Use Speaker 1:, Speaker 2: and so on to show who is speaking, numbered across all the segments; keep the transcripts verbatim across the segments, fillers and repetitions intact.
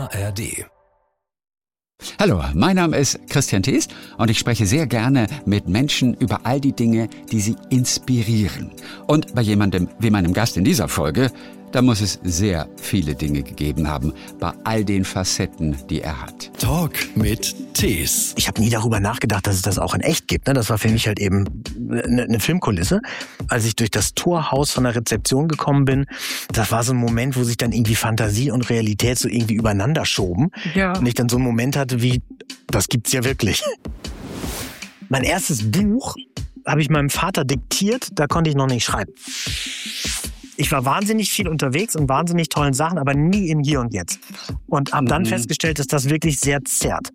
Speaker 1: A R D.
Speaker 2: Hallo, mein Name ist Christian Thees und ich spreche sehr gerne mit Menschen über all die Dinge, die sie inspirieren. Und bei jemandem wie meinem Gast in dieser Folge, da muss es sehr viele Dinge gegeben haben, bei all den Facetten, die er hat.
Speaker 1: Talk mit Thees.
Speaker 3: Ich habe nie darüber nachgedacht, dass es das auch in echt gibt. Das war für mich halt eben eine, eine Filmkulisse. Als ich durch das Torhaus von der Rezeption gekommen bin, das war so ein Moment, wo sich dann irgendwie Fantasie und Realität so irgendwie übereinander schoben. Ja. Und ich dann so einen Moment hatte wie, das gibt's ja wirklich. Mein erstes Buch habe ich meinem Vater diktiert, da konnte ich noch nicht schreiben. Ich war wahnsinnig viel unterwegs und wahnsinnig tollen Sachen, aber nie im Hier und Jetzt. Und habe dann mhm. festgestellt, dass das wirklich sehr zerrt.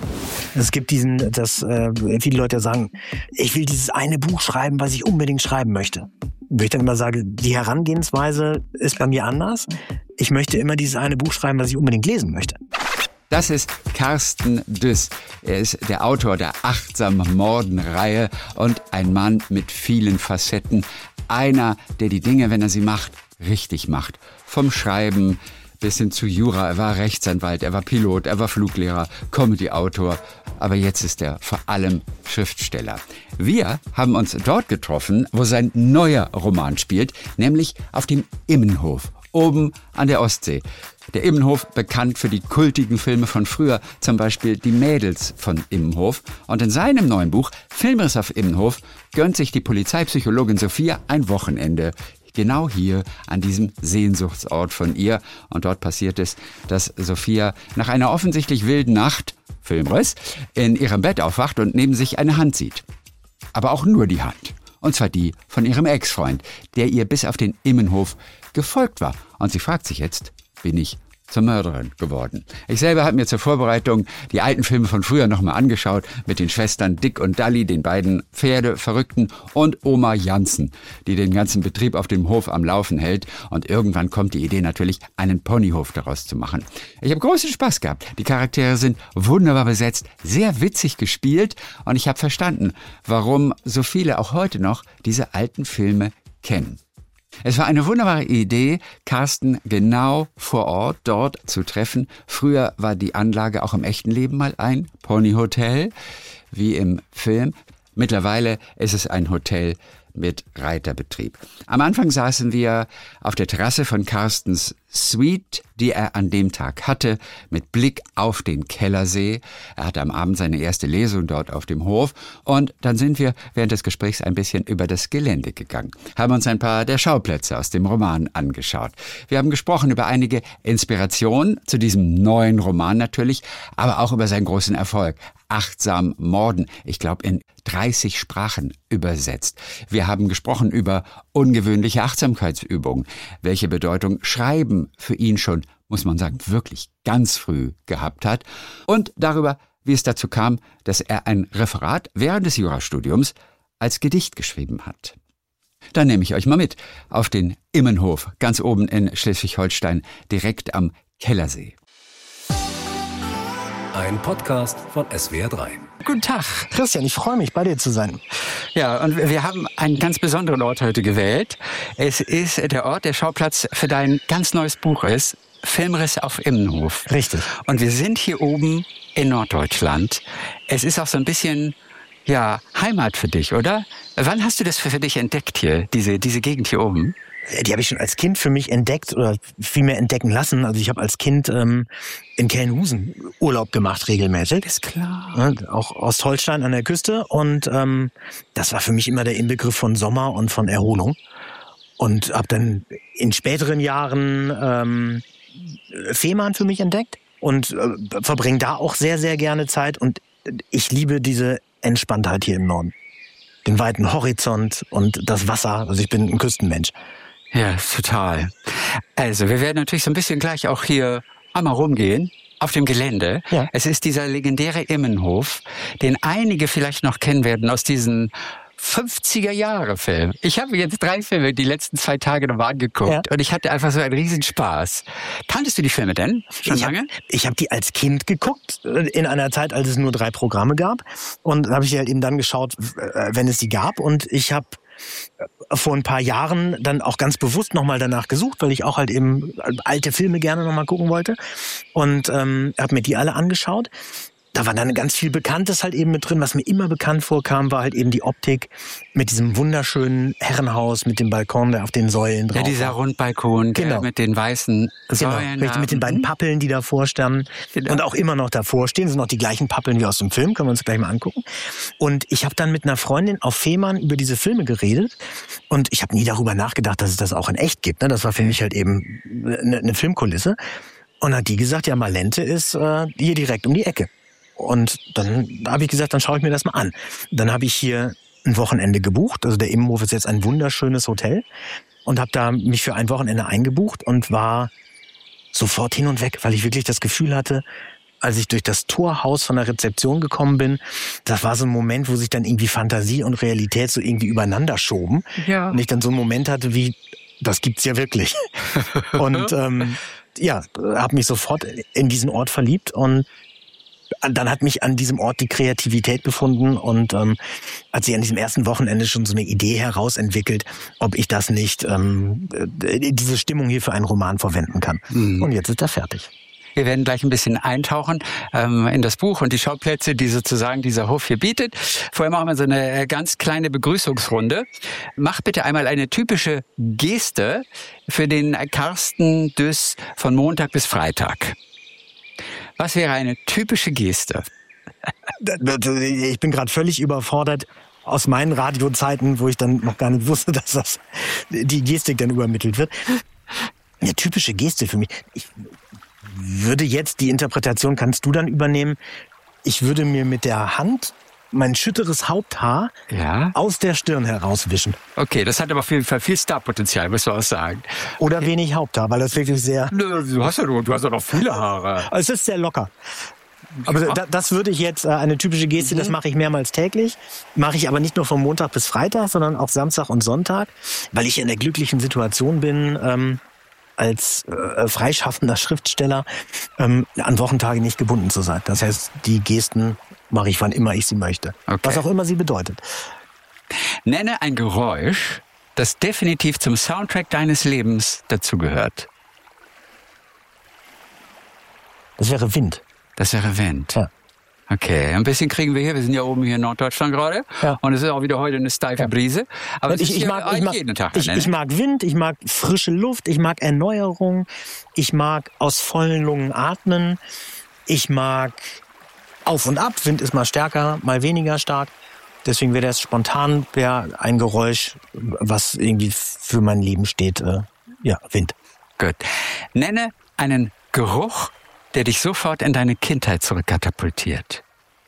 Speaker 3: Es gibt diesen, dass äh, viele Leute sagen, ich will dieses eine Buch schreiben, was ich unbedingt schreiben möchte. Wo ich dann immer sage, die Herangehensweise ist bei mir anders. Ich möchte immer dieses eine Buch schreiben, was ich unbedingt lesen möchte.
Speaker 2: Das ist Carsten Düss. Er ist der Autor der Achtsam Morden-Reihe und ein Mann mit vielen Facetten. Einer, der die Dinge, wenn er sie macht, richtig macht. Vom Schreiben bis hin zu Jura. Er war Rechtsanwalt, er war Pilot, er war Fluglehrer, Comedy-Autor. Aber jetzt ist er vor allem Schriftsteller. Wir haben uns dort getroffen, wo sein neuer Roman spielt, nämlich auf dem Immenhof, oben an der Ostsee. Der Immenhof, bekannt für die kultigen Filme von früher, zum Beispiel Die Mädels von Immenhof. Und in seinem neuen Buch Filmriss auf Immenhof gönnt sich die Polizeipsychologin Sophia ein Wochenende. Genau hier an diesem Sehnsuchtsort von ihr. Und dort passiert es, dass Sophia nach einer offensichtlich wilden Nacht, Filmriss, in ihrem Bett aufwacht und neben sich eine Hand sieht. Aber auch nur die Hand. Und zwar die von ihrem Ex-Freund, der ihr bis auf den Immenhof gefolgt war. Und sie fragt sich jetzt, bin ich zur Mörderin geworden? Ich selber habe mir zur Vorbereitung die alten Filme von früher nochmal angeschaut, mit den Schwestern Dick und Dalli, den beiden Pferdeverrückten, und Oma Jansen, die den ganzen Betrieb auf dem Hof am Laufen hält. Und irgendwann kommt die Idee natürlich, einen Ponyhof daraus zu machen. Ich habe großen Spaß gehabt. Die Charaktere sind wunderbar besetzt, sehr witzig gespielt, und ich habe verstanden, warum so viele auch heute noch diese alten Filme kennen. Es war eine wunderbare Idee, Carsten genau vor Ort dort zu treffen. Früher war die Anlage auch im echten Leben mal ein Ponyhotel, wie im Film. Mittlerweile ist es ein Hotel mit Reiterbetrieb. Am Anfang saßen wir auf der Terrasse von Carstens Suite, die er an dem Tag hatte, mit Blick auf den Kellersee. Er hatte am Abend seine erste Lesung dort auf dem Hof. Und dann sind wir während des Gesprächs ein bisschen über das Gelände gegangen, haben uns ein paar der Schauplätze aus dem Roman angeschaut. Wir haben gesprochen über einige Inspirationen zu diesem neuen Roman natürlich, aber auch über seinen großen Erfolg. Achtsam Morden, ich glaube in dreißig Sprachen übersetzt. Wir haben gesprochen über ungewöhnliche Achtsamkeitsübungen, welche Bedeutung Schreiben für ihn schon, muss man sagen, wirklich ganz früh gehabt hat, und darüber, wie es dazu kam, dass er ein Referat während des Jurastudiums als Gedicht geschrieben hat. Dann nehme ich euch mal mit auf den Immenhof, ganz oben in Schleswig-Holstein, direkt am Kellersee.
Speaker 1: Ein Podcast von S W R drei.
Speaker 2: Guten Tag.
Speaker 3: Christian, ich freue mich, bei dir zu sein.
Speaker 2: Ja, und wir haben einen ganz besonderen Ort heute gewählt. Es ist der Ort, der Schauplatz für dein ganz neues Buch ist, Filmriss auf Immenhof.
Speaker 3: Richtig.
Speaker 2: Und wir sind hier oben in Norddeutschland. Es ist auch so ein bisschen, ja, Heimat für dich, oder? Wann hast du das für dich entdeckt hier, diese, diese Gegend hier oben?
Speaker 3: Die habe ich schon als Kind für mich entdeckt oder vielmehr entdecken lassen. Also ich habe als Kind ähm, in Kellenhusen Urlaub gemacht, regelmäßig.
Speaker 2: Ist klar.
Speaker 3: Ja, auch Ostholstein an der Küste. Und ähm, das war für mich immer der Inbegriff von Sommer und von Erholung. Und habe dann in späteren Jahren ähm, Fehmarn für mich entdeckt und äh, verbringe da auch sehr, sehr gerne Zeit. Und ich liebe diese Entspanntheit hier im Norden. Den weiten Horizont und das Wasser. Also ich bin ein Küstenmensch.
Speaker 2: Ja, total. Also, wir werden natürlich so ein bisschen gleich auch hier einmal rumgehen auf dem Gelände. Ja. Es ist dieser legendäre Immenhof, den einige vielleicht noch kennen werden aus diesen fünfziger-Jahre-Film. Ich habe jetzt drei Filme die letzten zwei Tage nochmal angeguckt, ja, und ich hatte einfach so einen Riesenspaß. Kanntest du die Filme denn schon
Speaker 3: ich
Speaker 2: lange?
Speaker 3: Hab, ich habe die als Kind geguckt, in einer Zeit, als es nur drei Programme gab. Und habe ich die halt eben dann geschaut, wenn es die gab. Und ich habe vor ein paar Jahren dann auch ganz bewusst nochmal danach gesucht, weil ich auch halt eben alte Filme gerne nochmal gucken wollte. Und ähm, habe mir die alle angeschaut. Da war dann ganz viel Bekanntes halt eben mit drin. Was mir immer bekannt vorkam, war halt eben die Optik mit diesem wunderschönen Herrenhaus, mit dem Balkon, der auf den Säulen drauf
Speaker 2: Ja, dieser
Speaker 3: war.
Speaker 2: Rundbalkon,
Speaker 3: Genau.
Speaker 2: der mit den weißen Säulen.
Speaker 3: Genau, mit den beiden Pappeln, die davor standen
Speaker 2: Genau.
Speaker 3: und auch immer noch davor stehen. Das sind noch die gleichen Pappeln wie aus dem Film, können wir uns gleich mal angucken. Und ich habe dann mit einer Freundin auf Fehmarn über diese Filme geredet und ich habe nie darüber nachgedacht, dass es das auch in echt gibt. Das war für mich halt eben eine, eine Filmkulisse. Und hat die gesagt, ja, Malente ist äh, hier direkt um die Ecke. Und dann habe ich gesagt, dann schaue ich mir das mal an. Dann habe ich hier ein Wochenende gebucht. Also der Immenhof ist jetzt ein wunderschönes Hotel. Und habe da mich für ein Wochenende eingebucht und war sofort hin und weg, weil ich wirklich das Gefühl hatte, als ich durch das Torhaus von der Rezeption gekommen bin, das war so ein Moment, wo sich dann irgendwie Fantasie und Realität so irgendwie übereinander schoben.
Speaker 2: Ja.
Speaker 3: Und ich dann so einen Moment hatte wie, das gibt's ja wirklich. Und ähm, ja, habe mich sofort in diesen Ort verliebt und dann hat mich an diesem Ort die Kreativität gefunden und ähm, hat sich an diesem ersten Wochenende schon so eine Idee herausentwickelt, ob ich das nicht, ähm, diese Stimmung hier für einen Roman verwenden kann. Mhm. Und jetzt ist er fertig.
Speaker 2: Wir werden gleich ein bisschen eintauchen ähm, in das Buch und die Schauplätze, die sozusagen dieser Hof hier bietet. Vorher machen wir so eine ganz kleine Begrüßungsrunde. Mach bitte einmal eine typische Geste für den Carsten Düss von Montag bis Freitag. Was wäre eine typische Geste?
Speaker 3: Ich bin gerade völlig überfordert aus meinen Radiozeiten, wo ich dann noch gar nicht wusste, dass das die Gestik dann übermittelt wird. Eine typische Geste für mich. Ich würde jetzt, die Interpretation kannst du dann übernehmen, ich würde mir mit der Hand mein schütteres Haupthaar
Speaker 2: ja.
Speaker 3: aus der Stirn herauswischen.
Speaker 2: Okay, das hat aber auf jeden Fall viel Starpotenzial, muss man auch sagen.
Speaker 3: Oder okay. Wenig Haupthaar, weil das wirklich sehr...
Speaker 2: Nö, du hast ja nur, du hast ja noch viele Haare.
Speaker 3: Es ist sehr locker. Aber ja. das würde ich jetzt, eine typische Geste, mhm. das mache ich mehrmals täglich. Mache ich aber nicht nur von Montag bis Freitag, sondern auch Samstag und Sonntag, weil ich in der glücklichen Situation bin, ähm, als äh, freischaffender Schriftsteller ähm, an Wochentage nicht gebunden zu sein. Das heißt, die Gesten mache ich, wann immer ich sie möchte. Okay. Was auch immer sie bedeutet.
Speaker 2: Nenne ein Geräusch, das definitiv zum Soundtrack deines Lebens dazugehört.
Speaker 3: Das wäre Wind.
Speaker 2: Das wäre Wind.
Speaker 3: Ja.
Speaker 2: Okay, ein bisschen kriegen wir hier. Wir sind ja oben hier in Norddeutschland gerade.
Speaker 3: Ja.
Speaker 2: Und es ist auch wieder heute eine steife
Speaker 3: ja.
Speaker 2: Brise. Aber
Speaker 3: ich, ich, mag, ich, mag,
Speaker 2: jeden Tag
Speaker 3: ich, ich mag Wind, ich mag frische Luft, ich mag Erneuerung, ich mag aus vollen Lungen atmen, ich mag auf und ab. Wind ist mal stärker, mal weniger stark. Deswegen wäre das spontan wäre ein Geräusch, was irgendwie für mein Leben steht. Äh, ja, Wind.
Speaker 2: Gut. Nenne einen Geruch, der dich sofort in deine Kindheit zurückkatapultiert.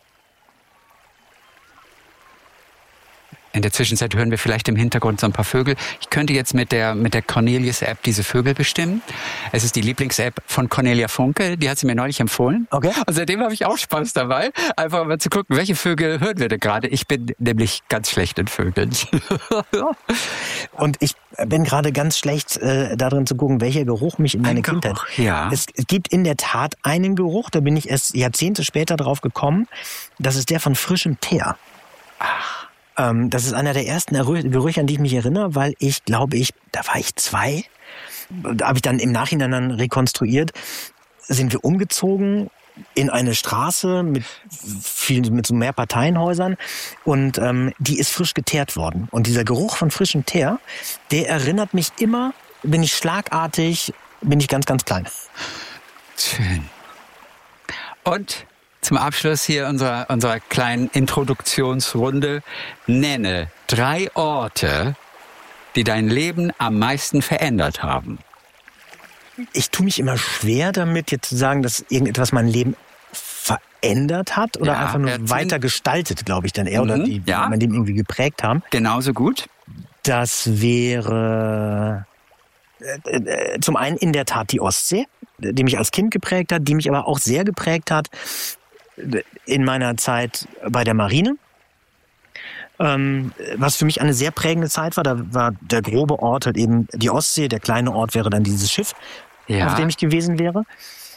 Speaker 2: In der Zwischenzeit hören wir vielleicht im Hintergrund so ein paar Vögel. Ich könnte jetzt mit der mit der Cornelius-App diese Vögel bestimmen. Es ist die Lieblings-App von Cornelia Funke. Die hat sie mir neulich empfohlen.
Speaker 3: Okay.
Speaker 2: Und seitdem habe ich auch Spaß dabei, einfach mal zu gucken, welche Vögel hören wir denn gerade. Ich bin nämlich ganz schlecht in Vögeln.
Speaker 3: Und ich bin gerade ganz schlecht äh, darin zu gucken, welcher Geruch mich in meine
Speaker 2: Ein
Speaker 3: Kindheit...
Speaker 2: Geruch, ja.
Speaker 3: Es, es gibt in der Tat einen Geruch, da bin ich erst Jahrzehnte später drauf gekommen. Das ist der von frischem Teer.
Speaker 2: Ach.
Speaker 3: Ähm, das ist einer der ersten Gerüche, an die ich mich erinnere, weil ich glaube, ich, da war ich zwei, da habe ich dann im Nachhinein dann rekonstruiert, sind wir umgezogen in eine Straße mit viel, mit so mehr Parteienhäusern und ähm, die ist frisch geteert worden. Und dieser Geruch von frischem Teer, der erinnert mich immer, bin ich schlagartig, bin ich ganz, ganz klein.
Speaker 2: Schön. Und zum Abschluss hier unserer, unserer kleinen Introduktionsrunde, nenne drei Orte, die dein Leben am meisten verändert haben.
Speaker 3: Ich tue mich immer schwer damit, jetzt zu sagen, dass irgendetwas mein Leben verändert hat oder
Speaker 2: ja,
Speaker 3: einfach nur weiter gestaltet, glaube ich dann eher,
Speaker 2: mhm,
Speaker 3: oder die
Speaker 2: ja.
Speaker 3: mein Leben irgendwie geprägt haben.
Speaker 2: Genauso gut.
Speaker 3: Das wäre äh, äh, zum einen in der Tat die Ostsee, die mich als Kind geprägt hat, die mich aber auch sehr geprägt hat in meiner Zeit bei der Marine. Ähm, was für mich eine sehr prägende Zeit war, da war der grobe Ort halt eben die Ostsee, der kleine Ort wäre dann dieses Schiff,
Speaker 2: ja.
Speaker 3: auf dem ich gewesen wäre.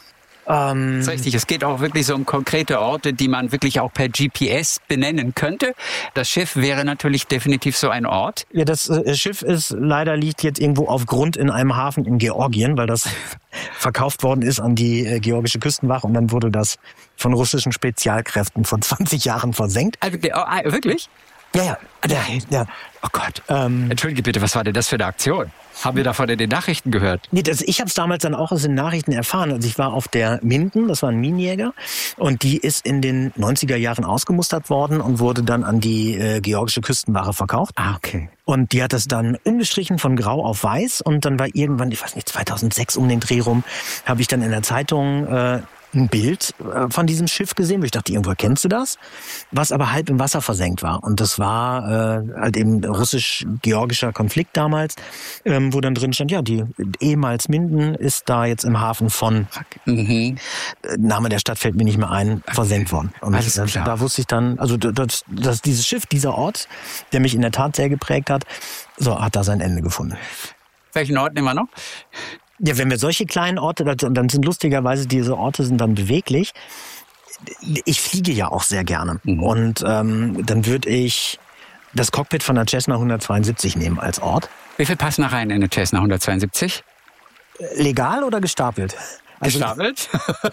Speaker 3: Ähm,
Speaker 2: Das ist richtig, es geht auch wirklich so um konkrete Orte, die man wirklich auch per G P S benennen könnte. Das Schiff wäre natürlich definitiv so ein Ort.
Speaker 3: Ja, das äh, Schiff ist leider liegt jetzt irgendwo auf Grund in einem Hafen in Georgien, weil das verkauft worden ist an die äh, georgische Küstenwache und dann wurde das von russischen Spezialkräften vor zwanzig Jahren versenkt.
Speaker 2: Also, oh, ah, wirklich?
Speaker 3: Ja, ja, ja, ja.
Speaker 2: Oh Gott.
Speaker 3: Ähm,
Speaker 2: Entschuldige bitte, was war denn das für eine Aktion? Haben wir davon in den Nachrichten gehört?
Speaker 3: Nee, das, ich habe es damals dann auch aus den Nachrichten erfahren. Also ich war auf der Minden, das war ein Minenjäger, und die ist in den neunziger Jahren ausgemustert worden und wurde dann an die äh, georgische Küstenwache verkauft.
Speaker 2: Ah, okay.
Speaker 3: Und die hat das dann umgestrichen von grau auf weiß und dann war irgendwann, ich weiß nicht, zweitausendsechs um den Dreh rum, habe ich dann in der Zeitung äh, ein Bild äh, von diesem Schiff gesehen, wo ich dachte, irgendwo kennst du das? Was aber halb im Wasser versenkt war. Und das war äh, halt eben russisch-georgischer Konflikt damals, ähm, wo dann drin stand, ja, die ehemals Minden ist da jetzt im Hafen von,
Speaker 2: Mhm.
Speaker 3: äh, Name der Stadt fällt mir nicht mehr ein, versenkt worden. Und
Speaker 2: Alles
Speaker 3: äh,
Speaker 2: klar.
Speaker 3: da wusste ich dann, also dass, dass dieses Schiff, dieser Ort, der mich in der Tat sehr geprägt hat, so hat da sein Ende gefunden.
Speaker 2: Welchen Ort nehmen wir noch?
Speaker 3: Ja, wenn wir solche kleinen Orte, dann sind lustigerweise diese Orte sind dann beweglich. Ich fliege ja auch sehr gerne.
Speaker 2: Mhm.
Speaker 3: Und ähm, dann würde ich das Cockpit von der Cessna hundertzweiundsiebzig nehmen als Ort.
Speaker 2: Wie viel passen da rein in eine Cessna hundertzweiundsiebzig?
Speaker 3: Legal oder gestapelt? Also,
Speaker 2: Gestapelt?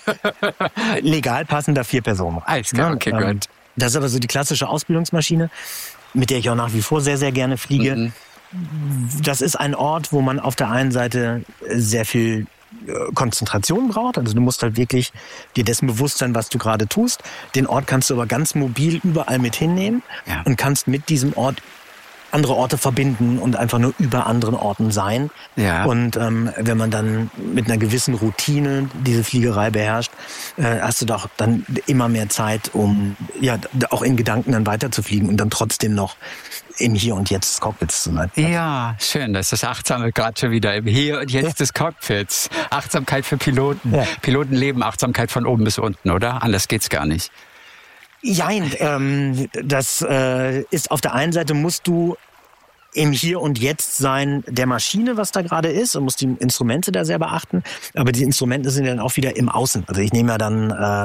Speaker 3: legal passen da vier Personen rein.
Speaker 2: Alles klar, okay,
Speaker 3: Ähm,
Speaker 2: gut.
Speaker 3: Das ist aber so die klassische Ausbildungsmaschine, mit der ich auch nach wie vor sehr, sehr gerne fliege.
Speaker 2: Mhm.
Speaker 3: Das ist ein Ort, wo man auf der einen Seite sehr viel äh, Konzentration braucht. Also du musst halt wirklich dir dessen bewusst sein, was du gerade tust. Den Ort kannst du aber ganz mobil überall mit hinnehmen
Speaker 2: Ja.
Speaker 3: und kannst mit diesem Ort andere Orte verbinden und einfach nur über anderen Orten sein.
Speaker 2: Ja.
Speaker 3: Und ähm, wenn man dann mit einer gewissen Routine diese Fliegerei beherrscht, äh, hast du doch dann immer mehr Zeit, um ja auch in Gedanken dann weiterzufliegen und dann trotzdem noch im Hier und Jetzt des Cockpits zu sein.
Speaker 2: Ja, schön, das ist das Achtsame gerade schon wieder im Hier und Jetzt des Cockpits. Achtsamkeit für Piloten.
Speaker 3: Ja.
Speaker 2: Piloten leben Achtsamkeit von oben bis unten, oder? Anders geht's gar nicht.
Speaker 3: Jein, ähm, das äh, ist auf der einen Seite musst du im Hier und Jetzt sein der Maschine, was da gerade ist, und musst die Instrumente da sehr beachten. Aber die Instrumente sind ja dann auch wieder im Außen. Also ich nehme ja dann äh,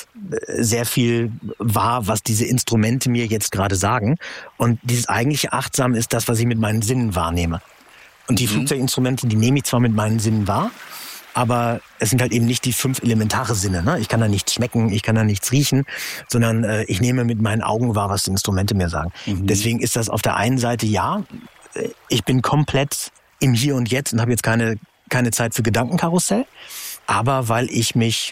Speaker 3: sehr viel wahr, was diese Instrumente mir jetzt gerade sagen. Und dieses eigentliche Achtsam ist das, was ich mit meinen Sinnen wahrnehme. Und die
Speaker 2: Mhm.
Speaker 3: Flugzeuginstrumente, die nehme ich zwar mit meinen Sinnen wahr, aber es sind halt eben nicht die fünf elementare Sinne. Ne? Ich kann da nichts schmecken, ich kann da nichts riechen, sondern äh, ich nehme mit meinen Augen wahr, was die Instrumente mir sagen.
Speaker 2: Mhm.
Speaker 3: Deswegen ist das auf der einen Seite, ja, äh, ich bin komplett im Hier und Jetzt und habe jetzt keine, keine Zeit für Gedankenkarussell, aber weil ich mich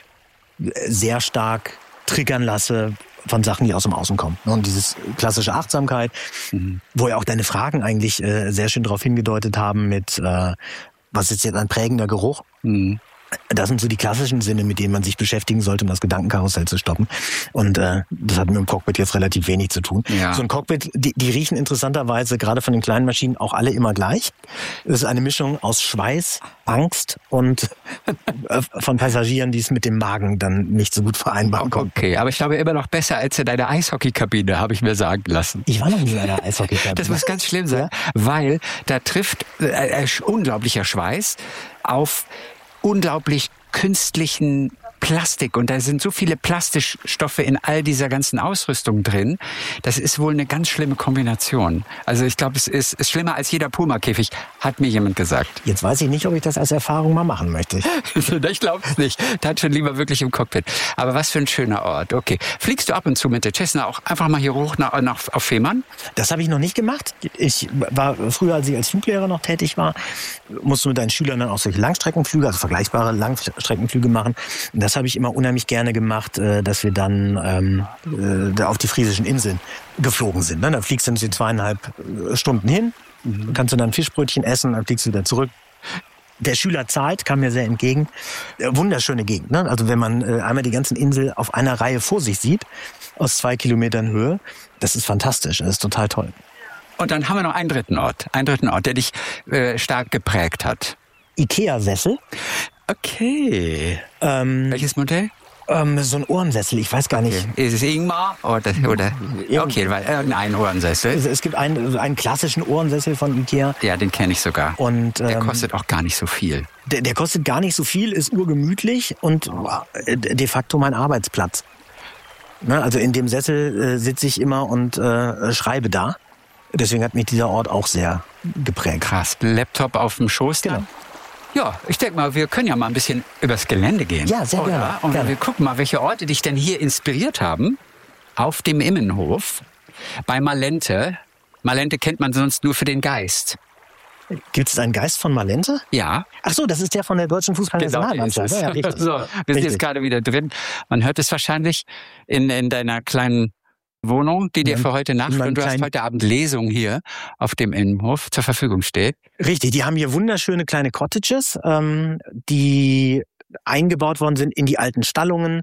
Speaker 3: sehr stark triggern lasse von Sachen, die aus dem Außen kommen. Und dieses klassische Achtsamkeit,
Speaker 2: Mhm.
Speaker 3: wo ja auch deine Fragen eigentlich äh, sehr schön darauf hingedeutet haben mit, äh, was ist jetzt ein prägender Geruch?
Speaker 2: Mhm.
Speaker 3: Das sind so die klassischen Sinne, mit denen man sich beschäftigen sollte, um das Gedankenkarussell zu stoppen. Und äh, das hat mit dem Cockpit jetzt relativ wenig zu tun.
Speaker 2: Ja.
Speaker 3: So ein Cockpit, die, die riechen interessanterweise gerade von den kleinen Maschinen auch alle immer gleich. Das ist eine Mischung aus Schweiß, Angst und äh, von Passagieren, die es mit dem Magen dann nicht so gut vereinbaren konnten.
Speaker 2: Okay, aber ich glaube immer noch besser als in deiner Eishockeykabine, habe ich mir sagen lassen.
Speaker 3: Ich war noch nie in einer Eishockeykabine.
Speaker 2: Das muss ganz schlimm sein,
Speaker 3: Ja?
Speaker 2: weil da trifft äh, äh, unglaublicher Schweiß auf unglaublich künstlichen Plastik und da sind so viele Plastikstoffe in all dieser ganzen Ausrüstung drin. Das ist wohl eine ganz schlimme Kombination. Also ich glaube, es ist, ist schlimmer als jeder Puma-Käfig, hat mir jemand gesagt.
Speaker 3: Jetzt weiß ich nicht, ob ich das als Erfahrung mal machen möchte.
Speaker 2: Ich glaube es nicht. Dann schon lieber wirklich im Cockpit. Aber was für ein schöner Ort. Okay. Fliegst du ab und zu mit der Cessna auch einfach mal hier hoch nach, nach auf Fehmarn?
Speaker 3: Das habe ich noch nicht gemacht. Ich war früher, als ich als Fluglehrer noch tätig war, musst du mit deinen Schülern dann auch solche Langstreckenflüge, also vergleichbare Langstreckenflüge machen. Und das habe ich immer unheimlich gerne gemacht, dass wir dann ähm, da auf die friesischen Inseln geflogen sind. Da fliegst du dann so zweieinhalb Stunden hin, mhm. kannst du dann Fischbrötchen essen, dann fliegst du wieder zurück. Der Schüler zahlt, kam mir sehr entgegen. Wunderschöne Gegend, ne? Also wenn man äh, einmal die ganzen Insel auf einer Reihe vor sich sieht, aus zwei Kilometern Höhe, das ist fantastisch, das ist total toll.
Speaker 2: Und dann haben wir noch einen dritten Ort, einen dritten Ort, der dich äh, stark geprägt hat.
Speaker 3: Ikea-Sessel.
Speaker 2: Okay.
Speaker 3: Ähm,
Speaker 2: Welches Modell?
Speaker 3: Ähm, so ein Ohrensessel, ich weiß gar nicht.
Speaker 2: Okay. Ist es Ingmar oder, oder okay, weil irgendein Ohrensessel.
Speaker 3: Es, es gibt einen, einen klassischen Ohrensessel von Ikea.
Speaker 2: Ja, den kenne ich sogar.
Speaker 3: Und ähm,
Speaker 2: der kostet auch gar nicht so viel.
Speaker 3: Der, der kostet gar nicht so viel, ist urgemütlich und äh, de facto mein Arbeitsplatz. Ne, also in dem Sessel äh, sitze ich immer und äh, schreibe da. Deswegen hat mich dieser Ort auch sehr geprägt.
Speaker 2: Krass, Laptop auf dem Schoß dann?
Speaker 3: Genau.
Speaker 2: Ja, ich denke mal, wir können ja mal ein bisschen übers Gelände gehen.
Speaker 3: Ja, sehr
Speaker 2: oder?
Speaker 3: gerne.
Speaker 2: Und
Speaker 3: gerne.
Speaker 2: wir gucken mal, welche Orte dich denn hier inspiriert haben. Auf dem Immenhof bei Malente. Malente kennt man sonst nur für den Geist.
Speaker 3: Gibt es einen Geist von Malente?
Speaker 2: Ja.
Speaker 3: Ach so, das ist der von der deutschen Fußballnationalmannschaft.
Speaker 2: Genau,
Speaker 3: Ja, richtig.
Speaker 2: so, wir sind
Speaker 3: Richtig.
Speaker 2: jetzt gerade wieder drin. Man hört es wahrscheinlich in, in deiner kleinen Wohnung, die dir
Speaker 3: In
Speaker 2: für heute Nacht
Speaker 3: in meinem
Speaker 2: und du hast
Speaker 3: kleinen-
Speaker 2: heute Abend Lesung hier auf dem Innenhof zur Verfügung steht.
Speaker 3: Richtig, die haben hier wunderschöne kleine Cottages, ähm, die eingebaut worden sind in die alten Stallungen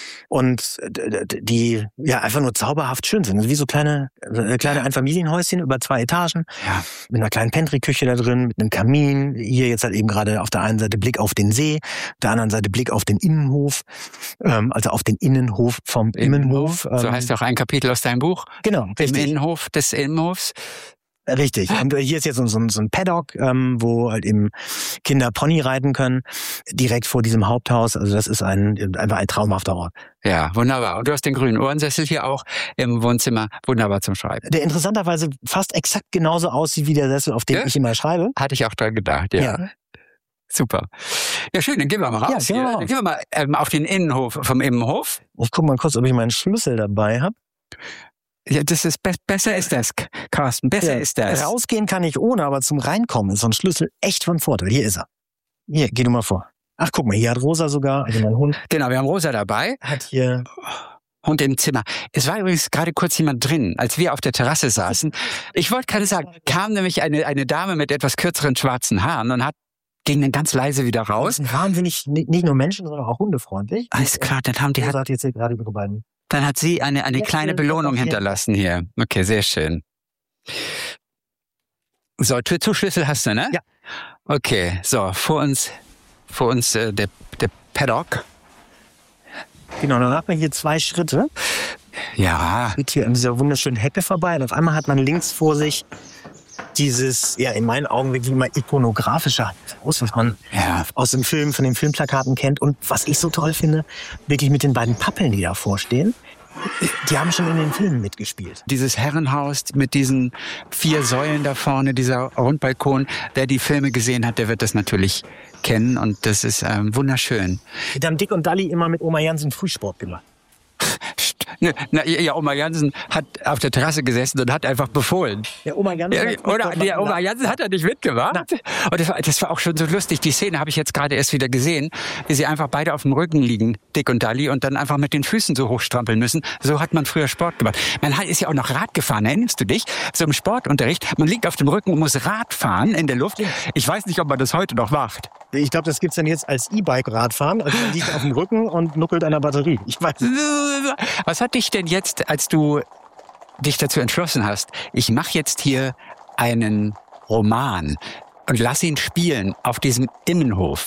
Speaker 3: und d- d- die ja einfach nur zauberhaft schön sind. Also wie so kleine äh, kleine Einfamilienhäuschen über zwei Etagen
Speaker 2: Ja.
Speaker 3: mit einer kleinen Pantry-Küche da drin, mit einem Kamin. Hier jetzt halt eben gerade auf der einen Seite Blick auf den See, auf der anderen Seite Blick auf den Innenhof, ähm, also auf den Innenhof vom Immenhof.
Speaker 2: So
Speaker 3: ähm,
Speaker 2: heißt auch ein Kapitel aus deinem Buch.
Speaker 3: Genau,
Speaker 2: Im
Speaker 3: richtig.
Speaker 2: Innenhof des Innenhofs.
Speaker 3: Richtig. Und äh, hier ist jetzt so, so, ein- so ein Paddock, ähm, wo halt eben Kinder Pony reiten können, direkt vor diesem Haupthaus. Also das ist ein einfach ein traumhafter Ort.
Speaker 2: Ja, wunderbar. Und du hast den grünen Ohrensessel hier auch im Wohnzimmer. Wunderbar zum Schreiben.
Speaker 3: Der interessanterweise fast exakt genauso aussieht wie der Sessel, auf dem
Speaker 2: Ja?
Speaker 3: ich immer schreibe.
Speaker 2: Hatte ich auch dran gedacht, ja.
Speaker 3: Ja.
Speaker 2: Super. Ja, schön, dann gehen wir mal
Speaker 3: Ja,
Speaker 2: raus.
Speaker 3: gehen wir
Speaker 2: hier.
Speaker 3: mal
Speaker 2: Dann
Speaker 3: raus.
Speaker 2: gehen wir mal ähm, auf den Innenhof vom Innenhof.
Speaker 3: Ich gucke mal kurz, ob ich meinen Schlüssel dabei habe.
Speaker 2: Ja, das ist be besser ist das, Carsten. Besser ist das.
Speaker 3: Rausgehen kann ich ohne, aber zum Reinkommen ist so ein Schlüssel echt von Vorteil. Hier ist er. Hier, geh du mal vor. Ach, guck mal, hier hat Rosa sogar, also mein Hund,
Speaker 2: Genau, wir haben Rosa dabei.
Speaker 3: hat hier...
Speaker 2: Hund im Zimmer. Es war übrigens gerade kurz jemand drin, als wir auf der Terrasse saßen. Ich wollte gerade sagen, kam nämlich eine, eine Dame mit etwas kürzeren schwarzen Haaren und hat, ging dann ganz leise wieder
Speaker 3: Das
Speaker 2: raus.
Speaker 3: sind wahnsinnig, nicht nicht nur Menschen, sondern auch hundefreundlich.
Speaker 2: Alles klar, dann haben die,
Speaker 3: Rosa
Speaker 2: hat,
Speaker 3: hat jetzt hier gerade ihre beiden.
Speaker 2: dann hat sie eine, eine
Speaker 3: Ja,
Speaker 2: kleine
Speaker 3: schön,
Speaker 2: Belohnung
Speaker 3: das auch hier.
Speaker 2: hinterlassen hier. Okay, sehr schön. So, Tür Zuschlüssel hast du, ne?
Speaker 3: Ja.
Speaker 2: Okay, so, vor uns, vor uns äh, der, der Paddock.
Speaker 3: Genau, dann hat man hier zwei Schritte.
Speaker 2: Ja,
Speaker 3: Geht hier an dieser wunderschönen Hecke vorbei und auf einmal hat man links vor sich dieses, ja, in meinen Augen wirklich immer ikonografische Haus, was man
Speaker 2: ja,
Speaker 3: aus dem Film, von den Filmplakaten kennt. Und was ich so toll finde, wirklich mit den beiden Pappeln, die davor stehen, die haben schon in den Filmen mitgespielt.
Speaker 2: dieses Herrenhaus mit diesen vier Säulen da vorne, dieser Rundbalkon, wer die Filme gesehen hat, der wird das natürlich kennen und das ist ähm, wunderschön.
Speaker 3: Da haben Dick und Dalli immer mit Oma Jansen Frühsport gemacht.
Speaker 2: Ne, na, ja, Oma Jansen hat auf der Terrasse gesessen und hat einfach befohlen.
Speaker 3: Ja, Oma Jansen.
Speaker 2: Ja,
Speaker 3: hat Frühsport
Speaker 2: oder der
Speaker 3: gemacht.
Speaker 2: Oma Jansen hat er nicht mitgemacht. Und das war, das war auch schon so lustig. Die Szene habe ich jetzt gerade erst wieder gesehen, wie sie einfach beide auf dem Rücken liegen, Dick und Dalli, und dann einfach mit den Füßen so hochstrampeln müssen. So hat man früher Sport gemacht. Man ist ja auch noch Rad gefahren, erinnerst du dich? So im Sportunterricht, man liegt auf dem Rücken und muss Rad fahren in der Luft. Ich weiß nicht, ob man das heute noch macht.
Speaker 3: Ich glaube, das gibt's dann jetzt als E-Bike-Radfahren. Also man liegt auf dem Rücken und nuckelt an der Batterie. Ich weiß.
Speaker 2: Was hat dich denn jetzt, als du dich dazu entschlossen hast, ich mache jetzt hier einen Roman und lass ihn spielen auf diesem Innenhof.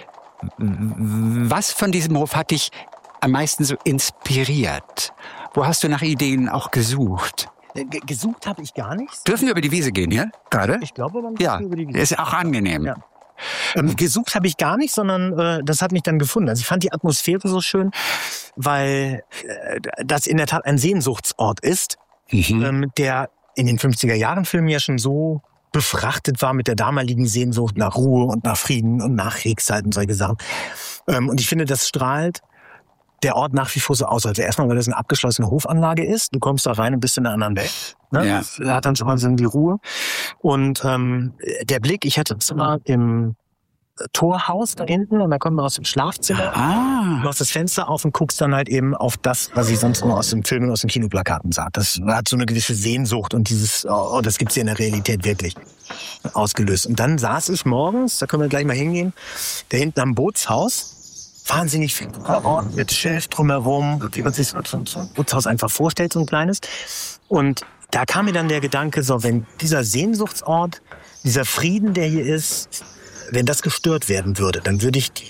Speaker 2: Was von diesem Hof hat dich am meisten so inspiriert? Wo hast du nach Ideen auch gesucht?
Speaker 3: G- Gesucht habe ich gar nichts.
Speaker 2: Dürfen wir über die Wiese gehen hier gerade?
Speaker 3: Ich glaube, man
Speaker 2: Ja,
Speaker 3: kann über die Wiese.
Speaker 2: ist auch angenehm.
Speaker 3: Ja. Ähm, gesucht habe ich gar nicht, sondern äh, das hat mich dann gefunden. Also ich fand die Atmosphäre so schön, weil äh, das in der Tat ein Sehnsuchtsort ist,
Speaker 2: Mhm.
Speaker 3: ähm, der in den fünfziger-Jahren-Filmen ja schon so befrachtet war mit der damaligen Sehnsucht nach Ruhe und nach Frieden und nach Kriegszeit und solche Sachen. Ähm, und ich finde, das strahlt der Ort nach wie vor so aus. Also erstmal, weil das eine abgeschlossene Hofanlage ist. Du kommst da rein und bist in einer anderen Welt. Ne?
Speaker 2: Ja.
Speaker 3: Das hat dann schon mal so die Ruhe. Und ähm, der Blick, ich hatte Zimmer im Torhaus da hinten und da kommt man aus dem Schlafzimmer. Du
Speaker 2: Ah,
Speaker 3: machst das Fenster auf und guckst dann halt eben auf das, was ich sonst nur aus dem Film und aus den Kinoplakaten sah. Das hat so eine gewisse Sehnsucht und dieses, oh, das gibt's hier in der Realität wirklich ausgelöst. Und dann saß ich morgens, da können wir gleich mal hingehen, da hinten am Bootshaus, wahnsinnig viel Ort mit Schild drumherum, wie man sich so ein Bootshaus einfach vorstellt, so ein kleines. Und da kam mir dann der Gedanke, so, wenn dieser Sehnsuchtsort, dieser Frieden, der hier ist, wenn das gestört werden würde, dann würde ich die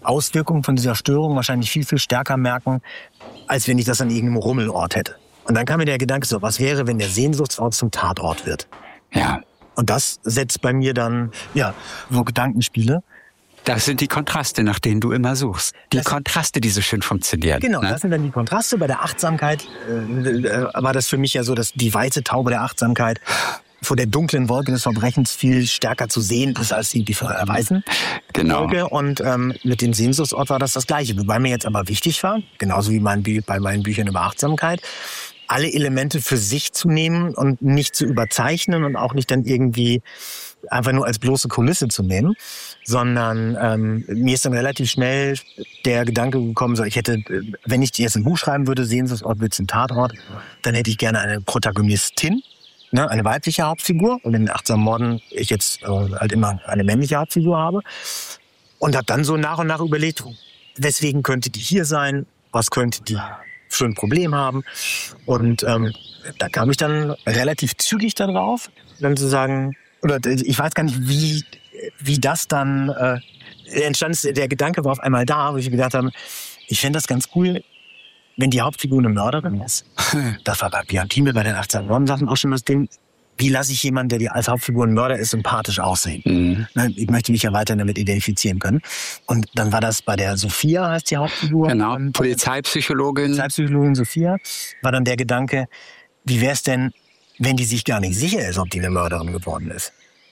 Speaker 3: Auswirkungen von dieser Störung wahrscheinlich viel, viel stärker merken, als wenn ich das an irgendeinem Rummelort hätte. Und dann kam mir der Gedanke so, was wäre, wenn der Sehnsuchtsort zum Tatort wird?
Speaker 2: Ja.
Speaker 3: Und das setzt bei mir dann, ja, so Gedankenspiele.
Speaker 2: Das sind die Kontraste, nach denen du immer suchst. Die das Kontraste, die so schön funktionieren.
Speaker 3: Genau,
Speaker 2: ne?
Speaker 3: Das sind dann die Kontraste. Bei der Achtsamkeit äh, war das für mich ja so, dass die weiße Taube der Achtsamkeit vor der dunklen Wolke des Verbrechens viel stärker zu sehen ist als die, die weißen
Speaker 2: genau.
Speaker 3: Wolke. Und ähm, mit dem Sehnsuchtsort war das das Gleiche. Wobei mir jetzt aber wichtig war, genauso wie mein, bei meinen Büchern über Achtsamkeit, alle Elemente für sich zu nehmen und nicht zu überzeichnen und auch nicht dann irgendwie einfach nur als bloße Kulisse zu nehmen, sondern ähm, mir ist dann relativ schnell der Gedanke gekommen, so ich hätte, wenn ich jetzt ein Buch schreiben würde, Sehnsuchtsort wird zum Tatort, dann hätte ich gerne eine Protagonistin, ne, eine weibliche Hauptfigur, und in den achtsamen Morden ich jetzt äh, halt immer eine männliche Hauptfigur habe, und habe dann so nach und nach überlegt, weswegen könnte die hier sein, was könnte die für ein Problem haben, und ähm, da kam ich dann relativ zügig darauf, dann zu sagen, oder ich weiß gar nicht, wie wie das dann äh, entstand. Der Gedanke war auf einmal da, wo ich gedacht habe, ich fände das ganz cool, wenn die Hauptfigur eine Mörderin ist. Das war bei Björn Thieme bei den achtsamen Morden-Sachen auch schon das Ding. Wie lasse ich jemanden, der die als Hauptfigur ein Mörder ist, sympathisch aussehen? Mhm. Ich möchte mich ja weiter damit identifizieren können. Und dann war das bei der Sophia, heißt die Hauptfigur.
Speaker 2: Genau, Polizeipsychologin.
Speaker 3: Polizeipsychologin Sophia. War dann der Gedanke, wie wäre es denn, wenn die sich gar nicht sicher ist, ob die eine Mörderin geworden ist?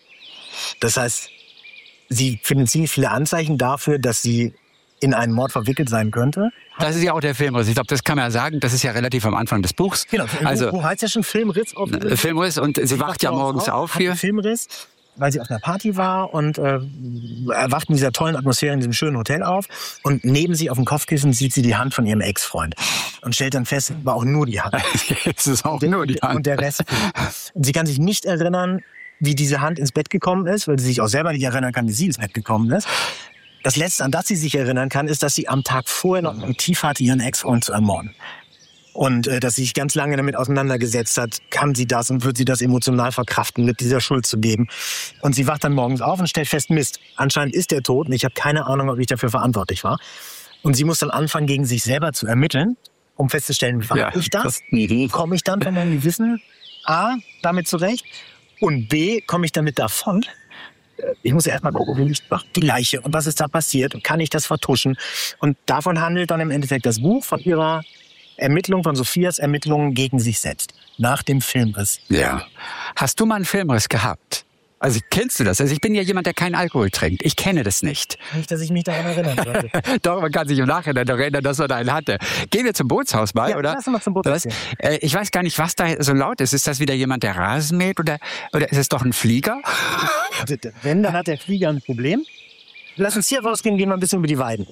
Speaker 3: Das heißt, sie findet ziemlich viele Anzeichen dafür, dass sie in einen Mord verwickelt sein könnte.
Speaker 2: Das ist ja auch der Filmriss. Ich glaube, das kann man ja sagen. Das ist ja relativ am Anfang des Buchs.
Speaker 3: Genau.
Speaker 2: Also,
Speaker 3: Buch heißt ja schon Filmriss. Auf
Speaker 2: Filmriss, und sie, sie wacht ja morgens auf, auf hier.
Speaker 3: Filmriss, weil sie auf einer Party war und äh, erwacht in dieser tollen Atmosphäre in diesem schönen Hotel auf. Und neben sie auf dem Kopfkissen sieht sie die Hand von ihrem Ex-Freund. Und stellt dann fest, war auch nur die Hand.
Speaker 2: Es ist auch nur die Hand.
Speaker 3: Und der Rest. Und sie kann sich nicht erinnern, wie diese Hand ins Bett gekommen ist, weil sie sich auch selber nicht erinnern kann, wie sie ins Bett gekommen ist. Das Letzte, an das sie sich erinnern kann, ist, dass sie am Tag vorher noch ein Motiv hatte, ihren Ex-Freund zu ermorden. Und äh, dass sie sich ganz lange damit auseinandergesetzt hat, kann sie das und wird sie das emotional verkraften, mit dieser Schuld zu leben. Und sie wacht dann morgens auf und stellt fest, Mist, anscheinend ist der tot und ich habe keine Ahnung, ob ich dafür verantwortlich war. Und sie muss dann anfangen, gegen sich selber zu ermitteln, um festzustellen, war ja, ich das? das komme ich dann von meinem Gewissen A, damit zurecht? Und B, komme ich damit davon? Ich muss ja erstmal gucken, wie liegt die Leiche und was ist da passiert und kann ich das vertuschen? Und davon handelt dann im Endeffekt das Buch, von ihrer Ermittlung, von Sophias Ermittlungen gegen sich selbst, nach dem Filmriss.
Speaker 2: Ja. Hast du mal einen Filmriss gehabt? Also kennst du das? Also ich bin ja jemand, der keinen Alkohol trinkt. Ich kenne das nicht.
Speaker 3: Nicht, dass ich mich daran erinnern sollte.
Speaker 2: Doch, man kann sich im Nachhinein noch erinnern, dass man einen hatte. Gehen wir zum Bootshaus mal,
Speaker 3: ja,
Speaker 2: oder?
Speaker 3: Lass mal zum Bootshaus.
Speaker 2: Äh, ich weiß gar nicht, was da so laut ist. Ist das wieder jemand, der Rasen mäht, oder, oder ist es doch ein Flieger?
Speaker 3: Wenn, dann hat der Flieger ein Problem. Lass uns hier rausgehen, gehen wir ein bisschen über die Weiden.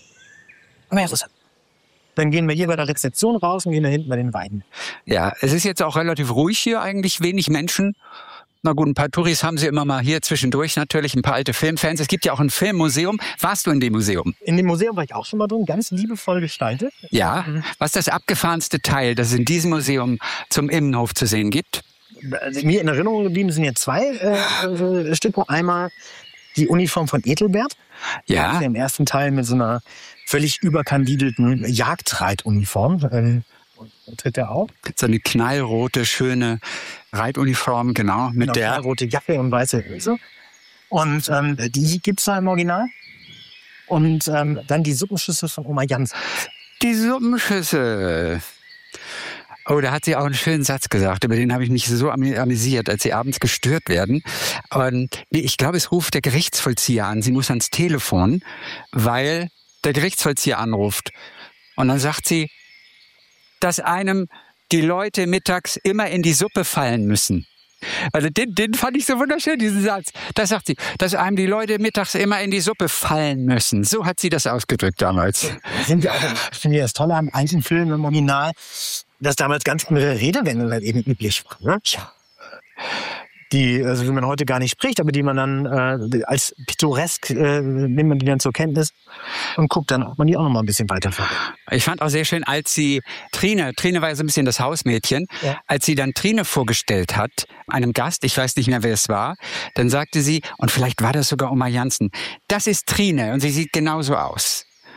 Speaker 3: Dann gehen wir hier bei der Rezeption raus und gehen da hinten bei den Weiden.
Speaker 2: Ja, es ist jetzt auch relativ ruhig hier, eigentlich wenig Menschen. Na gut, ein paar Touris haben sie immer mal hier zwischendurch, natürlich ein paar alte Filmfans. Es gibt ja auch ein Filmmuseum. Warst du in dem Museum?
Speaker 3: In dem Museum war ich auch schon mal drin, ganz liebevoll gestaltet.
Speaker 2: Ja, was ist das abgefahrenste Teil, das es in diesem Museum zum Innenhof zu sehen gibt?
Speaker 3: Also mir in Erinnerung geblieben sind jetzt zwei äh, Stücke. Einmal die Uniform von Ethelbert.
Speaker 2: Ja.
Speaker 3: Im ersten Teil mit so einer völlig überkandidelten Jagdreituniform. Ähm, tritt er auf.
Speaker 2: So eine knallrote, schöne Reituniform, genau. Mit
Speaker 3: genau,
Speaker 2: der
Speaker 3: knallrote Jacke und weiße Hose. Und ähm, die gibt's da im Original. Und ähm, dann die Suppenschüssel von Oma Jans.
Speaker 2: Die Suppenschüssel. Oh, da hat sie auch einen schönen Satz gesagt, über den habe ich mich so amüsiert, als sie abends gestört werden. Und nee, ich glaube, es ruft der Gerichtsvollzieher an. Sie muss ans Telefon, weil der Gerichtsvollzieher anruft. Und dann sagt sie, dass einem die Leute mittags immer in die Suppe fallen müssen. Also den, den fand ich so wunderschön, diesen Satz. Das sagt sie, dass einem die Leute mittags immer in die Suppe fallen müssen. So hat sie das ausgedrückt damals.
Speaker 3: Sind wir auch, ich finde das Tolle am alten Film im Original, dass damals ganz andere Redewendungen halt eben üblich waren. Ne? Ja. Die, also wie man heute gar nicht spricht, aber die man dann äh, als pittoresk, äh, nimmt man die dann zur Kenntnis und guckt dann, ob man die auch noch mal ein bisschen weiterverwendet.
Speaker 2: Ich fand auch sehr schön, als sie Trine, Trine war ja so ein bisschen das Hausmädchen, ja. Als sie dann Trine vorgestellt hat, einem Gast, ich weiß nicht mehr, wer es war, dann sagte sie, und vielleicht war das sogar Oma Jansen, das ist Trine und sie sieht genauso aus.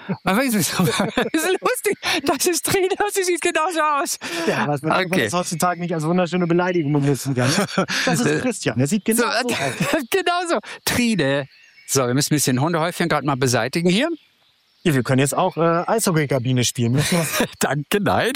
Speaker 2: Aber ist, ist lustig. Das ist Trine, sie sieht genauso aus.
Speaker 3: Ja, was man
Speaker 2: Okay.
Speaker 3: das heutzutage nicht als wunderschöne Beleidigung benutzen kann. Das ist Christian, der sieht genau so aus.
Speaker 2: Genauso. Trine. So, wir müssen ein bisschen Hundehäufchen gerade mal beseitigen hier.
Speaker 3: Ja, wir können jetzt auch äh, Eishockeykabine spielen.
Speaker 2: Danke, nein.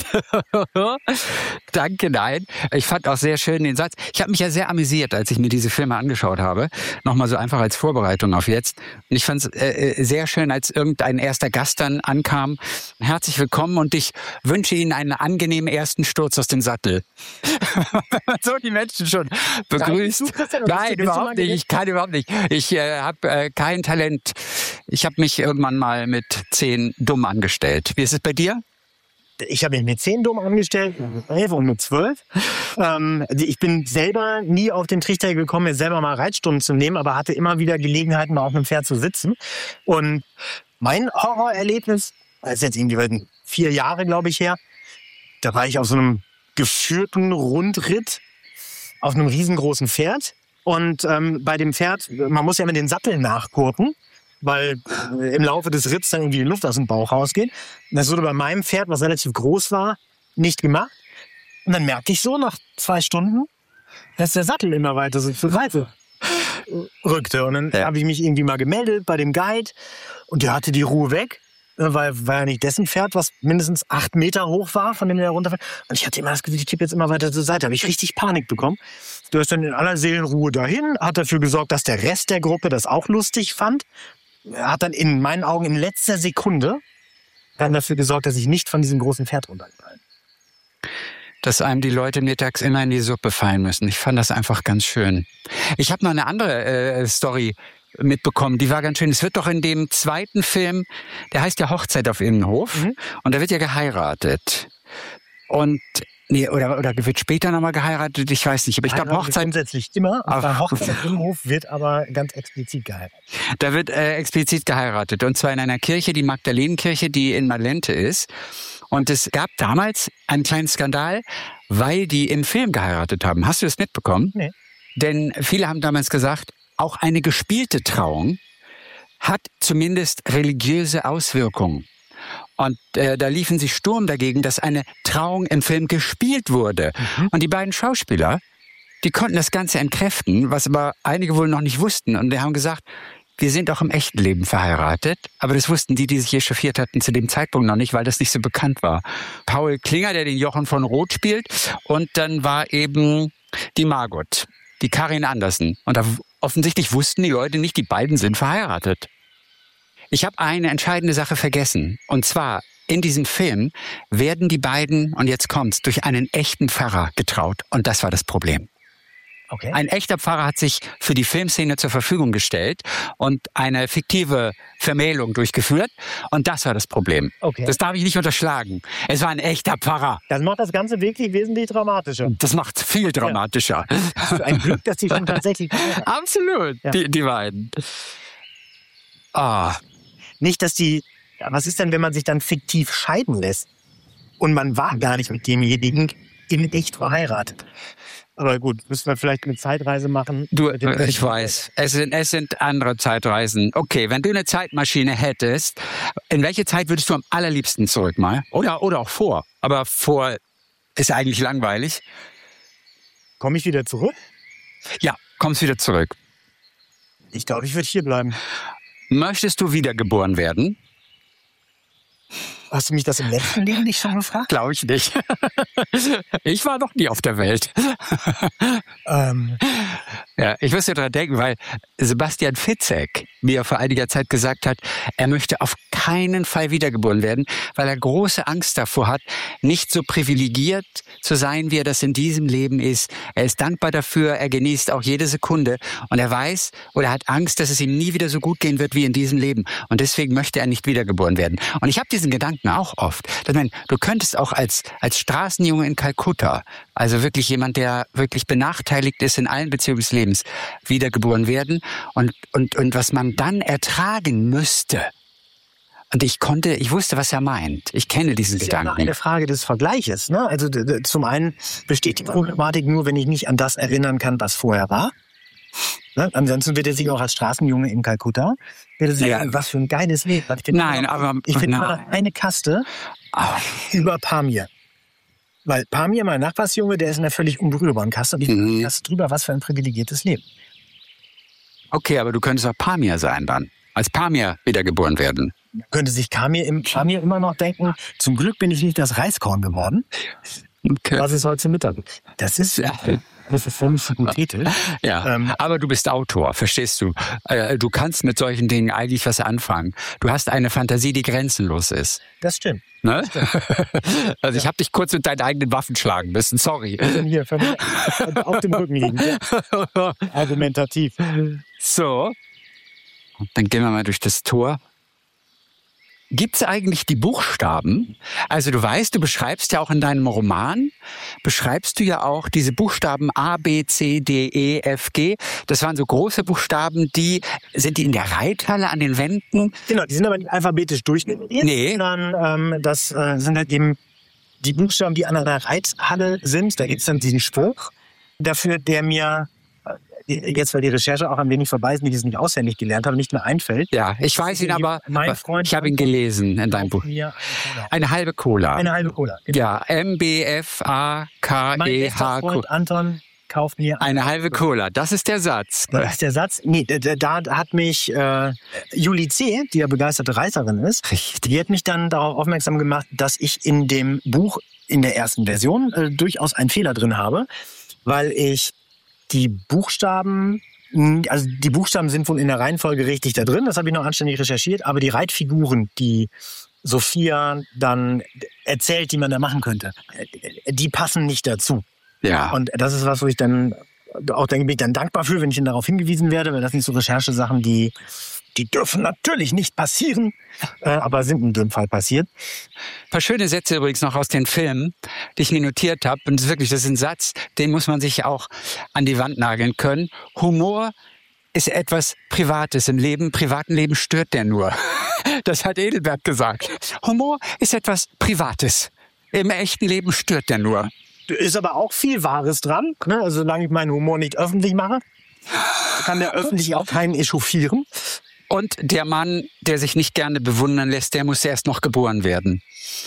Speaker 2: Danke, nein. Ich fand auch sehr schön den Satz. Ich habe mich ja sehr amüsiert, als ich mir diese Filme angeschaut habe. Nochmal so einfach als Vorbereitung auf jetzt. Und ich fand es äh, sehr schön, als irgendein erster Gast dann ankam. Herzlich willkommen und ich wünsche Ihnen einen angenehmen ersten Sturz aus dem Sattel. Wenn man so die Menschen schon begrüßt.
Speaker 3: Nein, du, Christian,
Speaker 2: Nein,
Speaker 3: bist du
Speaker 2: überhaupt nicht.
Speaker 3: mal
Speaker 2: Ich kann überhaupt nicht. Ich äh, habe äh, kein Talent. Ich habe mich irgendwann mal mit zehn dumm angestellt. Wie ist es bei dir?
Speaker 3: Ich habe mich mit zehn dumm angestellt, mit elf und mit zwölf. Ähm, ich bin selber nie auf den Trichter gekommen, mir selber mal Reitstunden zu nehmen, aber hatte immer wieder Gelegenheiten, mal auf einem Pferd zu sitzen. Und mein Horrorerlebnis, das ist jetzt irgendwie vier Jahre, glaube ich, her, da war ich auf so einem geführten Rundritt auf einem riesengroßen Pferd. Und ähm, bei dem Pferd, man muss ja mit den Sattel nachgurten, weil im Laufe des Ritts dann irgendwie die Luft aus dem Bauch rausgeht. Und das wurde bei meinem Pferd, was relativ groß war, nicht gemacht. Und dann merkte ich so nach zwei Stunden, dass der Sattel immer weiter so zur Seite rückte. Und dann
Speaker 2: Ja.
Speaker 3: habe ich mich irgendwie mal gemeldet bei dem Guide und der hatte die Ruhe weg. Weil war ja nicht dessen Pferd, was mindestens acht Meter hoch war, von dem der runterfällt. Und ich hatte immer das Gefühl, ich tippe jetzt immer weiter zur Seite. Habe ich richtig Panik bekommen. Du hast dann in aller Seelenruhe dahin, hat dafür gesorgt, dass der Rest der Gruppe das auch lustig fand. Er hat dann in meinen Augen in letzter Sekunde dann dafür gesorgt, dass ich nicht von diesem großen Pferd runtergefallen.
Speaker 2: Dass einem die Leute mittags immer in die Suppe fallen müssen. Ich fand das einfach ganz schön. Ich habe noch eine andere äh, Story mitbekommen, die war ganz schön. Es wird doch in dem zweiten Film, der heißt ja Hochzeit auf Innenhof,
Speaker 3: Mhm.
Speaker 2: und da wird ja geheiratet. Und, nee, oder, oder wird später nochmal geheiratet, ich weiß nicht, aber ich glaube
Speaker 3: Heiraten
Speaker 2: Hochzeit,
Speaker 3: grundsätzlich immer.
Speaker 2: Ach.
Speaker 3: Bei Hochzeit im Hof wird aber ganz explizit geheiratet.
Speaker 2: da wird äh, explizit geheiratet. Und zwar in einer Kirche, die Magdalenenkirche, die in Malente ist. Und es gab damals einen kleinen Skandal, weil die im Film geheiratet haben. Hast du das mitbekommen?
Speaker 3: Nee.
Speaker 2: Denn viele haben damals gesagt, auch eine gespielte Trauung hat zumindest religiöse Auswirkungen. Und äh, da liefen sie Sturm dagegen, dass eine Trauung im Film gespielt wurde.
Speaker 3: Mhm.
Speaker 2: Und die beiden Schauspieler, die konnten das Ganze entkräften, was aber einige wohl noch nicht wussten. Und die haben gesagt, wir sind auch im echten Leben verheiratet. Aber das wussten die, die sich echauffiert hatten, zu dem Zeitpunkt noch nicht, weil das nicht so bekannt war. Paul Klinger, der den Jochen von Roth spielt. Und dann war eben die Margot, die Karin Andersen. Und da offensichtlich wussten die Leute nicht, die beiden sind verheiratet. Ich habe eine entscheidende Sache vergessen. Und zwar, in diesem Film werden die beiden, und jetzt kommt's, durch einen echten Pfarrer getraut. Und das war das Problem.
Speaker 3: Okay.
Speaker 2: Ein echter Pfarrer hat sich für die Filmszene zur Verfügung gestellt und eine fiktive Vermählung durchgeführt. Und das war das Problem.
Speaker 3: Okay.
Speaker 2: Das darf ich nicht unterschlagen. Es war ein echter Pfarrer.
Speaker 3: Das macht das Ganze wirklich wesentlich dramatischer.
Speaker 2: Das macht viel dramatischer.
Speaker 3: Für ein Glück, dass die schon tatsächlich geheiratet haben.
Speaker 2: Absolut,
Speaker 3: Ja.
Speaker 2: die, die beiden. Ah,
Speaker 3: Nicht, dass die... Ja, was ist denn, wenn man sich dann fiktiv scheiden lässt und man war gar nicht mit demjenigen in echt verheiratet? Aber gut, müssen wir vielleicht eine Zeitreise machen.
Speaker 2: du,
Speaker 3: Mit dem-
Speaker 2: ich weiß, es sind, es sind andere Zeitreisen. Okay, wenn du eine Zeitmaschine hättest, in welche Zeit würdest du am allerliebsten zurück mal? Oder, oder auch vor. Aber vor ist eigentlich langweilig.
Speaker 3: Komme ich wieder zurück?
Speaker 2: Ja, kommst wieder zurück.
Speaker 3: Ich glaube, ich würde hier bleiben.
Speaker 2: Möchtest du wiedergeboren werden?
Speaker 3: Hast du mich das im letzten Leben nicht schon gefragt?
Speaker 2: Glaube ich nicht. Ich war noch nie auf der Welt.
Speaker 3: Ähm,
Speaker 2: Ja, ich muss ja dran denken, weil Sebastian Fitzek mir vor einiger Zeit gesagt hat, er möchte auf keinen Fall wiedergeboren werden, weil er große Angst davor hat, nicht so privilegiert zu sein, wie er das in diesem Leben ist. Er ist dankbar dafür, er genießt auch jede Sekunde und er weiß oder hat Angst, dass es ihm nie wieder so gut gehen wird wie in diesem Leben. Und deswegen möchte er nicht wiedergeboren werden. Und ich habe diesen Gedanken auch oft. Ich meine, du könntest auch als, als Straßenjunge in Kalkutta, also wirklich jemand, der wirklich benachteiligt ist in allen Beziehungen des Lebens, wiedergeboren werden und, und, und was man dann ertragen müsste. Und ich konnte, ich wusste, was er meint. Ich kenne diesen
Speaker 3: ist ja
Speaker 2: Gedanken.
Speaker 3: immer eine Frage des Vergleiches. Ne? Also d- d- zum einen besteht die Problematik nur, wenn ich mich an das erinnern kann, was vorher war. Ne? Ansonsten wird er sich auch als Straßenjunge in Kalkutta, wird er sich
Speaker 2: Ja.
Speaker 3: sagen, was für ein geiles Leben. Ich find
Speaker 2: Nein,
Speaker 3: immer noch,
Speaker 2: aber-
Speaker 3: Ich finde
Speaker 2: na.
Speaker 3: immer noch eine Kaste
Speaker 2: Ah.
Speaker 3: über Pamir. Weil Pamir, mein Nachbarsjunge, der ist in einer völlig unberührbaren Kaste. Und ich
Speaker 2: Mhm.
Speaker 3: mhm. Kaste drüber, was für ein privilegiertes Leben.
Speaker 2: Okay, aber du könntest auch Pamir sein dann. Als Pamir wiedergeboren werden.
Speaker 3: Könnte sich Pamir, im, Pamir immer noch denken, zum Glück bin ich nicht das Reiskorn geworden.
Speaker 2: Okay.
Speaker 3: Was ist heute Mittag? Das ist, das ist völlig hypothetisch.
Speaker 2: Ja,
Speaker 3: Ähm,
Speaker 2: aber du bist Autor, verstehst du? Äh, Du kannst mit solchen Dingen eigentlich was anfangen. Du hast eine Fantasie, die grenzenlos ist.
Speaker 3: Das stimmt.
Speaker 2: Ne? Also ich habe dich kurz mit deinen eigenen Waffen schlagen müssen, sorry.
Speaker 3: Ich bin hier völlig auf dem Rücken liegen. Argumentativ.
Speaker 2: So, dann gehen wir mal durch das Tor. Gibt es eigentlich die Buchstaben? Also du weißt, du beschreibst ja auch in deinem Roman, beschreibst du ja auch diese Buchstaben A, B, C, D, E, F, G. Das waren so große Buchstaben, die, sind die in der Reithalle an den Wänden?
Speaker 3: Genau, die sind aber nicht alphabetisch durchnummeriert,
Speaker 2: Nee.
Speaker 3: sondern ähm, das äh, sind halt eben die Buchstaben, die an einer Reithalle sind. Da gibt es dann diesen Spruch dafür, der mir äh, jetzt, weil die Recherche auch ein wenig vorbei ist und ich es nicht auswendig gelernt habe, nicht mehr einfällt.
Speaker 2: Ja, ich weiß ihn aber,
Speaker 3: Mein Freund
Speaker 2: ich habe ihn gelesen in deinem Buch.
Speaker 3: Mir
Speaker 2: Eine halbe Cola.
Speaker 3: eine halbe Cola.
Speaker 2: Ja, M, B, F, A, K,
Speaker 3: Mein
Speaker 2: E,
Speaker 3: bester
Speaker 2: H,
Speaker 3: Freund
Speaker 2: Q.
Speaker 3: Anton kauft mir
Speaker 2: Eine halbe Cola, das ist der Satz.
Speaker 3: Das ist der Satz. Nee, da, da hat mich äh, Julie C., die ja begeisterte Reiserin ist,
Speaker 2: Richtig.
Speaker 3: die hat mich dann darauf aufmerksam gemacht, dass ich in dem Buch in der ersten Version äh, durchaus einen Fehler drin habe, weil ich die Buchstaben, also die Buchstaben sind wohl in der Reihenfolge richtig da drin, das habe ich noch anständig recherchiert, aber die Reitfiguren, die Sophia dann erzählt, die man da machen könnte, die passen nicht dazu.
Speaker 2: Ja.
Speaker 3: Und das ist was, wo ich dann auch denke, bin ich dann dankbar für, wenn ich dann darauf hingewiesen werde, weil das sind so Recherchesachen, die, die dürfen natürlich nicht passieren, äh, aber sind in dem Fall passiert.
Speaker 2: Ein paar schöne Sätze übrigens noch aus den Filmen, die ich mir notiert habe. Und das ist wirklich, das ist ein Satz, den muss man sich auch an die Wand nageln können. Humor ist etwas Privates im Leben. Im privaten Leben stört der nur. Das hat Edelberg gesagt. Humor ist etwas Privates. Im echten Leben stört der nur.
Speaker 3: Ist aber auch viel Wahres dran. Ne? Also solange ich meinen Humor nicht öffentlich mache, kann der öffentlich auch keinen echauffieren.
Speaker 2: Und der Mann, der sich nicht gerne bewundern lässt, der muss erst noch geboren werden.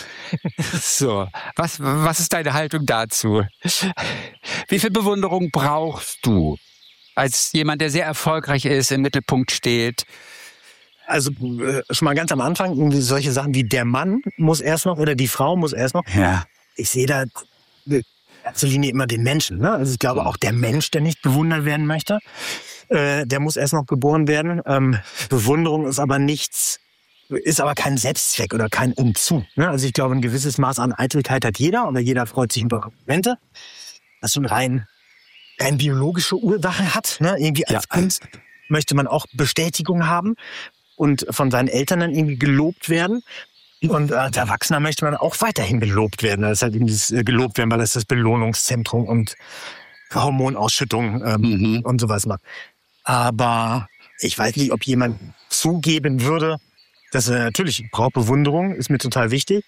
Speaker 2: So, was, was ist deine Haltung dazu? Wie viel Bewunderung brauchst du als jemand, der sehr erfolgreich ist, im Mittelpunkt steht?
Speaker 3: Also äh, schon mal ganz am Anfang, irgendwie solche Sachen wie der Mann muss erst noch oder die Frau muss erst noch.
Speaker 2: Ja.
Speaker 3: Ich sehe da in erster Linie immer den Menschen. Ne? Also ich glaube auch der Mensch, der nicht bewundert werden möchte, äh, der muss erst noch geboren werden. Ähm, Bewunderung ist aber nichts, ist aber kein Selbstzweck oder kein Umzu. Ne? Also ich glaube, ein gewisses Maß an Eitelkeit hat jeder oder jeder freut sich über Komplimente. Was schon rein, rein biologische Ursache hat. Ne? Irgendwie als
Speaker 2: Ja.
Speaker 3: Kind möchte man auch Bestätigung haben und von seinen Eltern dann irgendwie gelobt werden. Und als Erwachsener möchte man auch weiterhin gelobt werden. Das ist halt eben dieses äh, gelobt werden, weil das das Belohnungszentrum und Hormonausschüttung ähm,
Speaker 2: Mhm.
Speaker 3: und sowas macht. Aber ich weiß nicht, ob jemand zugeben würde, dass er natürlich braucht Bewunderung, ist mir total wichtig.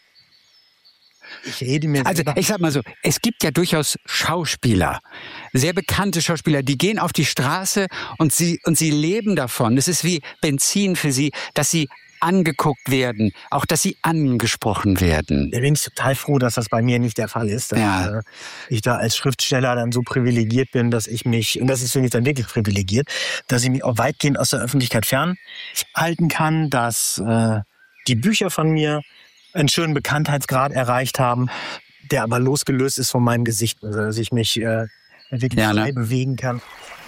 Speaker 3: Ich rede mir
Speaker 2: Also
Speaker 3: selber-
Speaker 2: ich sag mal so, es gibt ja durchaus Schauspieler, sehr bekannte Schauspieler, die gehen auf die Straße und sie, und sie leben davon. Es ist wie Benzin für sie, dass sie angeguckt werden, auch dass sie angesprochen werden.
Speaker 3: Da bin ich total froh, dass das bei mir nicht der Fall ist. Dass
Speaker 2: Ja.
Speaker 3: äh, ich da als Schriftsteller dann so privilegiert bin, dass ich mich, und das ist für mich dann wirklich privilegiert, dass ich mich auch weitgehend aus der Öffentlichkeit fernhalten kann, dass äh, die Bücher von mir einen schönen Bekanntheitsgrad erreicht haben, der aber losgelöst ist von meinem Gesicht, also dass ich mich äh, wirklich
Speaker 2: Ja, ne?
Speaker 3: frei bewegen kann.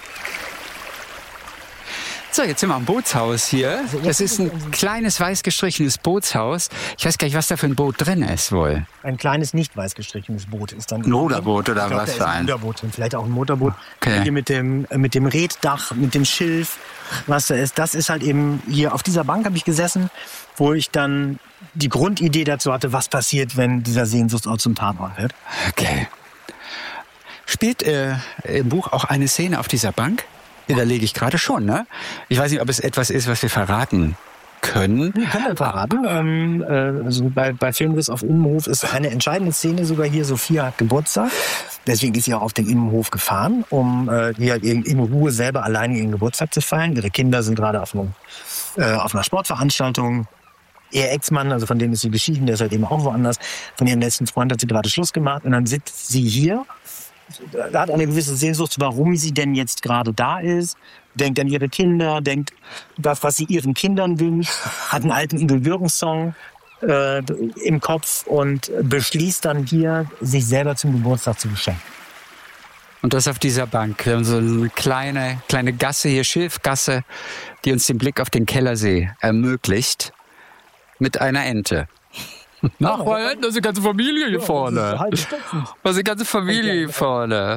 Speaker 2: So, jetzt sind wir am Bootshaus hier. Das ist ein kleines weiß gestrichenes Bootshaus. Ich weiß gar nicht, was da für ein Boot drin ist wohl.
Speaker 3: Ein kleines, nicht weiß gestrichenes Boot ist dann.
Speaker 2: Ein Ruderboot oder
Speaker 3: Ich glaub,
Speaker 2: was
Speaker 3: da
Speaker 2: für
Speaker 3: ist
Speaker 2: ein?
Speaker 3: ein Ruderboot drin, vielleicht auch ein Motorboot.
Speaker 2: Okay.
Speaker 3: Hier mit dem, äh, mit dem Reddach, mit dem Schilf, was da ist. Das ist halt eben hier auf dieser Bank habe ich gesessen, wo ich dann die Grundidee dazu hatte, was passiert, wenn dieser Sehnsuchtsort zum Tatort wird.
Speaker 2: Okay. Spielt äh, im Buch auch eine Szene auf dieser Bank? Ja, da lege ich gerade schon, ne? Ich weiß nicht, ob es etwas ist, was wir verraten können.
Speaker 3: Wir können wir verraten. Ähm, äh, also bei, bei Filmriss auf Immenhof ist eine entscheidende Szene sogar hier. Sophia hat Geburtstag. Deswegen ist sie auch auf den Immenhof gefahren, um äh, hier in, in Ruhe selber alleine ihren Geburtstag zu feiern. Ihre Kinder sind gerade auf, einem, äh, auf einer Sportveranstaltung. Ihr Ex-Mann, also von dem ist sie geschieden, der ist halt eben auch woanders. Von ihrem letzten Freund hat sie gerade Schluss gemacht. Und dann sitzt sie hier, hat eine gewisse Sehnsucht, warum sie denn jetzt gerade da ist. Denkt an ihre Kinder, denkt das, was sie ihren Kindern wünscht. Hat einen alten Udo-Jürgens-Song äh, im Kopf und beschließt dann hier, sich selber zum Geburtstag zu beschenken.
Speaker 2: Und das auf dieser Bank. Wir haben so eine kleine, kleine Gasse hier, Schilfgasse, die uns den Blick auf den Kellersee ermöglicht. Mit einer Ente. Ach, weil da ist die ganze Familie hier vorne. Da ist die ganze Familie hier vorne.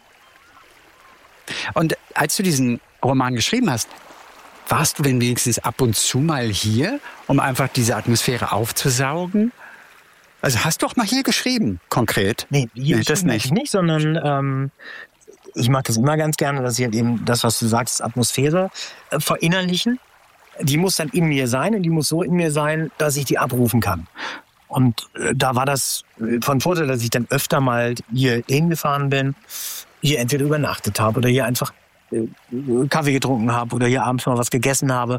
Speaker 2: Und als du diesen Roman geschrieben hast, warst du denn wenigstens ab und zu mal hier, um einfach diese Atmosphäre aufzusaugen? Also hast du auch mal hier geschrieben, konkret?
Speaker 3: Nee, hier
Speaker 2: nee das nicht.
Speaker 3: nicht, sondern ähm, ich mag das immer ganz gerne, dass ich halt eben das, was du sagst, Atmosphäre äh, verinnerlichen. Die muss dann in mir sein und die muss so in mir sein, dass ich die abrufen kann. Und äh, da war das von Vorteil, dass ich dann öfter mal hier hingefahren bin, hier entweder übernachtet habe oder hier einfach äh, Kaffee getrunken habe oder hier abends mal was gegessen habe,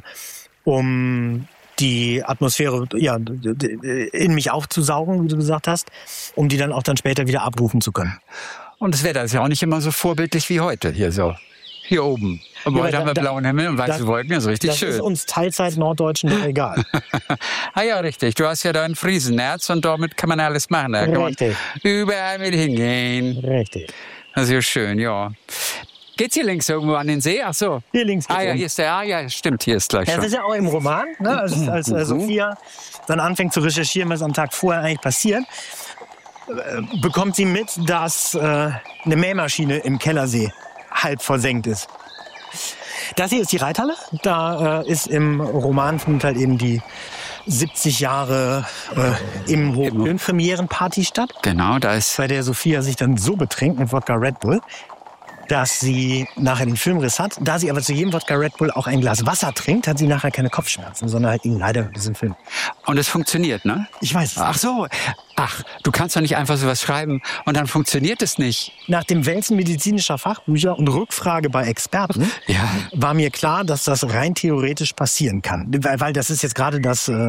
Speaker 3: um die Atmosphäre ja, in mich aufzusaugen, wie du gesagt hast, um die dann auch dann später wieder abrufen zu können.
Speaker 2: Und das Wetter ist ja auch nicht immer so vorbildlich wie heute hier so. Hier oben. Aber ja, heute da, haben wir da, blauen Himmel und weiße Wolken, das ist richtig
Speaker 3: das
Speaker 2: schön.
Speaker 3: Das ist uns Teilzeit-Norddeutschen doch egal.
Speaker 2: Ah ja, richtig. Du hast ja da ein Friesenherz und damit kann man alles machen. Da kann
Speaker 3: richtig.
Speaker 2: Man überall mit hingehen.
Speaker 3: Richtig.
Speaker 2: Das ist ja schön, ja. Geht's hier links irgendwo an den See? Ach so.
Speaker 3: Hier links geht's
Speaker 2: Ah ja,
Speaker 3: um.
Speaker 2: hier ist der, ah ja, stimmt, hier ist gleich
Speaker 3: ja,
Speaker 2: schon.
Speaker 3: Das ist ja auch im Roman, ne? als, als äh, Sophia dann anfängt zu recherchieren, was am Tag vorher eigentlich passiert, äh, bekommt sie mit, dass äh, eine Mähmaschine im Kellersee halb versenkt ist. Das hier ist die Reithalle. Da äh, ist im Roman findet halt eben die siebzig Jahre äh, im Filmpremierenparty statt.
Speaker 2: Genau, da ist...
Speaker 3: Bei der Sophia sich dann so betrinkt mit Wodka Red Bull, dass sie nachher den Filmriss hat. Da sie aber zu jedem Wodka Red Bull auch ein Glas Wasser trinkt, hat sie nachher keine Kopfschmerzen, sondern halt eben leider diesen Film.
Speaker 2: Und es funktioniert, ne?
Speaker 3: Ich weiß es.
Speaker 2: Ach so. Ach, du kannst doch nicht einfach sowas schreiben und dann funktioniert es nicht.
Speaker 3: Nach dem Wälzen medizinischer Fachbücher und Rückfrage bei Experten
Speaker 2: ja.
Speaker 3: war mir klar, dass das rein theoretisch passieren kann. Weil, weil das ist jetzt gerade das, äh,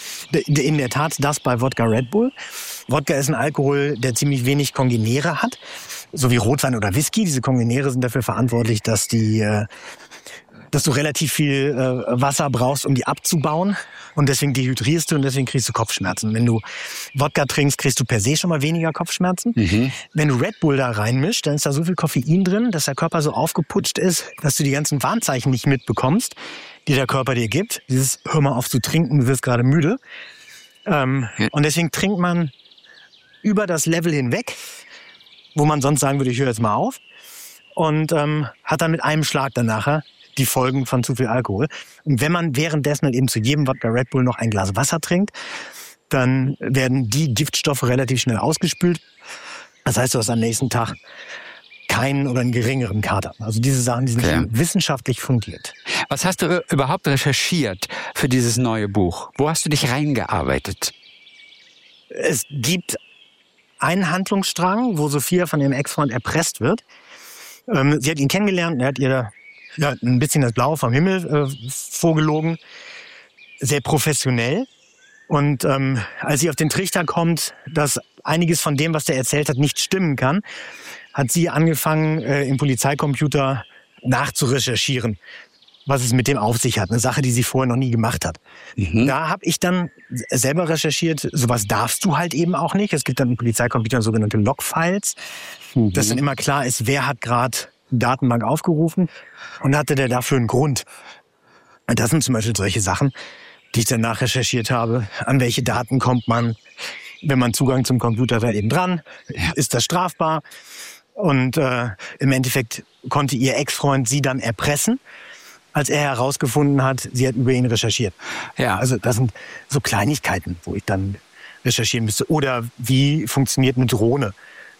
Speaker 3: in der Tat das bei Wodka Red Bull. Wodka ist ein Alkohol, der ziemlich wenig Kongenere hat. So wie Rotwein oder Whisky. Diese Kongenere sind dafür verantwortlich, dass die, äh, dass du relativ viel äh, Wasser brauchst, um die abzubauen. Und deswegen dehydrierst du und deswegen kriegst du Kopfschmerzen. Wenn du Wodka trinkst, kriegst du per se schon mal weniger Kopfschmerzen. Mhm. Wenn du Red Bull da reinmischst, dann ist da so viel Koffein drin, dass der Körper so aufgeputscht ist, dass du die ganzen Warnzeichen nicht mitbekommst, die der Körper dir gibt. Dieses, hör mal auf zu trinken, du wirst gerade müde. Ähm, ja. Und deswegen trinkt man über das Level hinweg, wo man sonst sagen würde, ich höre jetzt mal auf. Und ähm, hat dann mit einem Schlag dann nachher die Folgen von zu viel Alkohol. Und wenn man währenddessen halt eben zu jedem Wodka Red Bull noch ein Glas Wasser trinkt, dann werden die Giftstoffe relativ schnell ausgespült. Das heißt, du hast am nächsten Tag keinen oder einen geringeren Kater. Also diese Sachen, die sind okay. wissenschaftlich fundiert.
Speaker 2: Was hast du überhaupt recherchiert für dieses neue Buch? Wo hast du dich reingearbeitet?
Speaker 3: Es gibt einen Handlungsstrang, wo Sophia von ihrem Ex-Freund erpresst wird. Ähm, sie hat ihn kennengelernt, er hat ihr ja, ein bisschen das Blaue vom Himmel äh, vorgelogen. Sehr professionell. Und ähm, als sie auf den Trichter kommt, dass einiges von dem, was der erzählt hat, nicht stimmen kann, hat sie angefangen, äh, im Polizeicomputer nachzurecherchieren, was es mit dem auf sich hat. Eine Sache, die sie vorher noch nie gemacht hat. Mhm. Da habe ich dann selber recherchiert, sowas darfst du halt eben auch nicht. Es gibt dann im Polizeicomputer sogenannte Logfiles, mhm. dass dann immer klar ist, wer hat gerade Datenbank aufgerufen und hatte der dafür einen Grund. Und das sind zum Beispiel solche Sachen, die ich dann nachrecherchiert habe. An welche Daten kommt man, wenn man Zugang zum Computer da eben dran? Ist das strafbar? Und äh, im Endeffekt konnte ihr Ex-Freund sie dann erpressen, als er herausgefunden hat, sie hat über ihn recherchiert. Ja, also das sind so Kleinigkeiten, wo ich dann recherchieren müsste. Oder wie funktioniert eine Drohne?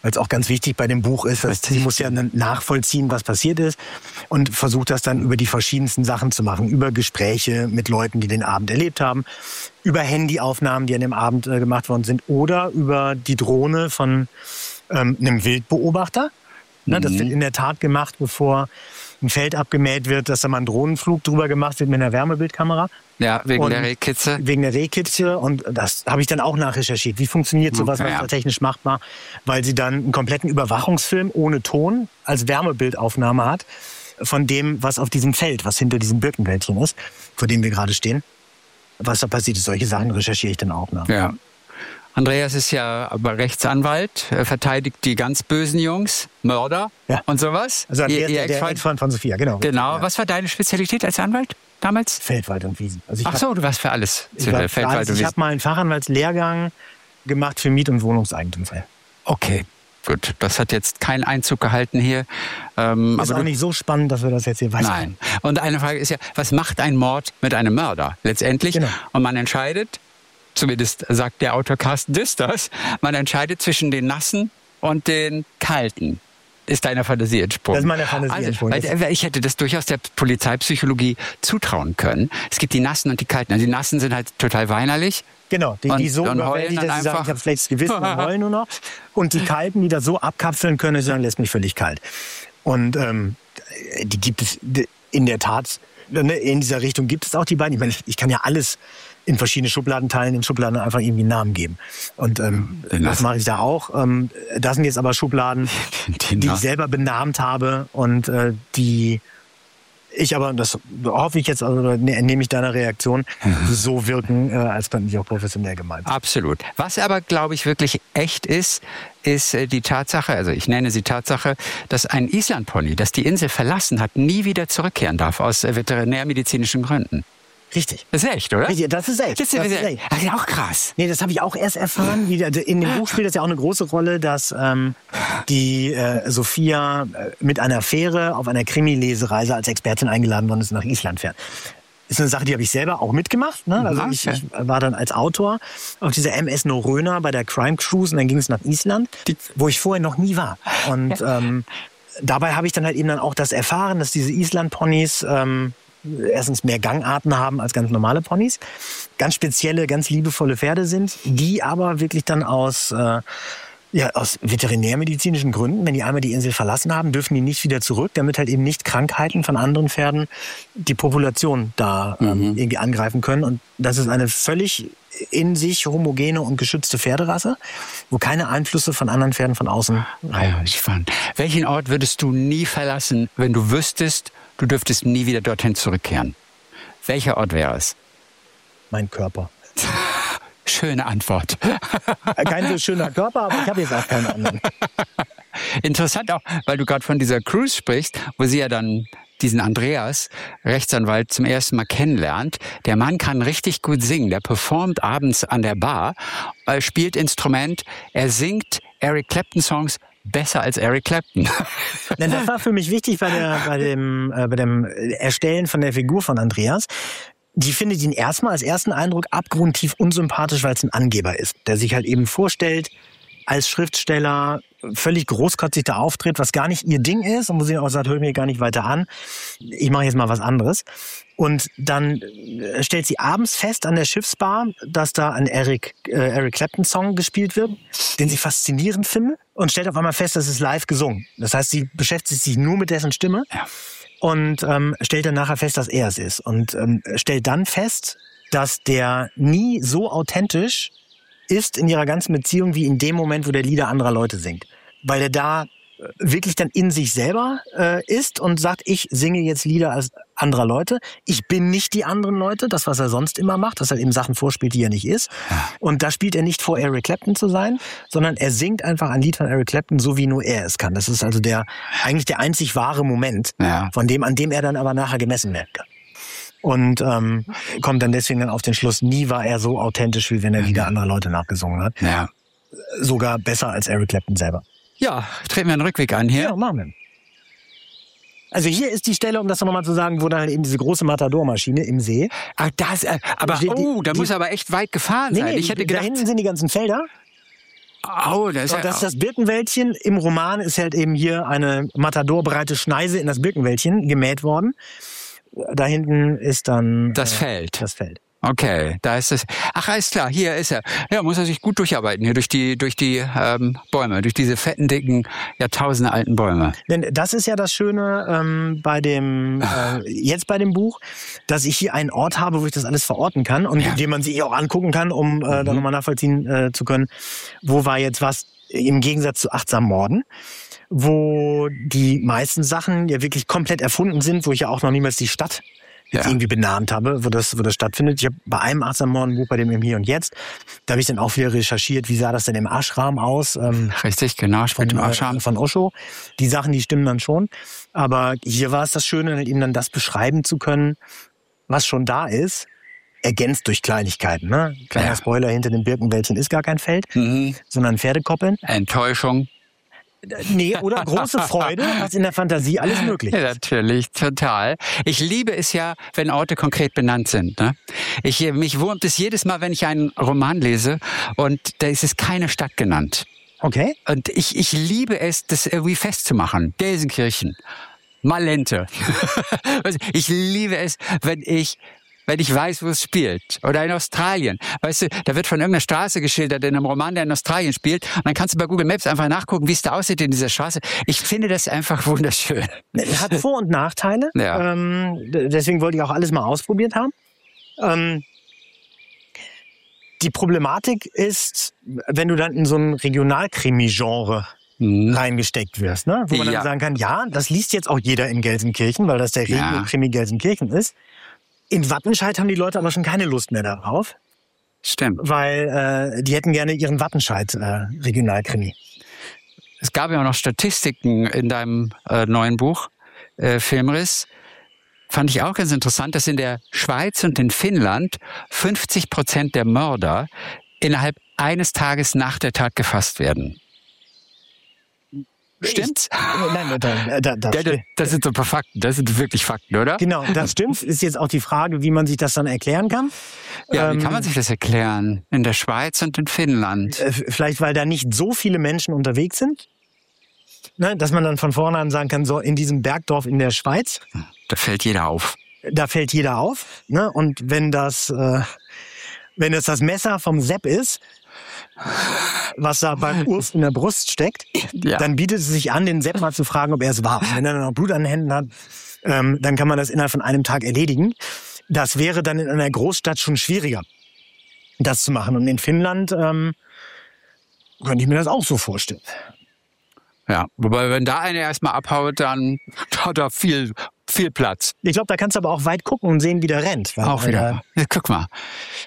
Speaker 3: weil es auch ganz wichtig bei dem Buch ist, dass sie muss ja nachvollziehen, was passiert ist und versucht das dann über die verschiedensten Sachen zu machen, über Gespräche mit Leuten, die den Abend erlebt haben, über Handyaufnahmen, die an dem Abend äh, gemacht worden sind oder über die Drohne von ähm, einem Wildbeobachter. Ne, das wird in der Tat gemacht, bevor ein Feld abgemäht wird, dass da mal ein Drohnenflug drüber gemacht wird mit einer Wärmebildkamera.
Speaker 2: Ja, wegen
Speaker 3: und
Speaker 2: der Rehkitze.
Speaker 3: Wegen der Rehkitze. Und das habe ich dann auch nachrecherchiert. Wie funktioniert sowas,
Speaker 2: ja.
Speaker 3: was da technisch machbar? Weil sie dann einen kompletten Überwachungsfilm ohne Ton als Wärmebildaufnahme hat von dem, was auf diesem Feld, was hinter diesem Birkenwäldchen ist, vor dem wir gerade stehen. Was da passiert ist, solche Sachen recherchiere ich dann auch nach.
Speaker 2: Ja. Andreas ist ja aber Rechtsanwalt, verteidigt die ganz bösen Jungs, Mörder ja. und sowas.
Speaker 3: Also Andreas, ihr, ihr der Ex-Freund von Sophia, genau.
Speaker 2: Genau.
Speaker 3: Ja.
Speaker 2: Was war deine Spezialität als Anwalt damals?
Speaker 3: Feldwald und Wiesen. Also ich
Speaker 2: Ach so, hab, du warst für alles.
Speaker 3: Ich, war
Speaker 2: Feldwald
Speaker 3: alles.
Speaker 2: und
Speaker 3: Ich
Speaker 2: Wiesen.
Speaker 3: habe mal einen Fachanwaltslehrgang gemacht für Miet- und Wohnungseigentumsrecht.
Speaker 2: Okay. Gut, das hat jetzt keinen Einzug gehalten hier.
Speaker 3: Ähm, ist aber auch nicht so spannend, dass wir das jetzt hier weiter.
Speaker 2: Nein. Und eine Frage ist ja, was macht ein Mord mit einem Mörder letztendlich? Genau. Und man entscheidet, zumindest sagt der Autor Carsten Düss das, man entscheidet zwischen den nassen und den kalten. Ist deiner Fantasie entsprungen.
Speaker 3: Das ist meiner Fantasie
Speaker 2: also,
Speaker 3: entsprungen.
Speaker 2: Weil, ich hätte das durchaus der Polizeipsychologie zutrauen können. Es gibt die nassen und die kalten. Also die nassen sind halt total weinerlich.
Speaker 3: Genau, die,
Speaker 2: und,
Speaker 3: die so überwältigt, dass sie sagen, ich habe schlechtes Gewissen und heulen nur noch. Und die Kalten, die das so abkapseln können, dass sie sagen, lässt mich völlig kalt. Und ähm, die gibt es in der Tat, in dieser Richtung gibt es auch die beiden. Ich meine, ich kann ja alles in verschiedene Schubladen teilen, in Schubladen einfach irgendwie einen Namen geben. Und ähm, das mache ich da auch. Ähm, das sind jetzt aber Schubladen, die, die ich selber benannt habe und äh, die ich aber, das hoffe ich jetzt, also nehme ich deiner Reaktion, so wirken, äh, als fand ich auch professionell gemeint.
Speaker 2: Absolut. Was aber, glaube ich, wirklich echt ist, ist äh, die Tatsache, also ich nenne sie Tatsache, dass ein Islandpony, das die Insel verlassen hat, nie wieder zurückkehren darf, aus äh, veterinärmedizinischen Gründen.
Speaker 3: Richtig.
Speaker 2: Das ist echt, oder?
Speaker 3: Richtig, das ist echt.
Speaker 2: Das ist, das ist echt. Das ist auch krass.
Speaker 3: Nee, das habe ich auch erst erfahren. Wie, in dem Buch spielt das ja auch eine große Rolle, dass ähm, die äh, Sophia äh, mit einer Fähre auf einer Krimi-Lesereise als Expertin eingeladen worden ist und nach Island fährt. Ist eine Sache, die habe ich selber auch mitgemacht. Ne? Also ich, ich war dann als Autor auf dieser M S Norröna bei der Crime Cruise und dann ging es nach Island, wo ich vorher noch nie war. Und ähm, dabei habe ich dann halt eben dann auch das erfahren, dass diese Island-Ponys ähm, erstens mehr Gangarten haben als ganz normale Ponys, ganz spezielle, ganz liebevolle Pferde sind, die aber wirklich dann aus, äh, ja, aus veterinärmedizinischen Gründen, wenn die einmal die Insel verlassen haben, dürfen die nicht wieder zurück, damit halt eben nicht Krankheiten von anderen Pferden die Population da ähm, mhm. irgendwie angreifen können. Und das ist eine völlig in sich homogene und geschützte Pferderasse, wo keine Einflüsse von anderen Pferden von außen rein.
Speaker 2: Ja, ich fand. Welchen Ort würdest du nie verlassen, wenn du wüsstest, du dürftest nie wieder dorthin zurückkehren? Welcher Ort wäre es?
Speaker 3: Mein Körper.
Speaker 2: Schöne Antwort.
Speaker 3: Kein so schöner Körper, aber ich habe jetzt auch keinen anderen.
Speaker 2: Interessant auch, weil du gerade von dieser Cruise sprichst, wo sie ja dann diesen Andreas, Rechtsanwalt, zum ersten Mal kennenlernt. Der Mann kann richtig gut singen. Der performt abends an der Bar, äh, spielt Instrument, er singt Eric Clapton-Songs besser als Eric Clapton.
Speaker 3: Das war für mich wichtig bei, der, bei, dem, äh, bei dem Erstellen von der Figur von Andreas. Die findet ihn erstmal als ersten Eindruck abgrundtief unsympathisch, weil es ein Angeber ist, der sich halt eben vorstellt, als Schriftsteller völlig großkotzig da auftritt, was gar nicht ihr Ding ist und wo sie auch sagt, hör mir gar nicht weiter an, ich mache jetzt mal was anderes. Und dann stellt sie abends fest an der Schiffsbar, dass da ein Eric, äh, Eric Clapton-Song gespielt wird, den sie faszinierend findet und stellt auf einmal fest, das ist live gesungen. Das heißt, sie beschäftigt sich nur mit dessen Stimme. Ja. Und ähm, stellt dann nachher fest, dass er es ist. Und ähm, stellt dann fest, dass der nie so authentisch ist in ihrer ganzen Beziehung wie in dem Moment, wo der Lieder anderer Leute singt. Weil er da wirklich dann in sich selber äh, ist und sagt, ich singe jetzt Lieder als anderer Leute. Ich bin nicht die anderen Leute, das, was er sonst immer macht, dass er eben Sachen vorspielt, die er nicht ist. Und da spielt er nicht vor, Eric Clapton zu sein, sondern er singt einfach ein Lied von Eric Clapton, so wie nur er es kann. Das ist also der eigentlich der einzig wahre Moment, ja. von dem, an dem er dann aber nachher gemessen werden kann. Und ähm, kommt dann deswegen dann auf den Schluss, nie war er so authentisch, wie wenn er Lieder anderer Leute nachgesungen hat.
Speaker 2: Ja.
Speaker 3: Sogar besser als Eric Clapton selber.
Speaker 2: Ja, treten wir einen Rückweg an hier.
Speaker 3: Ja, machen wir. Also hier ist die Stelle, um das nochmal zu sagen, wo dann halt eben diese große Matador-Maschine im See.
Speaker 2: Ach, das, äh, aber,
Speaker 3: die,
Speaker 2: oh, da
Speaker 3: die,
Speaker 2: muss er aber echt weit gefahren
Speaker 3: nee,
Speaker 2: sein.
Speaker 3: Nee,
Speaker 2: ich hätte
Speaker 3: die,
Speaker 2: gedacht,
Speaker 3: da hinten sind die ganzen Felder.
Speaker 2: Oh, das ist,
Speaker 3: So,
Speaker 2: ja
Speaker 3: das ist das Birkenwäldchen. Im Roman ist halt eben hier eine matadorbreite Schneise in das Birkenwäldchen gemäht worden. Da hinten ist dann
Speaker 2: das
Speaker 3: äh,
Speaker 2: Feld.
Speaker 3: Das Feld.
Speaker 2: Okay, da ist es. Ach, alles klar, hier ist er. Ja, muss er sich gut durcharbeiten, hier durch die, durch die ähm, Bäume, durch diese fetten, dicken, Jahrtausende alten Bäume.
Speaker 3: Denn das ist ja das Schöne ähm, bei dem äh, jetzt bei dem Buch, dass ich hier einen Ort habe, wo ich das alles verorten kann und
Speaker 2: Ja.
Speaker 3: den man sich auch angucken kann, um äh,
Speaker 2: Mhm.
Speaker 3: dann nochmal nachvollziehen äh, zu können, wo war jetzt was im Gegensatz zu Achtsam Morden, wo die meisten Sachen ja wirklich komplett erfunden sind, wo ich ja auch noch niemals die Stadt jetzt
Speaker 2: Ja.
Speaker 3: irgendwie benannt habe, wo das, wo das stattfindet. Ich habe bei einem Achtsam Morden Buch, bei dem im Hier und Jetzt, da habe ich dann auch wieder recherchiert, wie sah das denn im Ashram aus, ähm,
Speaker 2: Richtig, genau, spielt im
Speaker 3: von,
Speaker 2: Ashram.
Speaker 3: äh, von Osho. Die Sachen, die stimmen dann schon. Aber hier war es das Schöne, halt eben dann das beschreiben zu können, was schon da ist, ergänzt durch Kleinigkeiten. Ne? Kleiner
Speaker 2: Ja.
Speaker 3: Spoiler, hinter dem Birkenwäldchen ist gar kein Feld,
Speaker 2: Mhm.
Speaker 3: sondern Pferdekoppeln.
Speaker 2: Enttäuschung.
Speaker 3: Nee, oder große Freude, was in der Fantasie alles möglich
Speaker 2: Ja,
Speaker 3: ist.
Speaker 2: natürlich, total. Ich liebe es ja, wenn Orte konkret benannt sind. Ne? Ich, mich wurmt es jedes Mal, wenn ich einen Roman lese und da ist es keine Stadt genannt.
Speaker 3: Okay?
Speaker 2: Und ich, ich liebe es, das irgendwie festzumachen. Gelsenkirchen, Malente. Also ich liebe es, wenn ich wenn ich weiß, wo es spielt. Oder in Australien. Weißt du, da wird von irgendeiner Straße geschildert in einem Roman, der in Australien spielt. Und dann kannst du bei Google Maps einfach nachgucken, wie es da aussieht in dieser Straße. Ich finde das einfach wunderschön.
Speaker 3: Hat Vor- und Nachteile.
Speaker 2: Ja.
Speaker 3: Ähm, d- deswegen wollte ich auch alles mal ausprobiert haben. Ähm, die Problematik ist, wenn du dann in so ein Regionalkrimi-Genre
Speaker 2: Mhm.
Speaker 3: reingesteckt wirst, ne? Wo man
Speaker 2: Ja.
Speaker 3: dann sagen kann, ja, das liest jetzt auch jeder in Gelsenkirchen, weil das der
Speaker 2: Ja.
Speaker 3: Regio-Krimi Gelsenkirchen ist. In Wattenscheid haben die Leute aber schon keine Lust mehr darauf,
Speaker 2: Stimmt.
Speaker 3: weil äh, die hätten gerne ihren Wattenscheid-Regionalkrimi.
Speaker 2: Es gab ja auch noch Statistiken in deinem äh, neuen Buch, äh, Filmriss. Fand ich auch ganz interessant, dass in der Schweiz und in Finnland fünfzig Prozent der Mörder innerhalb eines Tages nach der Tat gefasst werden. Stimmt's?
Speaker 3: Nein, da, da, da,
Speaker 2: Ja, das, das sind so ein paar Fakten, das sind wirklich Fakten, oder?
Speaker 3: genau, das stimmt. Ist jetzt auch die Frage, wie man sich das dann erklären kann.
Speaker 2: Ja, wie
Speaker 3: Ähm,
Speaker 2: kann man sich das erklären? In der Schweiz und in Finnland.
Speaker 3: Äh, Vielleicht, weil da nicht so viele Menschen unterwegs sind. Ne, dass man dann von vornherein sagen kann, so in diesem Bergdorf in der Schweiz,
Speaker 2: Da fällt jeder auf.
Speaker 3: da fällt jeder auf. Ne? Und wenn das, äh, wenn es das Messer vom Sepp ist, was da beim Urs in der Brust steckt,
Speaker 2: Ja.
Speaker 3: dann bietet es sich an, den Sepp mal zu fragen, ob er es war. Und wenn er dann noch Blut an den Händen hat, ähm, dann kann man das innerhalb von einem Tag erledigen. Das wäre dann in einer Großstadt schon schwieriger, das zu machen. Und in Finnland ähm, könnte ich mir das auch so vorstellen.
Speaker 2: Ja, wobei, wenn da einer erstmal abhaut, dann hat er viel, viel Platz.
Speaker 3: Ich glaube, da kannst du aber auch weit gucken und sehen, wie der rennt. Weil,
Speaker 2: Auch wieder.
Speaker 3: Äh,
Speaker 2: Ja, guck mal.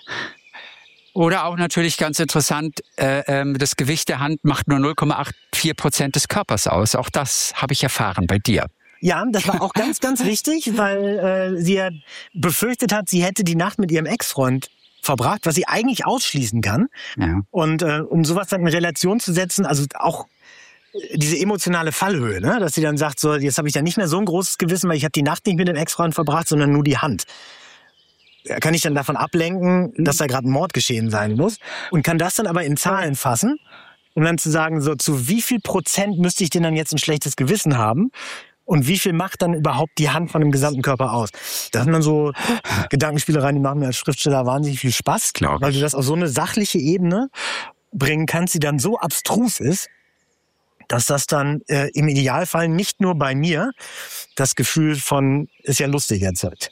Speaker 2: Oder auch natürlich ganz interessant, äh, ähm, das Gewicht der Hand macht nur null Komma vierundachtzig Prozent des Körpers aus. Auch das habe ich erfahren bei dir.
Speaker 3: ja, das war auch ganz, ganz wichtig, weil äh, sie ja befürchtet hat, sie hätte die Nacht mit ihrem Ex-Freund verbracht, was sie eigentlich ausschließen kann.
Speaker 2: Ja.
Speaker 3: Und äh, um sowas dann in Relation zu setzen, also auch diese emotionale Fallhöhe, ne? Dass sie dann sagt, so jetzt habe ich ja nicht mehr so ein großes Gewissen, weil ich habe die Nacht nicht mit dem Ex-Freund verbracht, sondern nur die Hand. Da kann ich dann davon ablenken, dass da gerade ein Mord geschehen sein muss und kann das dann aber in Zahlen fassen, um dann zu sagen, so zu wie viel Prozent müsste ich denn dann jetzt ein schlechtes Gewissen haben und wie viel macht dann überhaupt die Hand von dem gesamten Körper aus? Das sind dann so Gedankenspielereien, die machen mir als Schriftsteller wahnsinnig viel Spaß,
Speaker 2: Glaub ich.
Speaker 3: weil du das auf so eine sachliche Ebene bringen kannst, die dann so abstrus ist, dass das dann äh, im Idealfall nicht nur bei mir das Gefühl von, ist ja lustig erzeugt.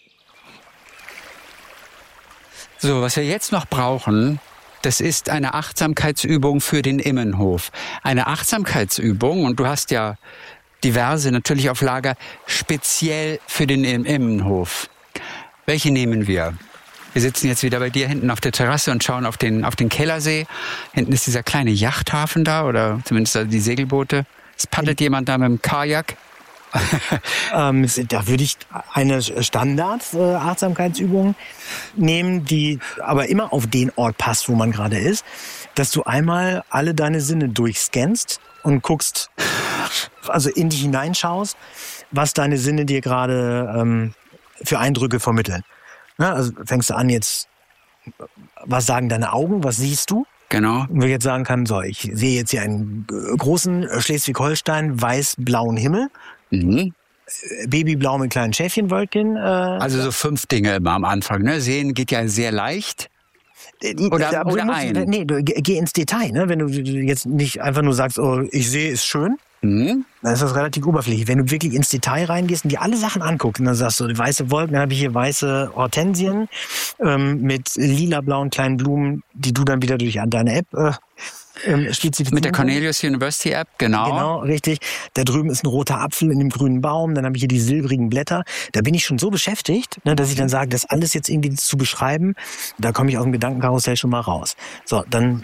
Speaker 2: So, was wir jetzt noch brauchen, das ist eine Achtsamkeitsübung für den Immenhof. Eine Achtsamkeitsübung, und du hast ja diverse natürlich auf Lager, speziell für den Im- Immenhof. Welche nehmen wir? Wir sitzen jetzt wieder bei dir hinten auf der Terrasse und schauen auf den, auf den Kellersee. Hinten ist dieser kleine Yachthafen da, oder zumindest die Segelboote. Es paddelt jemand da mit dem Kajak.
Speaker 3: Ähm, da würde ich eine Standard-Achtsamkeitsübung nehmen, die aber immer auf den Ort passt, wo man gerade ist, dass du einmal alle deine Sinne durchscannst und guckst, also in dich hineinschaust, was deine Sinne dir gerade ähm, für Eindrücke vermitteln. Na, also fängst du an jetzt, was sagen deine Augen, was siehst du?
Speaker 2: Genau.
Speaker 3: Wo ich jetzt sagen kann, so, ich sehe jetzt hier einen großen Schleswig-Holstein weiß-blauen Himmel.
Speaker 2: Mhm.
Speaker 3: Babyblau mit kleinen Schäfchenwölkchen. Äh,
Speaker 2: Also so fünf Dinge immer am Anfang. Ne? Sehen geht ja sehr leicht. Oder,
Speaker 3: da,
Speaker 2: oder
Speaker 3: musst,
Speaker 2: ein.
Speaker 3: Nee, du, geh ins Detail. Ne? Wenn du jetzt nicht einfach nur sagst, oh, ich sehe, ist schön,
Speaker 2: Mhm.
Speaker 3: dann ist das relativ oberflächlich. Wenn du wirklich ins Detail reingehst und dir alle Sachen anguckst und dann sagst du, weiße Wolken, dann habe ich hier weiße Hortensien ähm, mit lila-blauen kleinen Blumen, die du dann wieder durch deine App äh, ähm, spezifizieren.
Speaker 2: Mit der Cornelius University App, genau.
Speaker 3: Genau, richtig. Da drüben ist ein roter Apfel in dem grünen Baum, dann habe ich hier die silbrigen Blätter. Da bin ich schon so beschäftigt, ne, dass ich dann sage, das alles jetzt irgendwie zu beschreiben, da komme ich aus dem Gedankenkarussell schon mal raus. So, dann,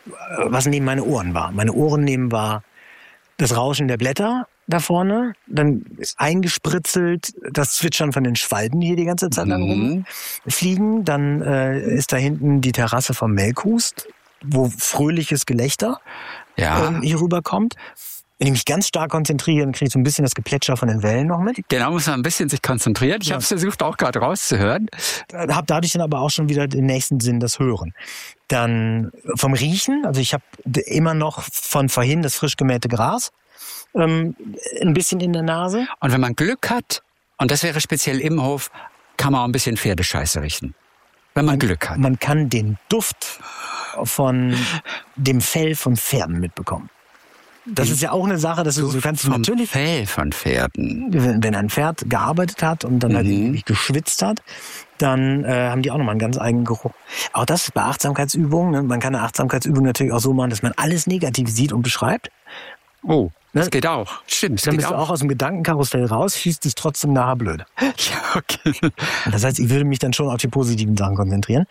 Speaker 3: was neben meine Ohren war. Meine Ohren nehmen war das Rauschen der Blätter da vorne, dann ist eingespritzelt das Zwitschern von den Schwalben, die hier die ganze Zeit lang
Speaker 2: Mhm.
Speaker 3: rumfliegen. Dann äh, ist da hinten die Terrasse vom Melkhust, wo fröhliches Gelächter
Speaker 2: Ja.
Speaker 3: ähm, hier rüberkommt. Wenn ich mich ganz stark konzentriere, dann kriege ich so ein bisschen das Geplätscher von den Wellen noch mit.
Speaker 2: Genau, muss man ein bisschen sich konzentrieren. Ich
Speaker 3: Ja.
Speaker 2: habe es versucht auch gerade rauszuhören.
Speaker 3: Habe dadurch dann aber auch schon wieder den nächsten Sinn, das Hören. Dann vom Riechen, also ich habe immer noch von vorhin das frisch gemähte Gras ähm, ein bisschen in der Nase.
Speaker 2: Und wenn man Glück hat, und das wäre speziell im Hof, kann man auch ein bisschen Pferdescheiße riechen. Wenn man Glück hat.
Speaker 3: Man kann den Duft von dem Fell von Pferden mitbekommen. Das ist ja auch eine Sache, dass du, du kannst
Speaker 2: Vom
Speaker 3: natürlich,
Speaker 2: Fell von Pferden.
Speaker 3: wenn, wenn ein Pferd gearbeitet hat und dann halt
Speaker 2: Mhm.
Speaker 3: irgendwie geschwitzt hat, dann äh, haben die auch nochmal einen ganz eigenen Geruch. Auch das ist bei Achtsamkeitsübungen. Ne? Man kann eine Achtsamkeitsübung natürlich auch so machen, dass man alles negativ sieht und beschreibt.
Speaker 2: Oh, das
Speaker 3: Ne?
Speaker 2: geht auch. Stimmt, das
Speaker 3: Dann
Speaker 2: geht
Speaker 3: bist du
Speaker 2: auch.
Speaker 3: auch aus dem Gedankenkarussell raus, schießt es trotzdem nachher blöd.
Speaker 2: Ja, okay.
Speaker 3: Das heißt, ich würde mich dann schon auf die positiven Sachen konzentrieren.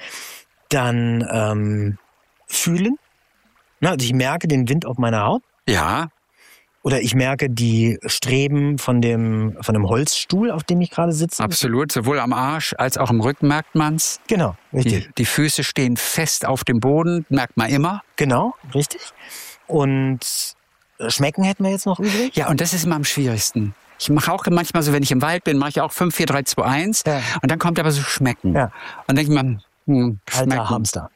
Speaker 3: Dann ähm, fühlen. Na, also ich merke den Wind auf meiner Haut.
Speaker 2: Ja,
Speaker 3: Oder ich merke die Streben von dem, von dem Holzstuhl, auf dem ich gerade sitze.
Speaker 2: absolut. Sowohl am Arsch als auch am Rücken merkt man's.
Speaker 3: Genau, richtig.
Speaker 2: Die, die Füße stehen fest auf dem Boden, merkt man immer.
Speaker 3: Genau, richtig. Und schmecken hätten wir jetzt noch übrig.
Speaker 2: Ja, und das ist immer am schwierigsten. Ich mache auch manchmal so, wenn ich im Wald bin, mache ich auch fünf, vier, drei, zwei, eins.
Speaker 3: Ja.
Speaker 2: Und dann kommt aber so Schmecken.
Speaker 3: Ja.
Speaker 2: Und denke ich mir, hm, schmecken.
Speaker 3: Alter Hamster.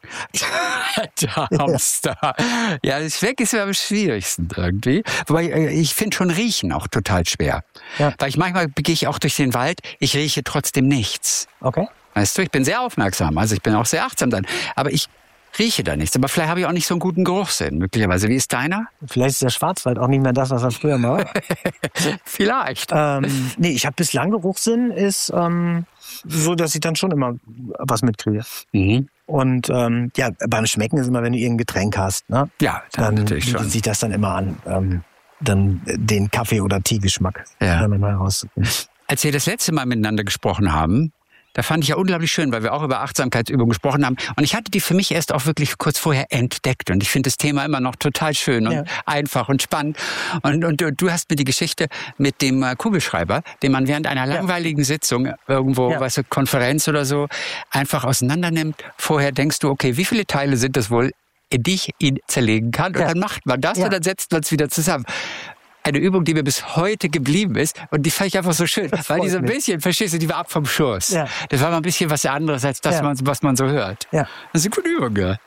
Speaker 2: Alter Hamster. Ja, das Schmecken ist immer am schwierigsten irgendwie. Wobei, äh, ich finde schon Riechen auch total schwer.
Speaker 3: Ja.
Speaker 2: Weil ich manchmal gehe ich auch durch den Wald, ich rieche trotzdem nichts.
Speaker 3: Okay.
Speaker 2: Weißt du, ich bin sehr aufmerksam, also ich bin auch sehr achtsam dann. Aber ich rieche da nichts. Aber vielleicht habe ich auch nicht so einen guten Geruchssinn, möglicherweise. Wie ist deiner?
Speaker 3: Vielleicht ist der Schwarzwald auch nicht mehr das, was er früher war.
Speaker 2: Vielleicht.
Speaker 3: ähm, nee, ich habe bislang Geruchssinn, ist ähm, so, dass ich dann schon immer was mitkriege.
Speaker 2: Mhm.
Speaker 3: Und ähm, ja, beim Schmecken ist immer, wenn du irgendein Getränk hast, ne?
Speaker 2: Ja, dann
Speaker 3: Dann
Speaker 2: natürlich
Speaker 3: bietet
Speaker 2: schon.
Speaker 3: sich das dann immer an, ähm, dann den Kaffee- oder Teegeschmack
Speaker 2: Ja.
Speaker 3: dann mal herauszufinden.
Speaker 2: Als wir das letzte Mal miteinander gesprochen haben, da fand ich ja unglaublich schön, weil wir auch über Achtsamkeitsübungen gesprochen haben. Und ich hatte die für mich erst auch wirklich kurz vorher entdeckt. Und ich finde das Thema immer noch total schön und
Speaker 3: Ja.
Speaker 2: einfach und spannend. Und, und du- du hast mir die Geschichte mit dem äh, Kugelschreiber, den man während einer langweiligen Sitzung irgendwo,
Speaker 3: Ja.
Speaker 2: weißt du, Konferenz oder so, einfach auseinander nimmt. Vorher denkst du, okay, wie viele Teile sind das wohl, in die ich ihn zerlegen kann? Und
Speaker 3: Ja.
Speaker 2: dann macht man das
Speaker 3: Ja.
Speaker 2: und dann setzt man es wieder zusammen. Eine Übung, die mir bis heute geblieben ist. Und die fand ich einfach so schön, weil
Speaker 3: freut
Speaker 2: die so ein
Speaker 3: mich.
Speaker 2: bisschen, verstehst du, die war ab vom Schuss.
Speaker 3: Ja.
Speaker 2: Das war mal ein bisschen was anderes als das,
Speaker 3: Ja.
Speaker 2: man, was man so hört.
Speaker 3: Ja.
Speaker 2: Das ist eine gute Übung, ja.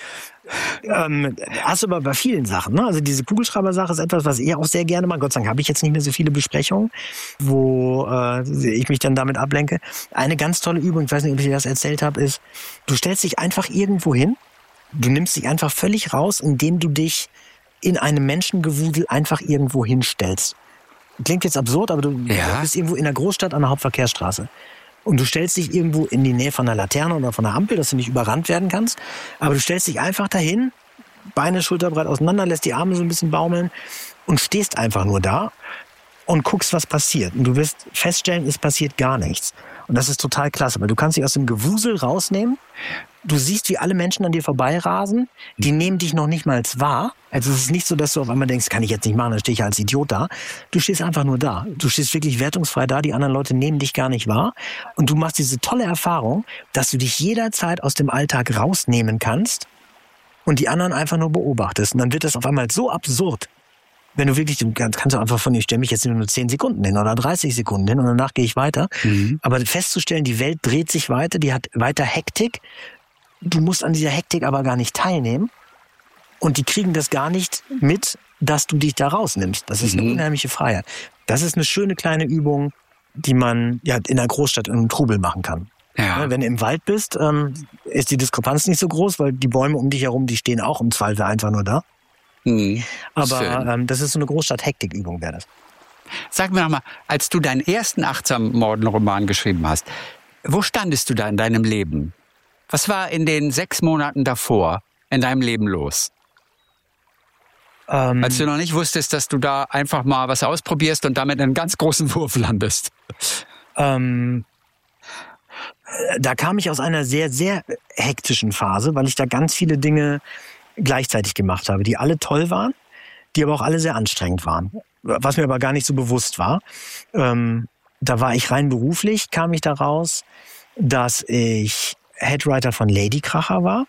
Speaker 3: Ähm, hast du aber bei vielen Sachen, ne? Also diese Kugelschreiber-Sache ist etwas, was ich auch sehr gerne mache. Gott sei Dank habe ich jetzt nicht mehr so viele Besprechungen, wo äh, ich mich dann damit ablenke. Eine ganz tolle Übung, ich weiß nicht, ob ich dir das erzählt habe, ist, du stellst dich einfach irgendwo hin, du nimmst dich einfach völlig raus, indem du dich in einem Menschengewusel einfach irgendwo hinstellst. Klingt jetzt absurd, aber du
Speaker 2: Ja.
Speaker 3: bist irgendwo in der Großstadt an der Hauptverkehrsstraße. Und du stellst dich irgendwo in die Nähe von einer Laterne oder von einer Ampel, dass du nicht überrannt werden kannst. Aber du stellst dich einfach dahin, Beine schulterbreit auseinander, lässt die Arme so ein bisschen baumeln und stehst einfach nur da und guckst, was passiert. Und du wirst feststellen, es passiert gar nichts. Und das ist total klasse, weil du kannst dich aus dem Gewusel rausnehmen. Du siehst, wie alle Menschen an dir vorbeirasen. Die nehmen dich noch nicht mal wahr. Also es ist nicht so, dass du auf einmal denkst, kann ich jetzt nicht machen, dann stehe ich als Idiot da. Du stehst einfach nur da. Du stehst wirklich wertungsfrei da. Die anderen Leute nehmen dich gar nicht wahr. Und du machst diese tolle Erfahrung, dass du dich jederzeit aus dem Alltag rausnehmen kannst und die anderen einfach nur beobachtest. Und dann wird das auf einmal so absurd. Wenn du wirklich, du kannst, kannst du einfach von, ich stelle mich jetzt nur zehn Sekunden hin oder dreißig Sekunden hin und danach gehe ich weiter.
Speaker 2: Mhm.
Speaker 3: Aber festzustellen, die Welt dreht sich weiter, die hat weiter Hektik. Du musst an dieser Hektik aber gar nicht teilnehmen. Und die kriegen das gar nicht mit, dass du dich da rausnimmst. Das ist eine
Speaker 2: Mhm.
Speaker 3: unheimliche Freiheit. Das ist eine schöne kleine Übung, die man ja in einer Großstadt in einem Trubel machen kann.
Speaker 2: Ja.
Speaker 3: Ja, wenn du im Wald bist, ähm, ist die Diskrepanz nicht so groß, weil die Bäume um dich herum, die stehen auch im Zweifel einfach nur da.
Speaker 2: Mhm.
Speaker 3: Aber
Speaker 2: Schön.
Speaker 3: ähm, das ist so eine Großstadt-Hektik-Übung, wäre das.
Speaker 2: Sag mir noch mal, als du deinen ersten Achtsam-Morden-Roman geschrieben hast, wo standest du da in deinem Leben? Was war in den sechs Monaten davor in deinem Leben los?
Speaker 3: Ähm,
Speaker 2: Als du noch nicht wusstest, dass du da einfach mal was ausprobierst und damit einen ganz großen Wurf landest.
Speaker 3: ähm, da kam ich aus einer sehr, sehr hektischen Phase, weil ich da ganz viele Dinge gleichzeitig gemacht habe, die alle toll waren, die aber auch alle sehr anstrengend waren. Was mir aber gar nicht so bewusst war. Ähm, da war ich rein beruflich, kam ich da raus, dass ich Headwriter von Ladykracher war.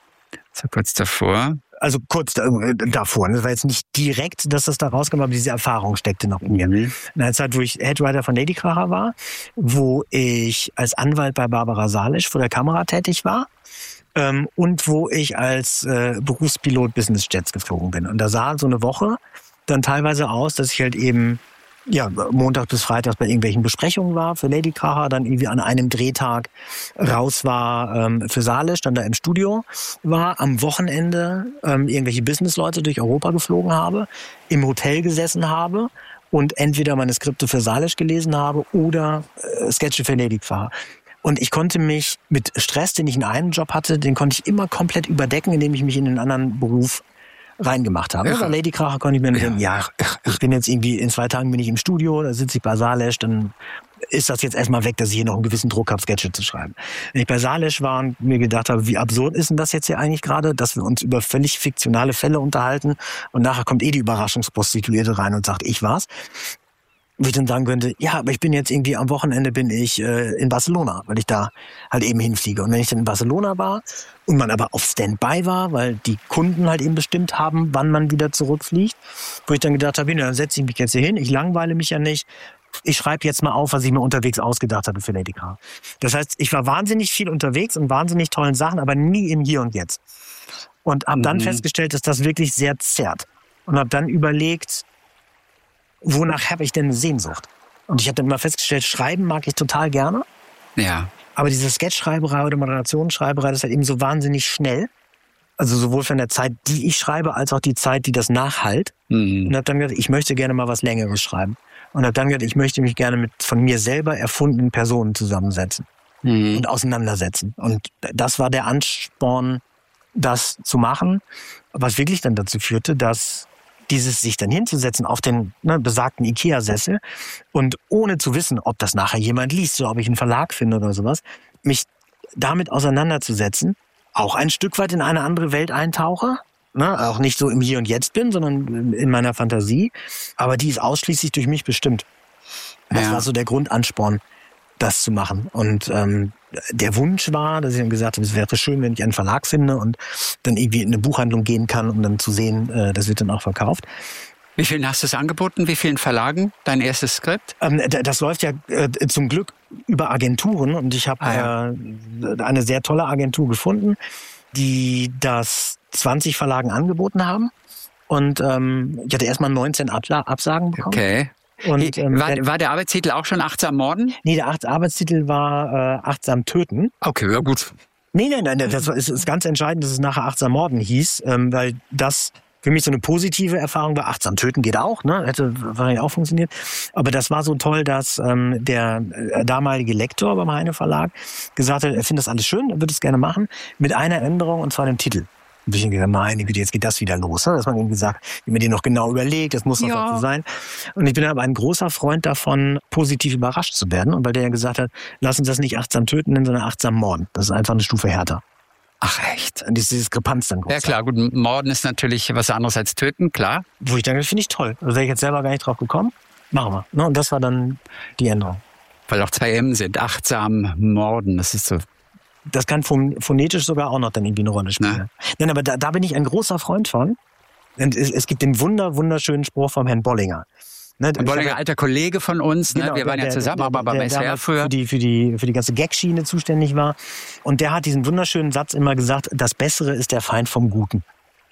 Speaker 2: So kurz davor.
Speaker 3: Also kurz da, äh, davor. Das war jetzt nicht direkt, dass das da rauskam, aber diese Erfahrung steckte noch in mir. In einer Zeit, wo ich Headwriter von Ladykracher war, wo ich als Anwalt bei Barbara Salisch vor der Kamera tätig war ähm, und wo ich als äh, Berufspilot Business Jets geflogen bin. Und da sah so eine Woche dann teilweise aus, dass ich halt eben ja, Montag bis Freitag bei irgendwelchen Besprechungen war für Ladykracher, dann irgendwie an einem Drehtag raus war ähm, für Salisch, dann da im Studio war, am Wochenende ähm, irgendwelche Businessleute durch Europa geflogen habe, im Hotel gesessen habe und entweder meine Skripte für Salisch gelesen habe oder äh, Sketche für Ladykracher. Und ich konnte mich mit Stress, den ich in einem Job hatte, den konnte ich immer komplett überdecken, indem ich mich in einen anderen Beruf reingemacht habe.
Speaker 2: Ja.
Speaker 3: Bei Ladykracher konnte ich mir denken, ja, ich bin jetzt irgendwie, in zwei Tagen bin ich im Studio, da sitze ich bei Salisch, dann ist das jetzt erstmal weg, dass ich hier noch einen gewissen Druck habe, Sketche zu schreiben. Wenn ich bei Salisch war und mir gedacht habe, wie absurd ist denn das jetzt hier eigentlich gerade, dass wir uns über völlig fiktionale Fälle unterhalten und nachher kommt eh die Überraschungsprostituierte rein und sagt, ich war's. Wo ich dann sagen könnte, ja, aber ich bin jetzt irgendwie am Wochenende bin ich äh, in Barcelona, weil ich da halt eben hinfliege. Und wenn ich dann in Barcelona war und man aber auf Standby war, weil die Kunden halt eben bestimmt haben, wann man wieder zurückfliegt, wo ich dann gedacht habe, ja, dann setze ich mich jetzt hier hin, ich langweile mich ja nicht. Ich schreibe jetzt mal auf, was ich mir unterwegs ausgedacht habe für Ladykracher. Das heißt, ich war wahnsinnig viel unterwegs und wahnsinnig tollen Sachen, aber nie im Hier und Jetzt. Und habe dann
Speaker 2: Mhm.
Speaker 3: festgestellt, dass das wirklich sehr zerrt. Und habe dann überlegt, wonach habe ich denn eine Sehnsucht? Und ich habe dann mal festgestellt, Schreiben mag ich total gerne,
Speaker 2: Ja.
Speaker 3: aber diese Sketchschreiberei oder Moderationsschreiberei, das ist halt eben so wahnsinnig schnell. Also sowohl von der Zeit, die ich schreibe, als auch die Zeit, die das nachhalt.
Speaker 2: Mhm.
Speaker 3: Und habe dann gedacht, ich möchte gerne mal was Längeres schreiben. Und habe dann gedacht, ich möchte mich gerne mit von mir selber erfundenen Personen zusammensetzen
Speaker 2: Mhm.
Speaker 3: und auseinandersetzen. Und das war der Ansporn, das zu machen, was wirklich dann dazu führte, dass dieses sich dann hinzusetzen auf den ne, besagten Ikea-Sessel und ohne zu wissen, ob das nachher jemand liest oder ob ich einen Verlag finde oder sowas, mich damit auseinanderzusetzen, auch ein Stück weit in eine andere Welt eintauche, ne, auch nicht so im Hier und Jetzt bin, sondern in meiner Fantasie, aber die ist ausschließlich durch mich bestimmt. Das
Speaker 2: Ja.
Speaker 3: war so der Grundansporn, das zu machen. Und ähm, der Wunsch war, dass ich dann gesagt habe, es wäre schön, wenn ich einen Verlag finde und dann irgendwie in eine Buchhandlung gehen kann, um dann zu sehen, äh, das wird dann auch verkauft.
Speaker 2: Wie vielen hast du es angeboten? Wie vielen Verlagen? Dein erstes Skript?
Speaker 3: Ähm, d- das läuft ja äh, zum Glück über Agenturen und ich habe
Speaker 2: Ah, ja.
Speaker 3: äh, eine sehr tolle Agentur gefunden, die das zwanzig Verlagen angeboten haben. Und ähm, ich hatte erstmal neunzehn Abla- Absagen bekommen.
Speaker 2: Okay.
Speaker 3: Und, ähm,
Speaker 2: war,
Speaker 3: der,
Speaker 2: war der Arbeitstitel auch schon Achtsam Morden?
Speaker 3: nee, der Acht- Arbeitstitel war äh, Achtsam Töten.
Speaker 2: Okay, ja gut.
Speaker 3: Nee, nein, nein, das war- ist, ist ganz entscheidend, dass es nachher Achtsam Morden hieß, ähm, weil das für mich so eine positive Erfahrung war. Achtsam Töten geht auch, ne? Hätte wahrscheinlich auch funktioniert. Aber das war so toll, dass ähm, der äh, damalige Lektor beim Heine Verlag gesagt hat, er findet das alles schön, er würde es gerne machen, mit einer Änderung, und zwar dem Titel. Ein bisschen gesagt, meine Güte, jetzt geht das wieder los. Ne? Dass man ihm gesagt, wie man den noch genau überlegt, das muss noch
Speaker 2: Ja.
Speaker 3: dazu sein. Und ich bin aber ein großer Freund davon, positiv überrascht zu werden. Und weil der ja gesagt hat, lass uns das nicht achtsam töten nennen, sondern achtsam morden. Das ist einfach eine Stufe härter.
Speaker 2: Ach echt?
Speaker 3: Und diese Diskrepanz dann groß.
Speaker 2: Ja klar, gut, Morden ist natürlich was anderes als Töten, klar.
Speaker 3: Wo ich denke, das finde ich toll. Da wäre ich jetzt selber gar nicht drauf gekommen. Machen wir. Ne? Und das war dann die Änderung.
Speaker 2: Weil auch zwei M sind. Achtsam Morden, das ist so.
Speaker 3: Das kann phon- phonetisch sogar auch noch dann irgendwie eine Rolle spielen.
Speaker 2: Na.
Speaker 3: Nein, aber da, da bin ich ein großer Freund von. Und es, es gibt den wunder, wunderschönen Spruch vom Herrn Bollinger. Ne,
Speaker 2: Ein Bollinger, alter Kollege von uns, ne?
Speaker 3: Genau,
Speaker 2: Wir waren
Speaker 3: der-
Speaker 2: ja zusammen,
Speaker 3: der,
Speaker 2: aber beim
Speaker 3: der
Speaker 2: S W R
Speaker 3: damals
Speaker 2: früher.
Speaker 3: Für die, für, die, für die ganze Gagschiene zuständig war. Und der hat diesen wunderschönen Satz immer gesagt, das Bessere ist der Feind vom Guten.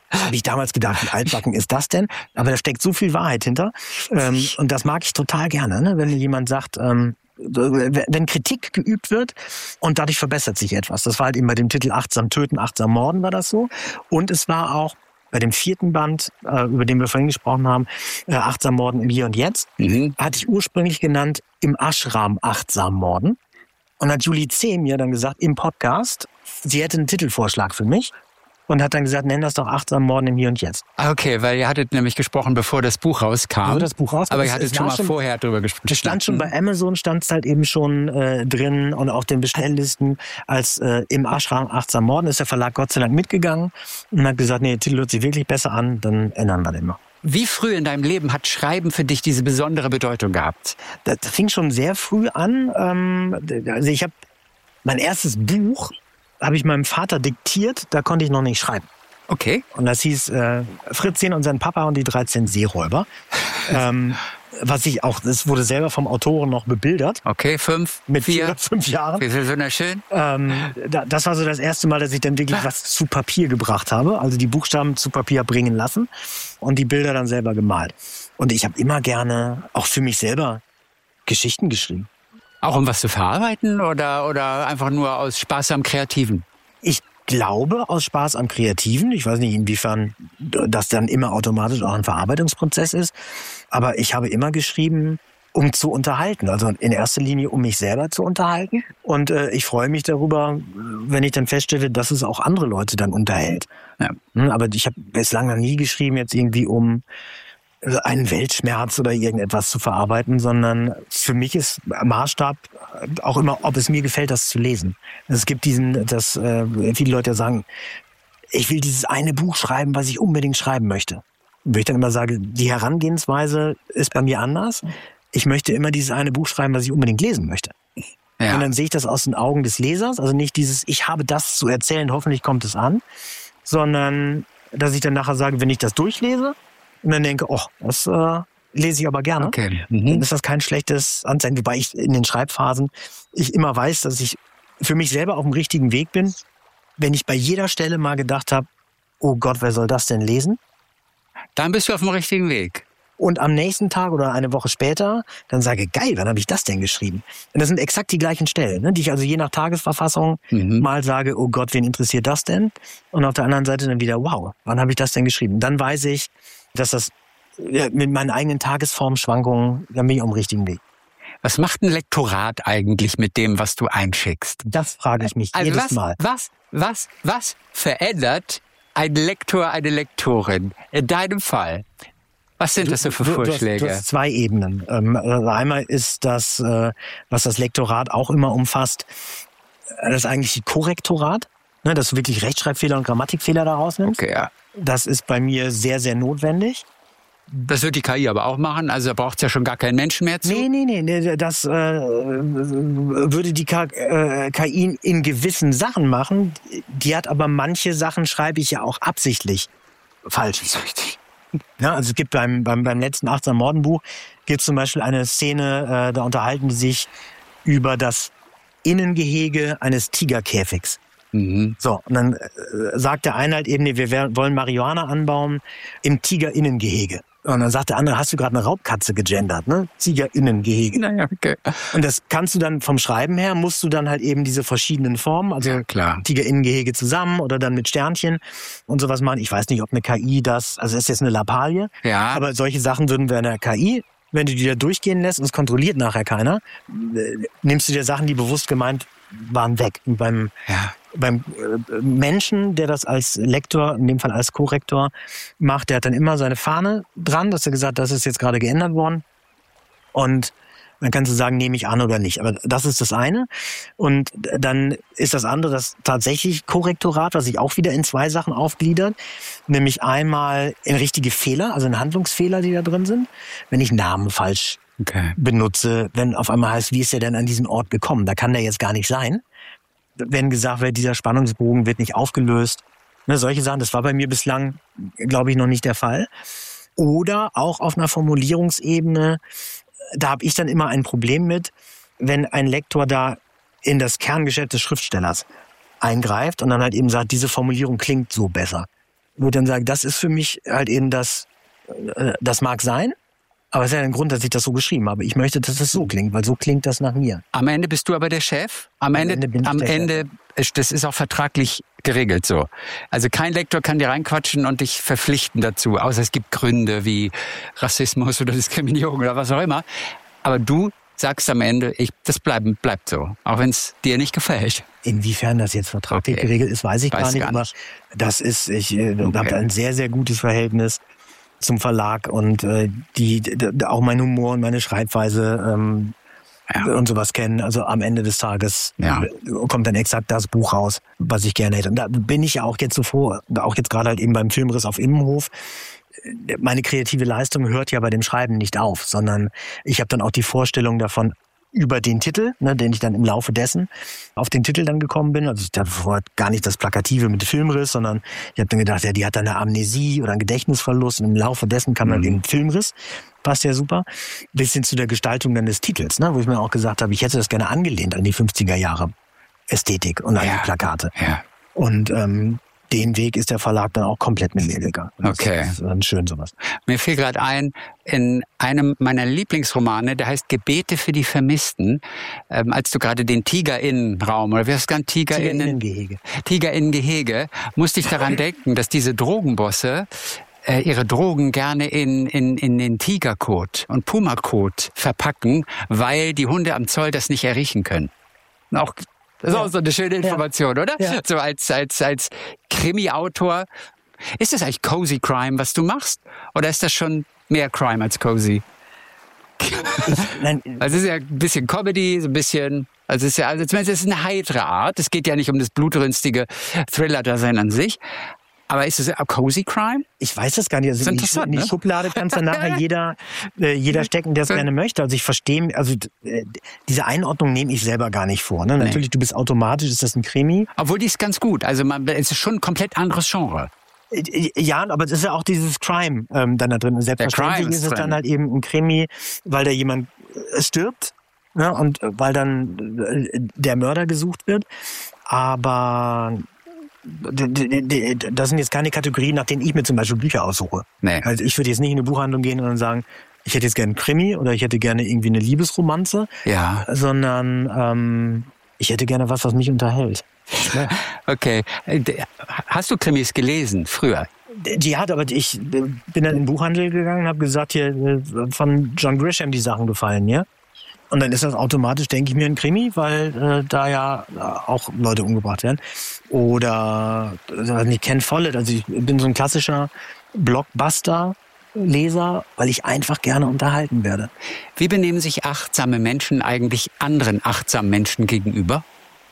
Speaker 3: Habe ich damals gedacht, wie altbacken ist das denn? Aber da steckt so viel Wahrheit hinter. Ähm, und das mag ich total gerne, ne? Wenn mir jemand sagt, ähm, wenn Kritik geübt wird und dadurch verbessert sich etwas. Das war halt eben bei dem Titel Achtsam töten, achtsam morden war das so. Und es war auch bei dem vierten Band, äh, über den wir vorhin gesprochen haben, äh, Achtsam morden im Hier und Jetzt, mhm. hatte ich ursprünglich genannt, im Ashram achtsam morden. Und hat Julie C. mir dann gesagt, im Podcast, sie hätte einen Titelvorschlag für mich. Und hat dann gesagt, nenn das doch Achtsam morden im Hier und Jetzt.
Speaker 2: Okay, weil ihr hattet nämlich gesprochen, bevor das Buch rauskam.
Speaker 3: Bevor das Buch rauskam.
Speaker 2: Aber ihr hattet schon mal schon, vorher drüber gesprochen.
Speaker 3: Das stand schon bei Amazon, stand es halt eben schon äh, drin und auch den Bestelllisten als äh, im Ashram Achtsam morden ist der Verlag Gott sei Dank mitgegangen und hat gesagt, nee, der Titel hört sich wirklich besser an, dann ändern wir den noch.
Speaker 2: Wie früh in deinem Leben hat Schreiben für dich diese besondere Bedeutung gehabt?
Speaker 3: Das fing schon sehr früh an. Ähm, also ich habe mein erstes Buch habe ich meinem Vater diktiert, da konnte ich noch nicht schreiben.
Speaker 2: Okay.
Speaker 3: Und das hieß äh, Fritzchen und sein Papa und die dreizehn Seeräuber. ähm, was ich auch, das wurde selber vom Autoren noch bebildert.
Speaker 2: Okay, fünf,
Speaker 3: mit
Speaker 2: vier,
Speaker 3: vier, fünf Jahren.
Speaker 2: Wie ist das wunderschön?
Speaker 3: Ähm, da, das war so das erste Mal, dass ich dann wirklich was zu Papier gebracht habe. Also die Buchstaben zu Papier bringen lassen und die Bilder dann selber gemalt. Und ich habe immer gerne, auch für mich selber, Geschichten geschrieben.
Speaker 2: Auch um was zu verarbeiten oder, oder einfach nur aus Spaß am Kreativen?
Speaker 3: Ich glaube, aus Spaß am Kreativen. Ich weiß nicht, inwiefern das dann immer automatisch auch ein Verarbeitungsprozess ist. Aber ich habe immer geschrieben, um zu unterhalten. Also in erster Linie, um mich selber zu unterhalten. Und äh, ich freue mich darüber, wenn ich dann feststelle, dass es auch andere Leute dann unterhält. Ja. Aber ich habe bislang noch nie geschrieben, jetzt irgendwie um einen Weltschmerz oder irgendetwas zu verarbeiten, sondern für mich ist Maßstab auch immer, ob es mir gefällt, das zu lesen. Es gibt diesen, dass äh, viele Leute sagen, ich will dieses eine Buch schreiben, was ich unbedingt schreiben möchte. Und wo ich dann immer sage, die Herangehensweise ist bei mir anders. Ich möchte immer dieses eine Buch schreiben, was ich unbedingt lesen möchte. Ja. Und dann sehe ich das aus den Augen des Lesers, also nicht dieses, ich habe das zu erzählen, hoffentlich kommt es an, sondern dass ich dann nachher sage, wenn ich das durchlese, und dann denke, oh, das äh, lese ich aber gerne.
Speaker 2: Okay.
Speaker 3: Mhm. Dann ist das kein schlechtes Anzeichen. Wobei ich in den Schreibphasen, ich immer weiß, dass ich für mich selber auf dem richtigen Weg bin. Wenn ich bei jeder Stelle mal gedacht habe, oh Gott, wer soll das denn lesen?
Speaker 2: Dann bist du auf dem richtigen Weg.
Speaker 3: Und am nächsten Tag oder eine Woche später dann sage, geil, wann habe ich das denn geschrieben? Und das sind exakt die gleichen Stellen, ne, die ich also je nach Tagesverfassung mhm. mal sage, oh Gott, wen interessiert das denn? Und auf der anderen Seite dann wieder, wow, wann habe ich das denn geschrieben? Dann weiß ich, dass das ja, mit meinen eigenen Tagesformschwankungen, dann bin ich auf dem richtigen Weg.
Speaker 2: Was macht ein Lektorat eigentlich mit dem, was du einschickst?
Speaker 3: Das frage ich mich
Speaker 2: also
Speaker 3: jedes
Speaker 2: was,
Speaker 3: Mal.
Speaker 2: Was, was, was verändert ein Lektor, eine Lektorin in deinem Fall? Was sind
Speaker 3: du,
Speaker 2: das so für
Speaker 3: du,
Speaker 2: Vorschläge?
Speaker 3: Du hast, du hast zwei Ebenen. Ähm, einmal ist das, äh, was das Lektorat auch immer umfasst, das ist eigentlich die Korrektorat, ne, dass du wirklich Rechtschreibfehler und Grammatikfehler da rausnimmst.
Speaker 2: Okay, ja.
Speaker 3: Das ist bei mir sehr, sehr notwendig.
Speaker 2: Das wird die K I aber auch machen, also da braucht es ja schon gar keinen Menschen mehr zu.
Speaker 3: Nee, nee, nee, das äh, würde die K- äh, K I in gewissen Sachen machen. Die hat aber manche Sachen, schreibe ich ja auch absichtlich falsch.
Speaker 2: So richtig.
Speaker 3: Ja, also es gibt beim, beim, beim letzten Achtsam morden Buch gibt es zum Beispiel eine Szene, äh, da unterhalten die sich über das Innengehege eines Tigerkäfigs. Mhm. So, und dann äh, sagt der eine halt eben, nee, wir wollen Marihuana anbauen im Tigerinnengehege. Und dann sagt der andere, hast du gerade eine Raubkatze gegendert, ne? Tigerinnengehege.
Speaker 2: Naja, okay.
Speaker 3: Und das kannst du dann vom Schreiben her, musst du dann halt eben diese verschiedenen Formen, also
Speaker 2: ja, klar.
Speaker 3: Tigerinnengehege zusammen oder dann mit Sternchen und sowas machen. Ich weiß nicht, ob eine K I das, also das ist jetzt eine Lappalie,
Speaker 2: ja.
Speaker 3: aber solche Sachen würden wir in der K I, wenn du die da durchgehen lässt und es kontrolliert nachher keiner, nimmst du dir Sachen, die bewusst gemeint waren, weg. Und beim,
Speaker 2: ja.
Speaker 3: beim Menschen, der das als Lektor, in dem Fall als Korrektor macht, der hat dann immer seine Fahne dran, dass er gesagt, das ist jetzt gerade geändert worden. Und dann kannst du sagen, nehme ich an oder nicht. Aber das ist das eine. Und dann ist das andere das tatsächlich Korrektorat, was sich auch wieder in zwei Sachen aufgliedert. Nämlich einmal in richtige Fehler, also in Handlungsfehler, die da drin sind. Wenn ich Namen falsch okay. benutze, wenn auf einmal heißt, wie ist er denn an diesen Ort gekommen? Da kann der jetzt gar nicht sein. Wenn gesagt wird, dieser Spannungsbogen wird nicht aufgelöst. Ne, solche Sachen, das war bei mir bislang, glaube ich, noch nicht der Fall. Oder auch auf einer Formulierungsebene, da habe ich dann immer ein Problem mit, wenn ein Lektor da in das Kerngeschäft des Schriftstellers eingreift und dann halt eben sagt, diese Formulierung klingt so besser. wo ich dann sage, das ist für mich halt eben das, das mag sein, aber es ist ja ein Grund, dass ich das so geschrieben habe. Ich möchte, dass es so klingt, weil so klingt das nach mir.
Speaker 2: Am Ende bist du aber der Chef. Am, am Ende, Ende bin ich am der Ende, Chef. Das ist auch vertraglich geregelt so. Also kein Lektor kann dir reinquatschen und dich verpflichten dazu, außer es gibt Gründe wie Rassismus oder Diskriminierung oder was auch immer. Aber du sagst am Ende, ich, das bleibt, bleibt so, auch wenn es dir nicht gefällt.
Speaker 3: Inwiefern das jetzt vertraglich okay. geregelt ist, weiß ich weiß gar nicht. Gar nicht. Aber das ist, ich äh, okay. habe ein sehr, sehr gutes Verhältnis zum Verlag und äh, die, die auch mein Humor und meine Schreibweise ähm, ja. und sowas kennen. Also am Ende des Tages ja. kommt dann exakt das Buch raus, was ich gerne hätte. Und da bin ich ja auch jetzt so froh, auch jetzt gerade halt eben beim Filmriss auf Immenhof. Meine kreative Leistung hört ja bei dem Schreiben nicht auf, sondern ich habe dann auch die Vorstellung davon, über den Titel, ne, den ich dann im Laufe dessen auf den Titel dann gekommen bin. Also ich hatte vorher gar nicht das Plakative mit Filmriss, sondern ich habe dann gedacht, ja, die hat dann eine Amnesie oder einen Gedächtnisverlust und im Laufe dessen kam dann mhm. den Filmriss. Passt ja super. Bis hin zu der Gestaltung dann des Titels, ne, wo ich mir auch gesagt habe, ich hätte das gerne angelehnt an die fünfziger Jahre Ästhetik und an ja. die Plakate. Ja. Und ähm, den Weg ist der Verlag dann auch komplett mit mir gegangen.
Speaker 2: Okay.
Speaker 3: Das ist dann schön sowas.
Speaker 2: Mir fiel gerade ein, in einem meiner Lieblingsromane, der heißt Gebete für die Vermissten, ähm, als du gerade den Tigerinnenraum, oder wie heißt es ganz?
Speaker 3: Tigerinnengehege.
Speaker 2: Tigerinnengehege, musste ich daran denken, dass diese Drogenbosse äh, ihre Drogen gerne in, in, in den Tigerkot und Pumakot verpacken, weil die Hunde am Zoll das nicht erriechen können. Auch Das ist ja. auch so eine schöne Information, ja. oder? Ja. So als, als, als Krimi-Autor. Ist das eigentlich Cozy Crime, was du machst? Oder ist das schon mehr Crime als Cozy? Ich, nein. Also es ist ja ein bisschen Comedy, so ein bisschen, also es ist ja, also zumindest ist es eine heitere Art. Es geht ja nicht um das blutrünstige Thriller-Dasein an sich. Aber ist es Cozy Crime?
Speaker 3: Ich weiß das gar nicht. Also in die, in die ne? Schublade kann es dann nachher jeder, äh, jeder stecken, der es gerne möchte. Also ich verstehe, also äh, diese Einordnung nehme ich selber gar nicht vor. Ne? Nee. Natürlich, du bist automatisch, ist das ein Krimi.
Speaker 2: Obwohl die ist ganz gut. Also man, es ist schon ein komplett anderes Genre.
Speaker 3: Ja, aber es ist ja auch dieses Crime ähm, dann da drin. Und selbstverständlich ist es dann halt eben ein Krimi, weil da jemand äh, stirbt, ne? Und äh, weil dann äh, der Mörder gesucht wird. Aber das sind jetzt keine Kategorien, nach denen ich mir zum Beispiel Bücher aussuche. Nee. Also ich würde jetzt nicht in eine Buchhandlung gehen und dann sagen, ich hätte jetzt gerne einen Krimi oder ich hätte gerne irgendwie eine Liebesromanze,
Speaker 2: ja.
Speaker 3: sondern ähm, ich hätte gerne was, was mich unterhält. Ja.
Speaker 2: Okay. Hast du Krimis gelesen früher?
Speaker 3: Die hat, aber ich bin dann in den Buchhandel gegangen und habe gesagt, hier von John Grisham die Sachen gefallen, ja? Und dann ist das automatisch, denke ich mir, ein Krimi, weil äh, da ja auch Leute umgebracht werden. Oder also nicht Ken Follett, also ich bin so ein klassischer Blockbuster-Leser, weil ich einfach gerne unterhalten werde.
Speaker 2: Wie benehmen sich achtsame Menschen eigentlich anderen achtsamen Menschen gegenüber?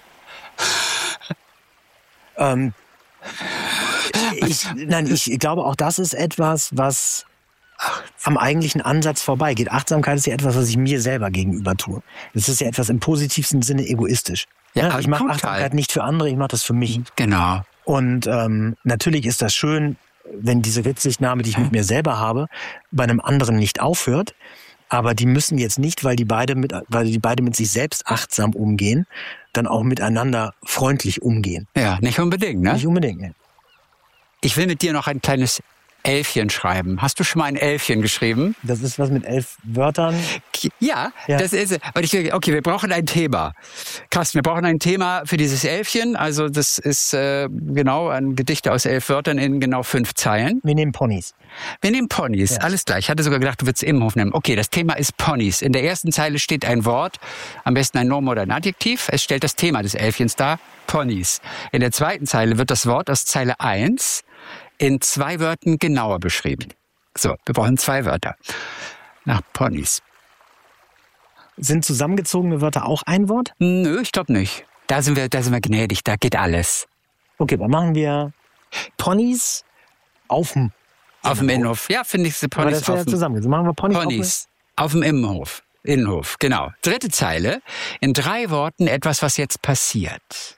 Speaker 3: ähm, ich, nein, ich glaube, auch das ist etwas, was am eigentlichen Ansatz vorbeigeht. Achtsamkeit ist ja etwas, was ich mir selber gegenüber tue. Das ist ja etwas im positivsten Sinne egoistisch. Ja, ja, ich mache Achtsamkeit nicht für andere, ich mache das für mich.
Speaker 2: Genau.
Speaker 3: Und ähm, natürlich ist das schön, wenn diese Rücksichtnahme, die ich mit mir selber habe, bei einem anderen nicht aufhört. Aber die müssen jetzt nicht, weil die beide mit, weil die beide mit sich selbst achtsam umgehen, dann auch miteinander freundlich umgehen.
Speaker 2: Ja, nicht unbedingt, ne?
Speaker 3: Nicht unbedingt, ne?
Speaker 2: Ich will mit dir noch ein kleines Elfchen schreiben. Hast du schon mal ein Elfchen geschrieben?
Speaker 3: Das ist was mit elf Wörtern?
Speaker 2: Ja, ja. das ist. Aber ich will, okay, wir brauchen ein Thema. Carsten, wir brauchen ein Thema für dieses Elfchen. Also das ist äh, genau ein Gedicht aus elf Wörtern in genau fünf Zeilen.
Speaker 3: Wir nehmen Ponys.
Speaker 2: Wir nehmen Ponys, ja. Alles klar. Ich hatte sogar gedacht, du würdest Immenhof nehmen. Okay, das Thema ist Ponys. In der ersten Zeile steht ein Wort, am besten ein Nomen oder ein Adjektiv. Es stellt das Thema des Elfchens dar, Ponys. In der zweiten Zeile wird das Wort aus Zeile eins in zwei Wörtern genauer beschrieben. So, wir brauchen zwei Wörter. Nach Ponys.
Speaker 3: Sind zusammengezogene Wörter auch ein Wort?
Speaker 2: Nö, ich glaube nicht. Da sind wir, da sind wir gnädig, da geht alles.
Speaker 3: Okay, dann machen wir Ponys auf dem
Speaker 2: Auf dem Innenhof. Ja, finde ich, Ponys
Speaker 3: Aber das wäre ja zusammengezogen. Machen wir Ponys,
Speaker 2: Ponys auf dem Innenhof. Innenhof, genau. Dritte Zeile. In drei Worten etwas, was jetzt passiert.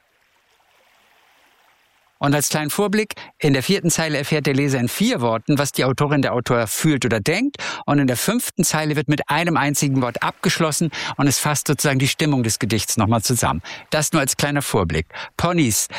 Speaker 2: Und als kleinen Vorblick, in der vierten Zeile erfährt der Leser in vier Worten, was die Autorin, der Autor fühlt oder denkt. Und in der fünften Zeile wird mit einem einzigen Wort abgeschlossen und es fasst sozusagen die Stimmung des Gedichts nochmal zusammen. Das nur als kleiner Vorblick. Ponys,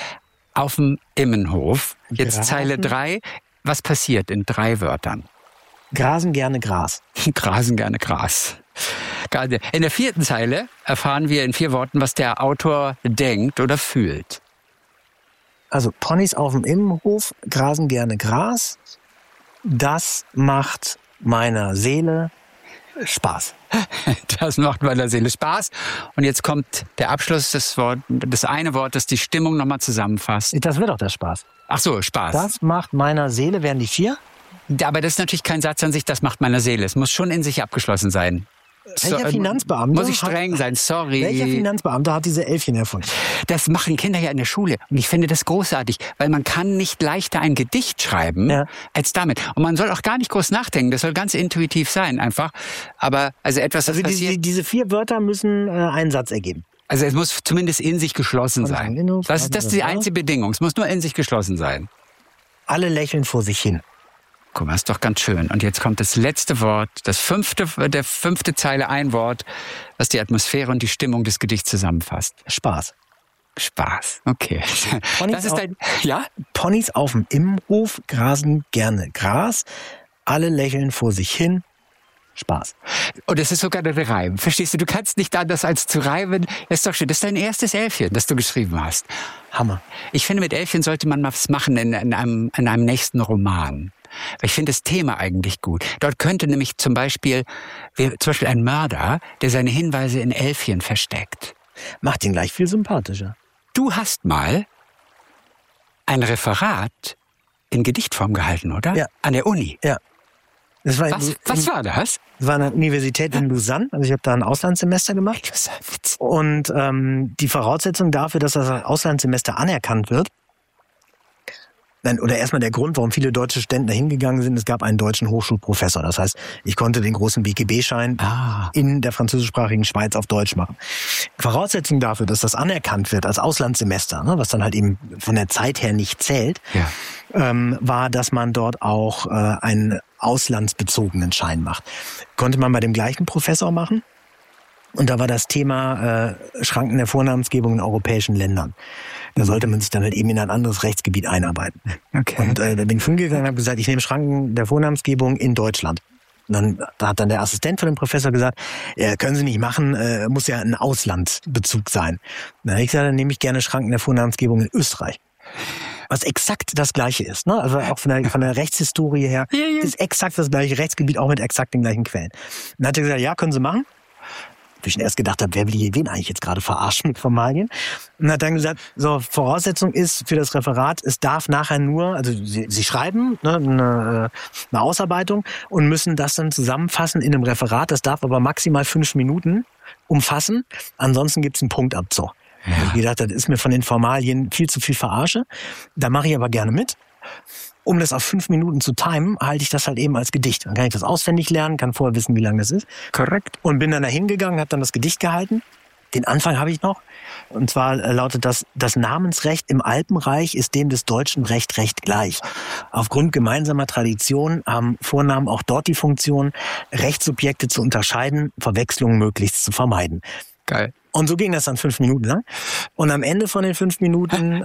Speaker 2: auf dem Immenhof. Jetzt
Speaker 3: Grasen.
Speaker 2: Zeile drei. Was passiert in drei Wörtern?
Speaker 3: Grasen gerne Gras.
Speaker 2: Grasen gerne Gras. In der vierten Zeile erfahren wir in vier Worten, was der Autor denkt oder fühlt.
Speaker 3: Also Ponys auf dem Immenhof, grasen gerne Gras. Das macht meiner Seele Spaß.
Speaker 2: Das macht meiner Seele Spaß. Und jetzt kommt der Abschluss des Wort, das eine Wort, das die Stimmung nochmal zusammenfasst.
Speaker 3: Das wird doch der Spaß.
Speaker 2: Ach so, Spaß.
Speaker 3: Das macht meiner Seele, wären die vier?
Speaker 2: Aber das ist natürlich kein Satz an sich, das macht meiner Seele. Es muss schon in sich abgeschlossen sein.
Speaker 3: Welcher
Speaker 2: So,
Speaker 3: Finanzbeamte?
Speaker 2: Muss ich streng sein, sorry.
Speaker 3: Welcher Finanzbeamte hat diese Elfchen erfunden?
Speaker 2: Das machen Kinder ja in der Schule. Und ich finde das großartig, weil man kann nicht leichter ein Gedicht schreiben
Speaker 3: Ja.
Speaker 2: als damit. Und man soll auch gar nicht groß nachdenken. Das soll ganz intuitiv sein einfach. Aber also etwas, das
Speaker 3: Also
Speaker 2: passiert...
Speaker 3: diese, diese vier Wörter müssen äh, einen Satz ergeben.
Speaker 2: Also es muss zumindest in sich geschlossen
Speaker 3: Und
Speaker 2: sein.
Speaker 3: genau,
Speaker 2: Das ist, das ist die einzige Bedingung. Es muss nur in sich geschlossen sein.
Speaker 3: Alle lächeln vor sich hin.
Speaker 2: Guck mal, ist doch ganz schön. Und jetzt kommt das letzte Wort, das fünfte, der fünfte Zeile, ein Wort, was die Atmosphäre und die Stimmung des Gedichts zusammenfasst.
Speaker 3: Spaß.
Speaker 2: Spaß. Okay.
Speaker 3: Ponys
Speaker 2: Das ist
Speaker 3: auf-
Speaker 2: dein, ja?
Speaker 3: Ponys auf dem Immenhof grasen gerne Gras. Alle lächeln vor sich hin. Spaß.
Speaker 2: Und es ist sogar der Reim. Verstehst du? Du kannst nicht anders als zu reimen. Das ist doch schön. Das ist dein erstes Elfchen, das du geschrieben hast.
Speaker 3: Hammer.
Speaker 2: Ich finde, mit Elfchen sollte man was machen in, in, einem, in einem nächsten Roman. Ich finde das Thema eigentlich gut. Dort könnte nämlich zum Beispiel, zum Beispiel ein Mörder, der seine Hinweise in Elfchen versteckt.
Speaker 3: Macht ihn gleich viel sympathischer.
Speaker 2: Du hast mal ein Referat in Gedichtform gehalten, oder?
Speaker 3: Ja.
Speaker 2: An der Uni.
Speaker 3: Ja. Das war,
Speaker 2: Was,
Speaker 3: in,
Speaker 2: was war das?
Speaker 3: das war eine Universität in Lausanne. Also ich habe da ein Auslandssemester gemacht.
Speaker 2: Das ist ein Witz.
Speaker 3: Und ähm, die Voraussetzung dafür, dass das Auslandssemester anerkannt wird, nein, oder erstmal der Grund, warum viele deutsche Studenten da hingegangen sind, es gab einen deutschen Hochschulprofessor. Das heißt, ich konnte den großen B G B-Schein
Speaker 2: Ah.
Speaker 3: in der französischsprachigen Schweiz auf Deutsch machen. Voraussetzung dafür, dass das anerkannt wird als Auslandssemester, ne, was dann halt eben von der Zeit her nicht zählt,
Speaker 2: Ja.
Speaker 3: ähm, war, dass man dort auch äh, einen auslandsbezogenen Schein macht. Konnte man bei dem gleichen Professor machen. Und da war das Thema äh, Schranken der Vornamensgebung in europäischen Ländern. Da sollte man sich dann halt eben in ein anderes Rechtsgebiet einarbeiten.
Speaker 2: Okay.
Speaker 3: Und äh, da bin ich hingegangen und habe gesagt, ich nehme Schranken der Vornamensgebung in Deutschland. Und dann da hat dann der Assistent von dem Professor gesagt, ja, können Sie nicht machen, äh, muss ja ein Auslandsbezug sein. Dann habe ich gesagt, dann nehme ich gerne Schranken der Vornamensgebung in Österreich. Was exakt das Gleiche ist. Ne? Also auch von der, von der Rechtshistorie her
Speaker 2: Ja, ja.
Speaker 3: ist exakt das gleiche Rechtsgebiet, auch mit exakt den gleichen Quellen. Dann hat er gesagt, ja, können Sie machen. Wo ich schon erst gedacht habe, wer will hier wen eigentlich jetzt gerade verarschen mit Formalien? Und hat dann gesagt, so, Voraussetzung ist für das Referat, es darf nachher nur, also Sie, Sie schreiben ne, eine, eine Ausarbeitung und müssen das dann zusammenfassen in einem Referat. Das darf aber maximal fünf Minuten umfassen. Ansonsten gibt es einen Punktabzug. Ja. Ich gedacht, das ist mir von den Formalien viel zu viel Verarsche. Da mache ich aber gerne mit. Um das auf fünf Minuten zu timen, halte ich das halt eben als Gedicht. Dann kann ich das auswendig lernen, kann vorher wissen, wie lang das ist.
Speaker 2: Korrekt.
Speaker 3: Und bin dann da hingegangen, habe dann das Gedicht gehalten. Den Anfang habe ich noch. Und zwar äh, lautet das, das Namensrecht im Alpenreich ist dem des deutschen Recht recht gleich. Aufgrund gemeinsamer Tradition haben Vornamen auch dort die Funktion, Rechtssubjekte zu unterscheiden, Verwechslungen möglichst zu vermeiden.
Speaker 2: Geil.
Speaker 3: Und so ging das dann fünf Minuten lang. Und am Ende von den fünf Minuten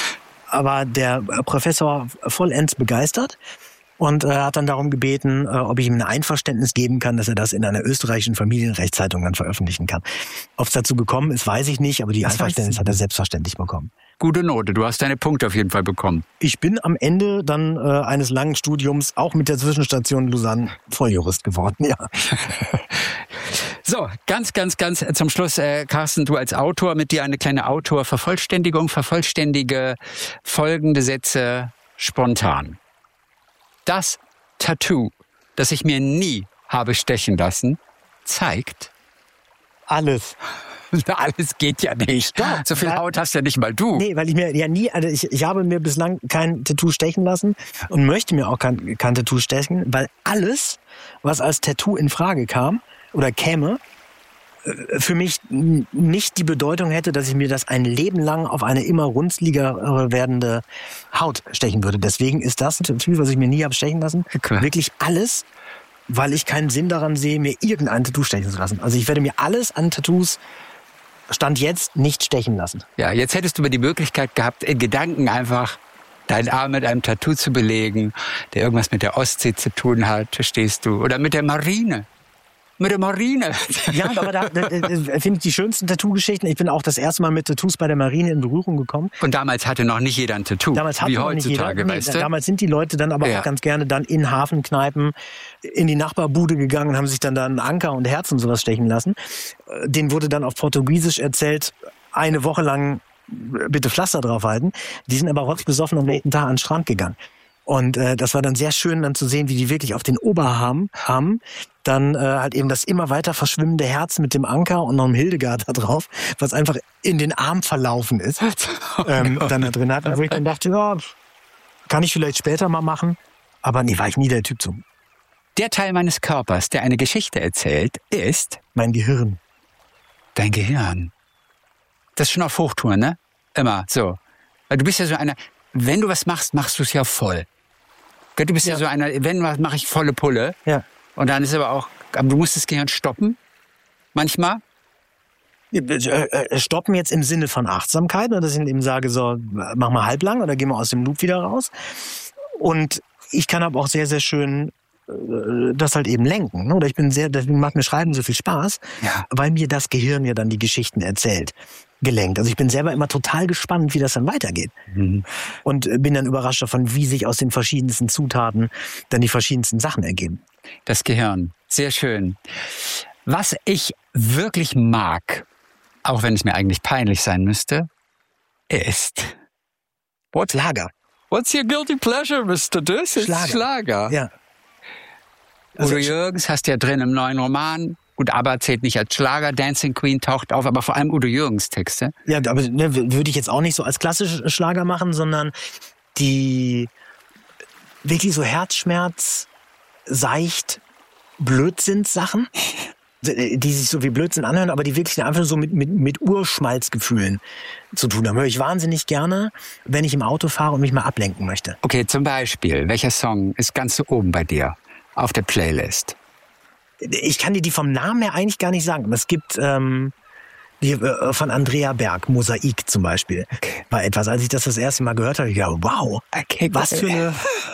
Speaker 3: war der Professor vollends begeistert und äh, hat dann darum gebeten, äh, ob ich ihm ein Einverständnis geben kann, dass er das in einer österreichischen Familienrechtszeitung dann veröffentlichen kann. Ob es dazu gekommen ist, weiß ich nicht, aber die
Speaker 2: Das
Speaker 3: Einverständnis
Speaker 2: weißt du.
Speaker 3: hat er selbstverständlich bekommen.
Speaker 2: Gute Note. Du hast deine Punkte auf jeden Fall bekommen.
Speaker 3: Ich bin am Ende dann äh, eines langen Studiums, auch mit der Zwischenstation Lausanne, Volljurist geworden, ja.
Speaker 2: So, ganz, ganz, ganz zum Schluss, äh, Carsten, du als Autor, mit dir eine kleine Autorvervollständigung, vervollständige folgende Sätze spontan. Das Tattoo, das ich mir nie habe stechen lassen, zeigt,
Speaker 3: Alles.
Speaker 2: alles geht ja nicht.
Speaker 3: Ja,
Speaker 2: so viel
Speaker 3: weil-
Speaker 2: Haut hast ja nicht mal du.
Speaker 3: Nee, weil ich mir ja nie, also ich, ich habe mir bislang kein Tattoo stechen lassen und möchte mir auch kein, kein Tattoo stechen, weil alles, was als Tattoo in Frage kam oder käme, äh, für mich n- nicht die Bedeutung hätte, dass ich mir das ein Leben lang auf eine immer runzliger werdende Haut stechen würde. Deswegen ist das ein Tattoo, was ich mir nie habe stechen lassen,
Speaker 2: Okay.
Speaker 3: wirklich alles, weil ich keinen Sinn daran sehe, mir irgendein Tattoo stechen zu lassen. Also ich werde mir alles an Tattoos Stand jetzt nicht stechen lassen.
Speaker 2: Ja, jetzt hättest du aber die Möglichkeit gehabt, in Gedanken einfach deinen Arm mit einem Tattoo zu belegen, der irgendwas mit der Ostsee zu tun hat, verstehst du? Oder mit der Marine. Mit der Marine.
Speaker 3: Ja, aber da, da, da finde ich die schönsten Tattoo-Geschichten. Ich bin auch das erste Mal mit Tattoos bei der Marine in Berührung gekommen.
Speaker 2: Und damals hatte noch nicht jeder ein Tattoo,
Speaker 3: damals hatte
Speaker 2: wie
Speaker 3: noch
Speaker 2: heutzutage,
Speaker 3: nicht jeder.
Speaker 2: weißt
Speaker 3: Nee,
Speaker 2: du?
Speaker 3: damals sind die Leute dann aber
Speaker 2: Ja.
Speaker 3: auch ganz gerne dann in Hafenkneipen in die Nachbarbude gegangen und haben sich dann da einen Anker und Herz und sowas stechen lassen. Denen wurde dann auf Portugiesisch erzählt, eine Woche lang bitte Pflaster draufhalten. Die sind aber rotzbesoffen am nächsten Tag an den Strand gegangen. Und äh, das war dann sehr schön dann zu sehen, wie die wirklich auf den Oberarm haben. Dann äh, halt eben das immer weiter verschwimmende Herz mit dem Anker und noch einem Hildegard da drauf, was einfach in den Arm verlaufen ist. ähm, dann da drin hat, wo ich dann dachte, ja, kann ich vielleicht später mal machen. Aber nee, war ich nie der Typ zu.
Speaker 2: Der Teil meines Körpers, der eine Geschichte erzählt, ist
Speaker 3: Mein Gehirn.
Speaker 2: dein Gehirn. Das ist schon auf Hochtouren, ne? Immer so. Weil du bist ja so einer, wenn du was machst, machst du es ja voll. Du bist ja,
Speaker 3: Ja.
Speaker 2: so einer, wenn was mache ich volle Pulle.
Speaker 3: Ja.
Speaker 2: Und dann ist aber auch, aber du musst das Gehirn stoppen. Manchmal.
Speaker 3: Äh, äh, Stoppen jetzt im Sinne von Achtsamkeit, dass ich eben sage, so, mach mal halblang oder geh mal aus dem Loop wieder raus. Und ich kann aber auch sehr, sehr schön äh, das halt eben lenken. Oder ich bin sehr, deswegen macht mir Schreiben so viel Spaß,
Speaker 2: Ja.
Speaker 3: weil mir das Gehirn ja dann die Geschichten erzählt. Gelenkt. Also ich bin selber immer total gespannt, wie das dann weitergeht.
Speaker 2: Mhm.
Speaker 3: Und bin dann überrascht davon, wie sich aus den verschiedensten Zutaten dann die verschiedensten Sachen ergeben.
Speaker 2: Das Gehirn. Sehr schön. Was ich wirklich mag, auch wenn es mir eigentlich peinlich sein müsste, ist
Speaker 3: What's Lager?
Speaker 2: What's your guilty pleasure, Mister Düss? It's
Speaker 3: Schlager.
Speaker 2: Schlager.
Speaker 3: Ja.
Speaker 2: Udo
Speaker 3: Also,
Speaker 2: Jürgens hast du ja drin im neuen Roman. Gut, aber zählt nicht als Schlager. Dancing Queen taucht auf, aber vor allem Udo Jürgens Texte.
Speaker 3: Ja, aber ne, würde ich jetzt auch nicht so als klassischen Schlager machen, sondern die wirklich so Herzschmerz, seicht, Blödsinnssachen, die sich so wie Blödsinn anhören, aber die wirklich einfach so mit, mit, mit Urschmalzgefühlen zu tun haben. Höre ich wahnsinnig gerne, wenn ich im Auto fahre und mich mal ablenken möchte.
Speaker 2: Okay, zum Beispiel, welcher Song ist ganz so oben bei dir auf der Playlist?
Speaker 3: Ich kann dir die vom Namen her eigentlich gar nicht sagen, aber es gibt ähm, die, äh, von Andrea Berg, Mosaik zum Beispiel,
Speaker 2: Okay.
Speaker 3: war etwas. Als ich das das erste Mal gehört habe, ich dachte, wow,
Speaker 2: Okay,
Speaker 3: was für eine,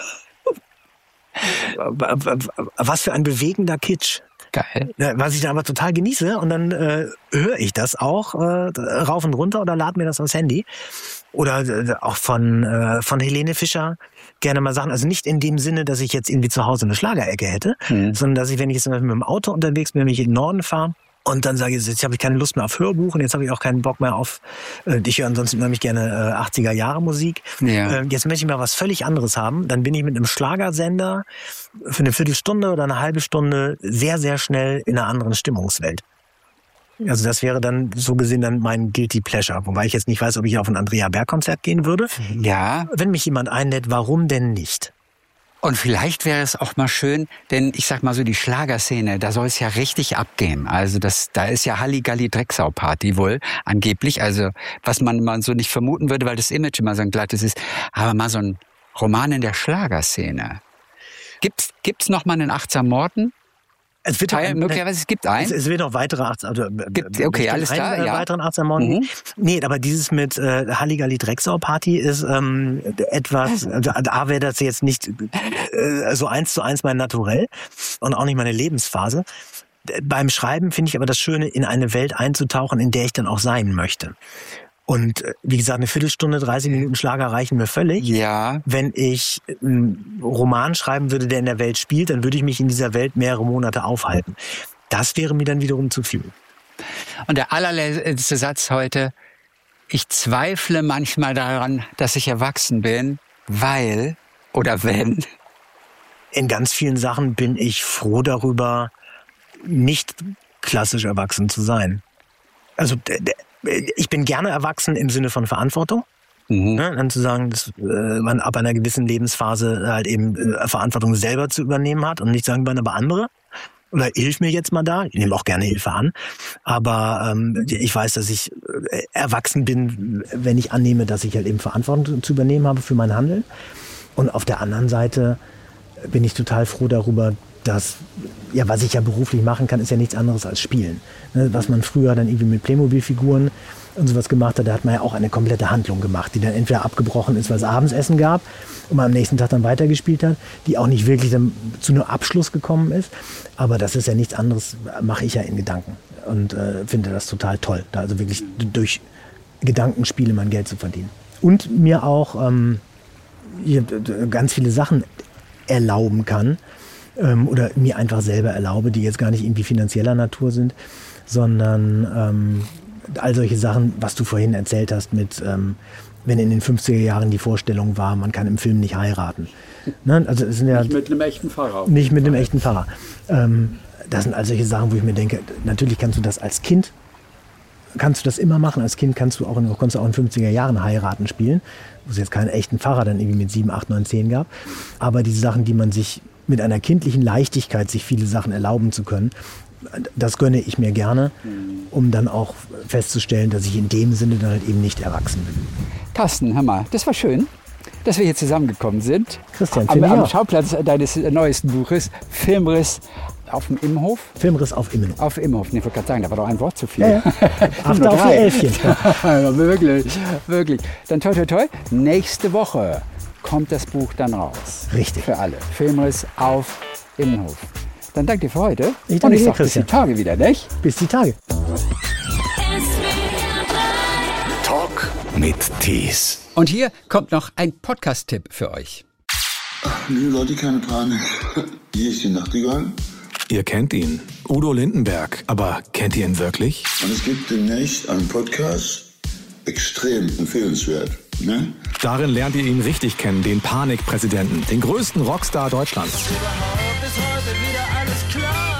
Speaker 3: was für ein bewegender Kitsch.
Speaker 2: Geil.
Speaker 3: Ja, was ich dann aber total genieße und dann äh, höre ich das auch äh, rauf und runter oder lade mir das aufs Handy. Oder äh, auch von, äh, von Helene Fischer gerne mal Sachen. Also nicht in dem Sinne, dass ich jetzt irgendwie zu Hause eine Schlagerecke hätte,
Speaker 2: Mhm.
Speaker 3: sondern dass ich, wenn ich jetzt zum Beispiel mit dem Auto unterwegs bin, wenn ich in den Norden fahre und dann sage ich, jetzt habe ich keine Lust mehr auf Hörbuch und jetzt habe ich auch keinen Bock mehr auf, äh, ich höre ansonsten nämlich gerne äh, achtziger Jahre Musik.
Speaker 2: Ja.
Speaker 3: Äh, jetzt möchte ich mal was völlig anderes haben. Dann bin ich mit einem Schlagersender für eine Viertelstunde oder eine halbe Stunde sehr, sehr schnell in einer anderen Stimmungswelt. Also das wäre dann so gesehen dann mein Guilty Pleasure. Wobei ich jetzt nicht weiß, ob ich auf ein Andrea Berg Konzert gehen würde.
Speaker 2: Ja,
Speaker 3: Wenn mich jemand einlädt, warum denn nicht?
Speaker 2: und vielleicht wäre es auch mal schön, denn ich sag mal so, die Schlagerszene, da soll es ja richtig abgehen. Also das, da ist ja Halligalli Drecksau-Party wohl, angeblich. Also was man mal so nicht vermuten würde, weil das Image immer so ein glattes ist. Aber mal so ein Roman in der Schlagerszene. Gibt's, gibt's noch mal einen achtsam Morden?
Speaker 3: Es wird
Speaker 2: Teil,
Speaker 3: ein-
Speaker 2: möglicherweise, es gibt
Speaker 3: Es,
Speaker 2: einen.
Speaker 3: es wird noch weitere achtsam, also, äh,
Speaker 2: Gibt-
Speaker 3: äh,
Speaker 2: okay,
Speaker 3: bestimmt
Speaker 2: alles klar,
Speaker 3: einen, äh,
Speaker 2: ja.
Speaker 3: weiteren achtsam Morgen.
Speaker 2: Mhm.
Speaker 3: Nee, aber dieses mit äh, Halligalli Drecksau Party ist ähm, etwas, also A wäre das jetzt nicht äh, so eins zu eins mein Naturell und auch nicht meine Lebensphase. Beim Schreiben finde ich aber das Schöne, in eine Welt einzutauchen, in der ich dann auch sein möchte. Und äh, wie gesagt, eine Viertelstunde, dreißig Minuten Schlager reichen mir völlig.
Speaker 2: Ja,
Speaker 3: Wenn ich einen Roman schreiben würde, der in der Welt spielt, dann würde ich mich in dieser Welt mehrere Monate aufhalten. Das wäre mir dann wiederum zu viel.
Speaker 2: und der allerletzte Satz heute. Ich zweifle manchmal daran, dass ich erwachsen bin, weil oder wenn.
Speaker 3: In ganz vielen Sachen bin ich froh darüber, nicht klassisch erwachsen zu sein. Also d- d- ich bin gerne erwachsen im Sinne von Verantwortung.
Speaker 2: Mhm.
Speaker 3: Ne? Dann zu sagen, dass äh, man ab einer gewissen Lebensphase halt eben äh, Verantwortung selber zu übernehmen hat und nicht sagen, man aber andere. Oder hilf mir jetzt mal da. Ich nehme auch gerne Hilfe an. Aber ähm, ich weiß, dass ich äh, erwachsen bin, wenn ich annehme, dass ich halt eben Verantwortung zu übernehmen habe für mein Handeln. Und auf der anderen Seite bin ich total froh darüber, dass, ja, was ich ja beruflich machen kann, ist ja nichts anderes als Spielen. Ne, was man früher dann irgendwie mit Playmobil-Figuren und sowas gemacht hat, da hat man ja auch eine komplette Handlung gemacht, die dann entweder abgebrochen ist, weil es Abendsessen gab und man am nächsten Tag dann weitergespielt hat, die auch nicht wirklich dann zu einem Abschluss gekommen ist. Aber das ist ja nichts anderes, mache ich ja in Gedanken und äh, finde das total toll, da also wirklich durch Gedankenspiele mein Geld zu verdienen. Und mir auch ähm, ganz viele Sachen erlauben kann ähm, oder mir einfach selber erlaube, die jetzt gar nicht irgendwie finanzieller Natur sind, sondern ähm, all solche Sachen, was du vorhin erzählt hast mit, ähm, wenn in den fünfziger Jahren die Vorstellung war, man kann im Film nicht heiraten. Ne? Also es sind ja
Speaker 2: nicht mit einem echten Pfarrer.
Speaker 3: Nicht mit einem echten Pfarrer. Ähm, das sind all solche Sachen, wo ich mir denke, natürlich kannst du das als Kind, kannst du das immer machen. Als Kind kannst du auch in, konntest du auch in fünfziger Jahren heiraten spielen, wo es jetzt keinen echten Pfarrer dann irgendwie mit sieben, acht, neun, zehn gab. Aber diese Sachen, die man sich mit einer kindlichen Leichtigkeit, sich viele Sachen erlauben zu können, das gönne ich mir gerne, um dann auch festzustellen, dass ich in dem Sinne dann halt eben nicht erwachsen bin.
Speaker 2: Carsten, hör mal, das war schön, dass wir hier zusammengekommen sind.
Speaker 3: Christian,
Speaker 2: am, am
Speaker 3: auch.
Speaker 2: Schauplatz deines neuesten Buches, Filmriss auf dem Immenhof?
Speaker 3: Filmriss auf Immenhof.
Speaker 2: Auf Immenhof, nee, ich wollte gerade sagen, da war doch ein Wort zu viel.
Speaker 3: Ja, ja. Achte auf die Elfchen.
Speaker 2: Ja, wirklich, wirklich. Dann toi, toi, toi, nächste Woche kommt das Buch dann raus.
Speaker 3: Richtig.
Speaker 2: Für alle. Filmriss auf Immenhof. Dann danke dir für heute.
Speaker 3: Ich danke
Speaker 2: Und ich
Speaker 3: dir,
Speaker 2: sag bis die Tage wieder, nicht?
Speaker 3: Bis die Tage.
Speaker 1: Talk mit Tees.
Speaker 2: Und hier kommt noch ein Podcast-Tipp für euch.
Speaker 4: Liebe Leute, keine Panik. Hier ist die Nachtigall.
Speaker 1: Ihr kennt ihn, Udo Lindenberg. Aber kennt ihr ihn wirklich?
Speaker 4: Und es gibt demnächst einen Podcast, extrem empfehlenswert. Ne?
Speaker 1: Darin lernt ihr ihn richtig kennen, den Panikpräsidenten, den größten Rockstar Deutschlands.
Speaker 5: Überhaupt ist heute wieder alles klar.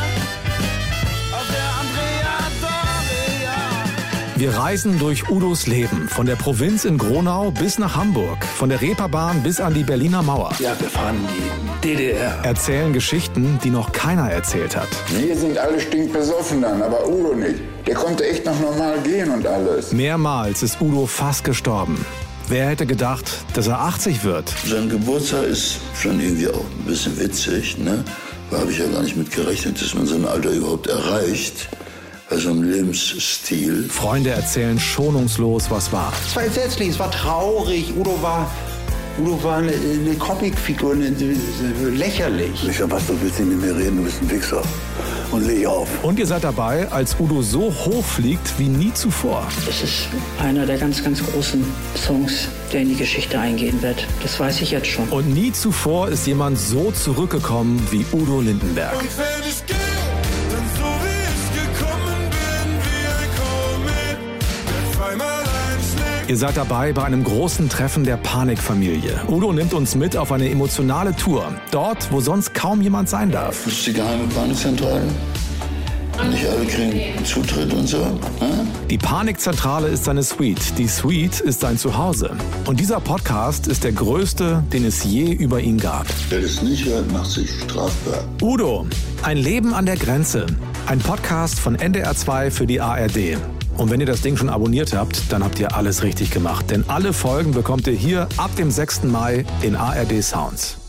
Speaker 5: Auf der Andrea Doria.
Speaker 1: Wir reisen durch Udos Leben, von der Provinz in Gronau bis nach Hamburg, von der Reeperbahn bis an die Berliner Mauer.
Speaker 6: Ja, wir fahren die D D R.
Speaker 1: Erzählen Geschichten, die noch keiner erzählt hat.
Speaker 7: Wir sind alle stinkbesoffen dann, aber Udo nicht. Der konnte echt noch normal gehen und alles.
Speaker 1: Mehrmals ist Udo fast gestorben. Wer hätte gedacht, dass er achtzig wird?
Speaker 4: Sein Geburtstag ist schon irgendwie auch ein bisschen witzig. Ne? Da habe ich ja gar nicht mit gerechnet, dass man so ein Alter überhaupt erreicht. Bei so einem Lebensstil.
Speaker 1: Freunde erzählen schonungslos, was war.
Speaker 6: Es war entsetzlich, es war traurig. Udo war, Udo war eine, eine Comicfigur, eine, eine, lächerlich.
Speaker 4: Micha, was, du willst nicht mit mir reden, du bist ein Wichser. Und leg auf.
Speaker 1: Und ihr seid dabei, als Udo so hoch fliegt wie nie zuvor.
Speaker 8: Es ist einer der ganz, ganz großen Songs, der in die Geschichte eingehen wird. Das weiß ich jetzt schon.
Speaker 1: Und nie zuvor ist jemand so zurückgekommen wie Udo Lindenberg.
Speaker 5: Und wenn ich gehe, dann so wie ich gekommen bin, wie ein Komet, der zweimal einschlägt.
Speaker 1: Ihr seid dabei bei einem großen Treffen der Panikfamilie. Udo nimmt uns mit auf eine emotionale Tour. Dort, wo sonst kaum jemand sein darf.
Speaker 4: Das ist die geheime Panikzentrale. Nicht alle kriegen Zutritt und so. Ne?
Speaker 1: Die Panikzentrale ist seine Suite. Die Suite ist sein Zuhause. Und dieser Podcast ist der größte, den es je über ihn gab.
Speaker 4: Wer das nicht hört, macht sich strafbar.
Speaker 1: Udo, ein Leben an der Grenze. Ein Podcast von N D R zwei für die A R D. Und wenn ihr das Ding schon abonniert habt, dann habt ihr alles richtig gemacht. Denn alle Folgen bekommt ihr hier ab dem sechsten Mai in A R D Sounds.